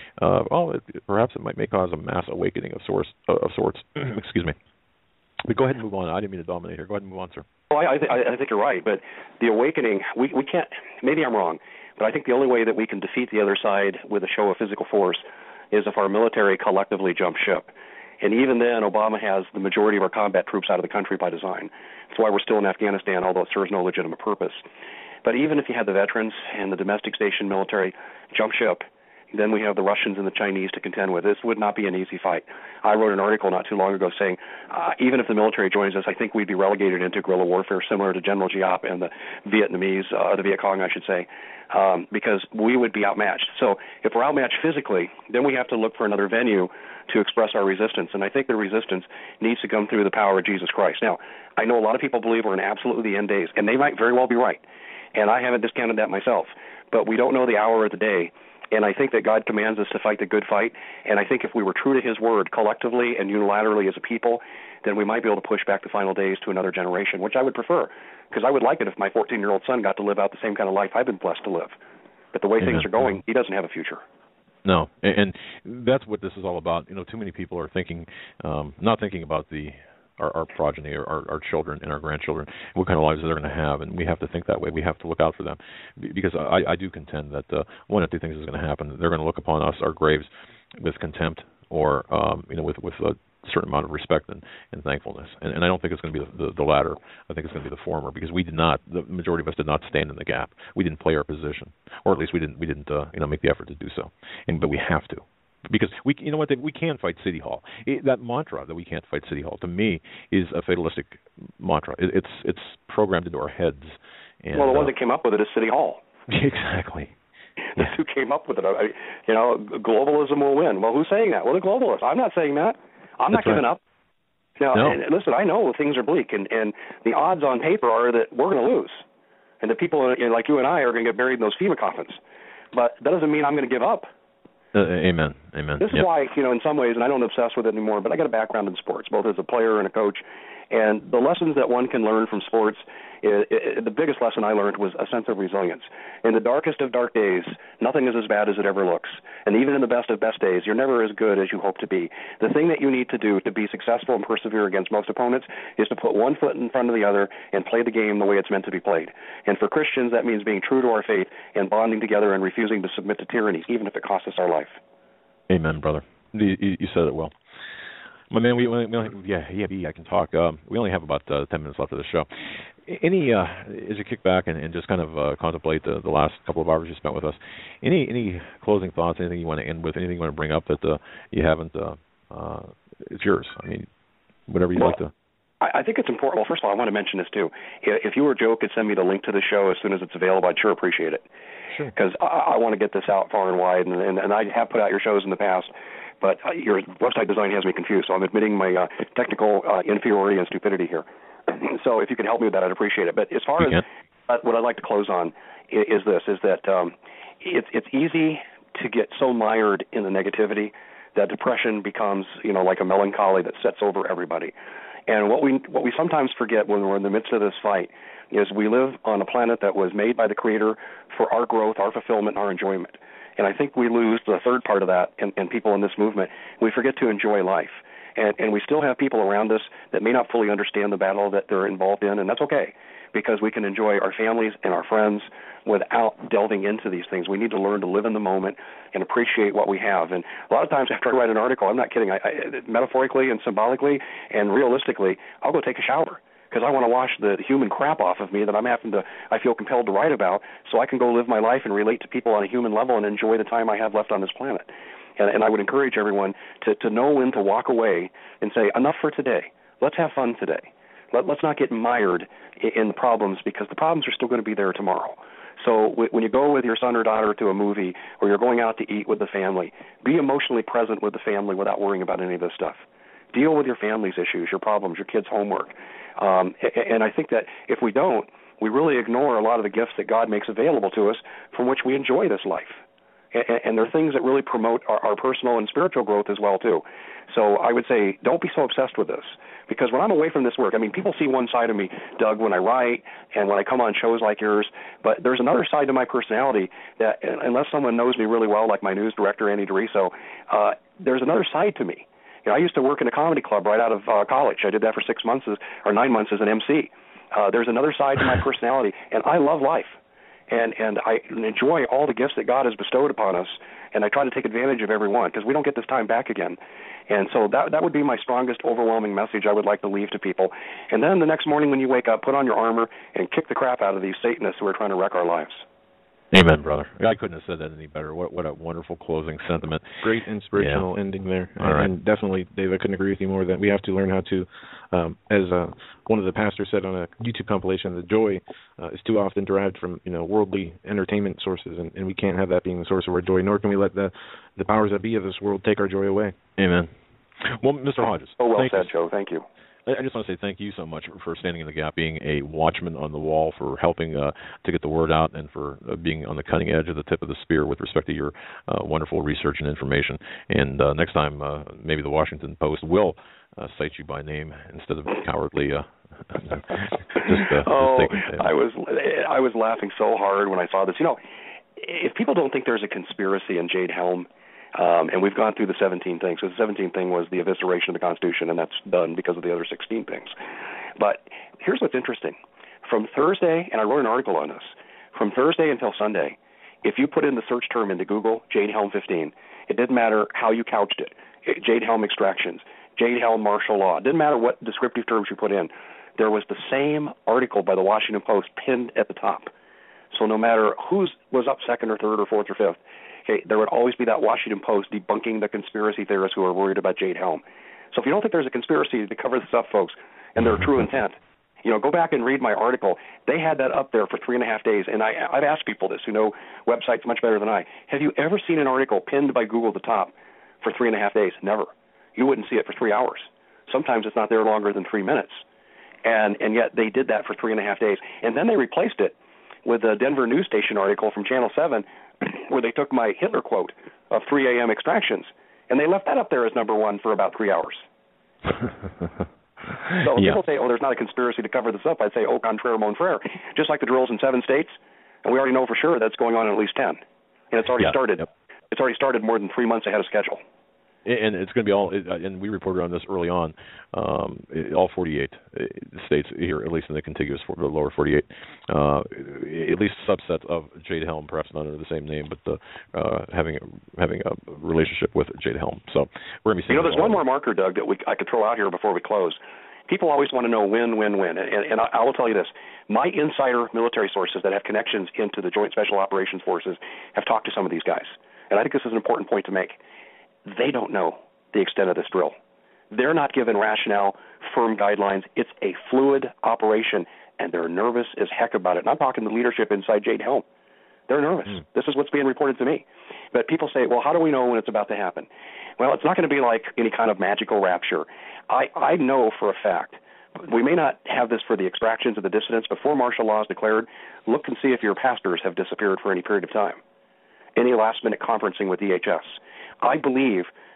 perhaps it may cause a mass awakening of sorts. Excuse me. But go ahead and move on. I didn't mean to dominate here. Go ahead and move on, sir. Well, I think you're right, but the awakening, we can't. Maybe I'm wrong, but I think the only way that we can defeat the other side with a show of physical force is if our military collectively jump ship. And even then, Obama has the majority of our combat troops out of the country by design. That's why we're still in Afghanistan, although it serves no legitimate purpose. But even if you had the veterans and the domestic station military jump ship, then we have the Russians and the Chinese to contend with. This would not be an easy fight. I wrote an article not too long ago saying, even if the military joins us, I think we'd be relegated into guerrilla warfare similar to General Giap and the Vietnamese, the Viet Cong, I should say, because we would be outmatched. So if we're outmatched physically, then we have to look for another venue to express our resistance. And I think the resistance needs to come through the power of Jesus Christ. Now, I know a lot of people believe we're in absolutely the end days, and they might very well be right. And I haven't discounted that myself. But we don't know the hour or the day. And I think that God commands us to fight the good fight. And I think if we were true to his word collectively and unilaterally as a people, then we might be able to push back the final days to another generation, which I would prefer, because I would like it if my 14-year-old son got to live out the same kind of life I've been blessed to live. But the way things are going, he doesn't have a future. No, and that's what this is all about. Too many people are thinking, not thinking about our progeny, our children and our grandchildren, what kind of lives they're going to have, and we have to think that way. We have to look out for them, because I do contend that one of 2 things is going to happen. They're going to look upon us, our graves, with contempt, or with a certain amount of respect and thankfulness. And I don't think it's going to be the latter. I think it's going to be the former, because the majority of us did not stand in the gap. We didn't play our position, or at least we didn't make the effort to do so. But we have to. Because we can fight City Hall. That mantra that we can't fight City Hall, to me, is a fatalistic mantra. It's programmed into our heads. And, the one that came up with it is City Hall. Exactly. That's who came up with it. Globalism will win. Well, who's saying that? Well, the globalists. I'm not saying that. I'm not giving up. Now, and listen, I know things are bleak, and the odds on paper are that we're going to lose, and that people like you and I are going to get buried in those FEMA coffins. But that doesn't mean I'm going to give up. Amen. This is why, in some ways, and I don't obsess with it anymore, but I got a background in sports, both as a player and a coach. And the lessons that one can learn from sports, the biggest lesson I learned was a sense of resilience. In the darkest of dark days, nothing is as bad as it ever looks. And even in the best of best days, you're never as good as you hope to be. The thing that you need to do to be successful and persevere against most opponents is to put one foot in front of the other and play the game the way it's meant to be played. And for Christians, that means being true to our faith and bonding together and refusing to submit to tyranny, even if it costs us our life. Amen, brother. You said it well. My man, I can talk. We only have about 10 minutes left of the show. As you kick back and just kind of contemplate the last couple of hours you spent with us, any closing thoughts, anything you want to end with, anything you want to bring up that you haven't, it's yours. I mean, whatever you'd like to. I think it's important. Well, first of all, I want to mention this too. If you or Joe could send me the link to the show as soon as it's available, I'd sure appreciate it. Sure. Because I want to get this out far and wide, and I have put out your shows in the past, but your website design has me confused, so I'm admitting my technical inferiority and stupidity here. So if you could help me with that, I'd appreciate it. But as far as what I'd like to close on is that it's easy to get so mired in the negativity that depression becomes, like a melancholy that sets over everybody. And what we sometimes forget when we're in the midst of this fight is we live on a planet that was made by the Creator for our growth, our fulfillment, our enjoyment. And I think we lose the third part of that in people in this movement. We forget to enjoy life. And we still have people around us that may not fully understand the battle that they're involved in, and that's okay, because we can enjoy our families and our friends without delving into these things. We need to learn to live in the moment and appreciate what we have. And a lot of times after I write an article, I'm not kidding, I metaphorically and symbolically and realistically, I'll go take a shower because I want to wash the human crap off of me that I feel compelled to write about, so I can go live my life and relate to people on a human level and enjoy the time I have left on this planet. And I would encourage everyone to know when to walk away and say, enough for today. Let's have fun today. Let's not get mired in the problems, because the problems are still going to be there tomorrow. So when you go with your son or daughter to a movie, or you're going out to eat with the family, be emotionally present with the family without worrying about any of this stuff. Deal with your family's issues, your problems, your kids' homework. And I think that if we don't, we really ignore a lot of the gifts that God makes available to us from which we enjoy this life. And there are things that really promote our personal and spiritual growth as well, too. So I would say don't be so obsessed with this, because when I'm away from this work, people see one side of me, Doug, when I write and when I come on shows like yours, but there's another side to my personality that, unless someone knows me really well, like my news director, Andy DeRiso, there's another side to me. I used to work in a comedy club right out of college. I did that for 9 months as an MC. There's another side to my personality, and I love life. And I enjoy all the gifts that God has bestowed upon us, and I try to take advantage of every one, because we don't get this time back again. And so that would be my strongest, overwhelming message I would like to leave to people. And then the next morning when you wake up, put on your armor and kick the crap out of these Satanists who are trying to wreck our lives. Amen, brother. I couldn't have said that any better. What a wonderful closing sentiment. Great inspirational ending there. All right. And definitely, Dave, I couldn't agree with you more that we have to learn how to, as one of the pastors said on a YouTube compilation, the joy is too often derived from worldly entertainment sources, and we can't have that being the source of our joy, nor can we let the powers that be of this world take our joy away. Amen. Well, Mr. Hodges. Oh, well said, Joe. Thank you. I just want to say thank you so much for standing in the gap, being a watchman on the wall, for helping to get the word out, and for being on the cutting edge of the tip of the spear with respect to your wonderful research and information. And next time, maybe the Washington Post will cite you by name instead of cowardly. I was laughing so hard when I saw this. If people don't think there's a conspiracy in Jade Helm, and we've gone through the 17 things. So the 17th thing was the evisceration of the Constitution, and that's done because of the other 16 things. But here's what's interesting. From Thursday, and I wrote an article on this, from Thursday until Sunday, if you put in the search term into Google, Jade Helm 15, it didn't matter how you couched it. Jade Helm extractions, Jade Helm martial law. It didn't matter what descriptive terms you put in. There was the same article by the Washington Post pinned at the top. So no matter who was up second or third or fourth or fifth, there would always be that Washington Post debunking the conspiracy theorists who are worried about Jade Helm. So if you don't think there's a conspiracy to cover this up, folks, and their true intent, go back and read my article. They had that up there for 3.5 days, and I've asked people this who know websites much better than I. Have you ever seen an article pinned by Google at the top for 3.5 days? Never. You wouldn't see it for 3 hours. Sometimes it's not there longer than 3 minutes. And yet they did that for 3.5 days. And then they replaced it with a Denver news station article from Channel 7 where they took my Hitler quote of 3 a.m. extractions, and they left that up there as number one for about 3 hours. So if people say, there's not a conspiracy to cover this up, I'd say, au contraire, mon frère. Just like the drills in 7 states, and we already know for sure that's going on in at least 10. And it's already started. Yep. It's already started more than 3 months ahead of schedule. And it's going to be all, and we reported on this early on, all 48 states here, at least in the contiguous the lower 48, at least subsets of Jade Helm, perhaps not under the same name, but having a relationship with Jade Helm. So we're going to be seeing there's one more marker, Doug, that I could throw out here before we close. People always want to know when. And I will tell you this. My insider military sources that have connections into the Joint Special Operations Forces have talked to some of these guys. And I think this is an important point to make. They don't know the extent of this drill. They're not given rationale, firm guidelines. It's a fluid operation, and they're nervous as heck about it. And I'm talking to leadership inside Jade Helm. They're nervous. This is what's being reported to me. But people say, well, how do we know when it's about to happen? Well, it's not going to be like any kind of magical rapture. I know for a fact. We may not have this for the extractions of the dissidents. Before martial law is declared, look and see if your pastors have disappeared for any period of time. Any last-minute conferencing with DHS. I believe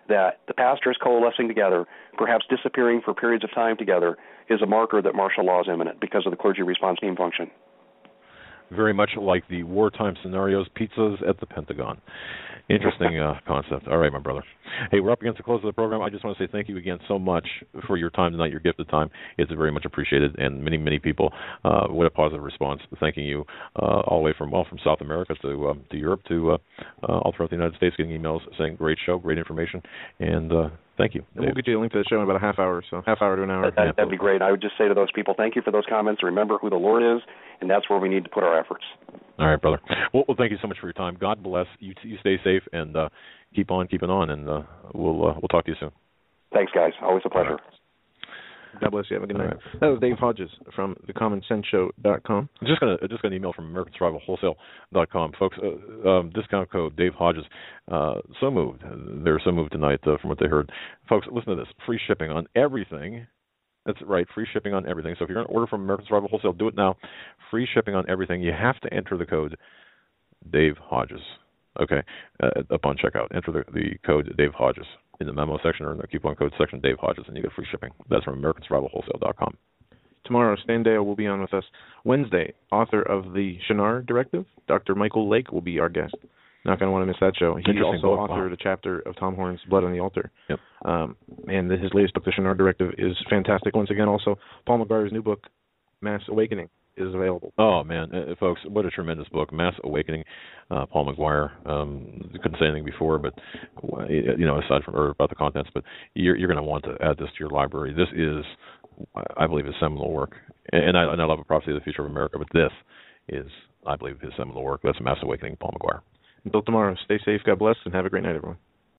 that the pastors coalescing together, perhaps disappearing for periods of time together, is a marker that martial law is imminent because of the clergy response team function. Very much like the wartime scenarios, pizzas at the Pentagon. Interesting concept. All right, my brother. Hey, we're up against the close of the program. I just want to say thank you again so much for your time tonight, your gifted time. It's very much appreciated, and many, many people, what a positive response. Thanking you all the way from South America to Europe to all throughout the United States, getting emails saying great show, great information, and thank you. And we'll get you a link to the show in about a half hour to an hour. That'd be great. I would just say to those people, thank you for those comments. Remember who the Lord is, and that's where we need to put our efforts. All right, brother. Well, thank you so much for your time. God bless you. You stay safe and keep on keeping on, and we'll talk to you soon. Thanks, guys. Always a pleasure. God bless you. Have a good night. Right. That was Dave Hodges from thecommonsenseshow.com. Just got an email from AmericanSurvivalWholesale.com. Folks, discount code Dave Hodges. So moved. They're so moved tonight from what they heard. Folks, listen to this. Free shipping on everything. That's right, free shipping on everything. So if you're going to order from American Survival Wholesale, do it now. Free shipping on everything. You have to enter the code Dave Hodges. Okay, upon checkout, enter the code Dave Hodges in the memo section or in the coupon code section, Dave Hodges, and you get free shipping. That's from AmericanSurvivalWholesale.com. Tomorrow, Stan Deyo will be on with us. Wednesday, author of the Shinar Directive, Dr. Michael Lake, will be our guest. Not going to want to miss that show. He also authored a chapter of Tom Horn's Blood on the Altar. Yep. And his latest book, The Shinar Directive, is fantastic. Once again, also, Paul McGuire's new book, Mass Awakening, is available. Oh, man. Folks, what a tremendous book. Mass Awakening, Paul McGuire. Couldn't say anything before, but, aside from or about the contents, but you're going to want to add this to your library. This is, I believe, his seminal work. And I love A Prophecy of the Future of America, but this is, I believe, his seminal work. That's Mass Awakening, Paul McGuire. Until tomorrow, stay safe, God bless, and have a great night, everyone.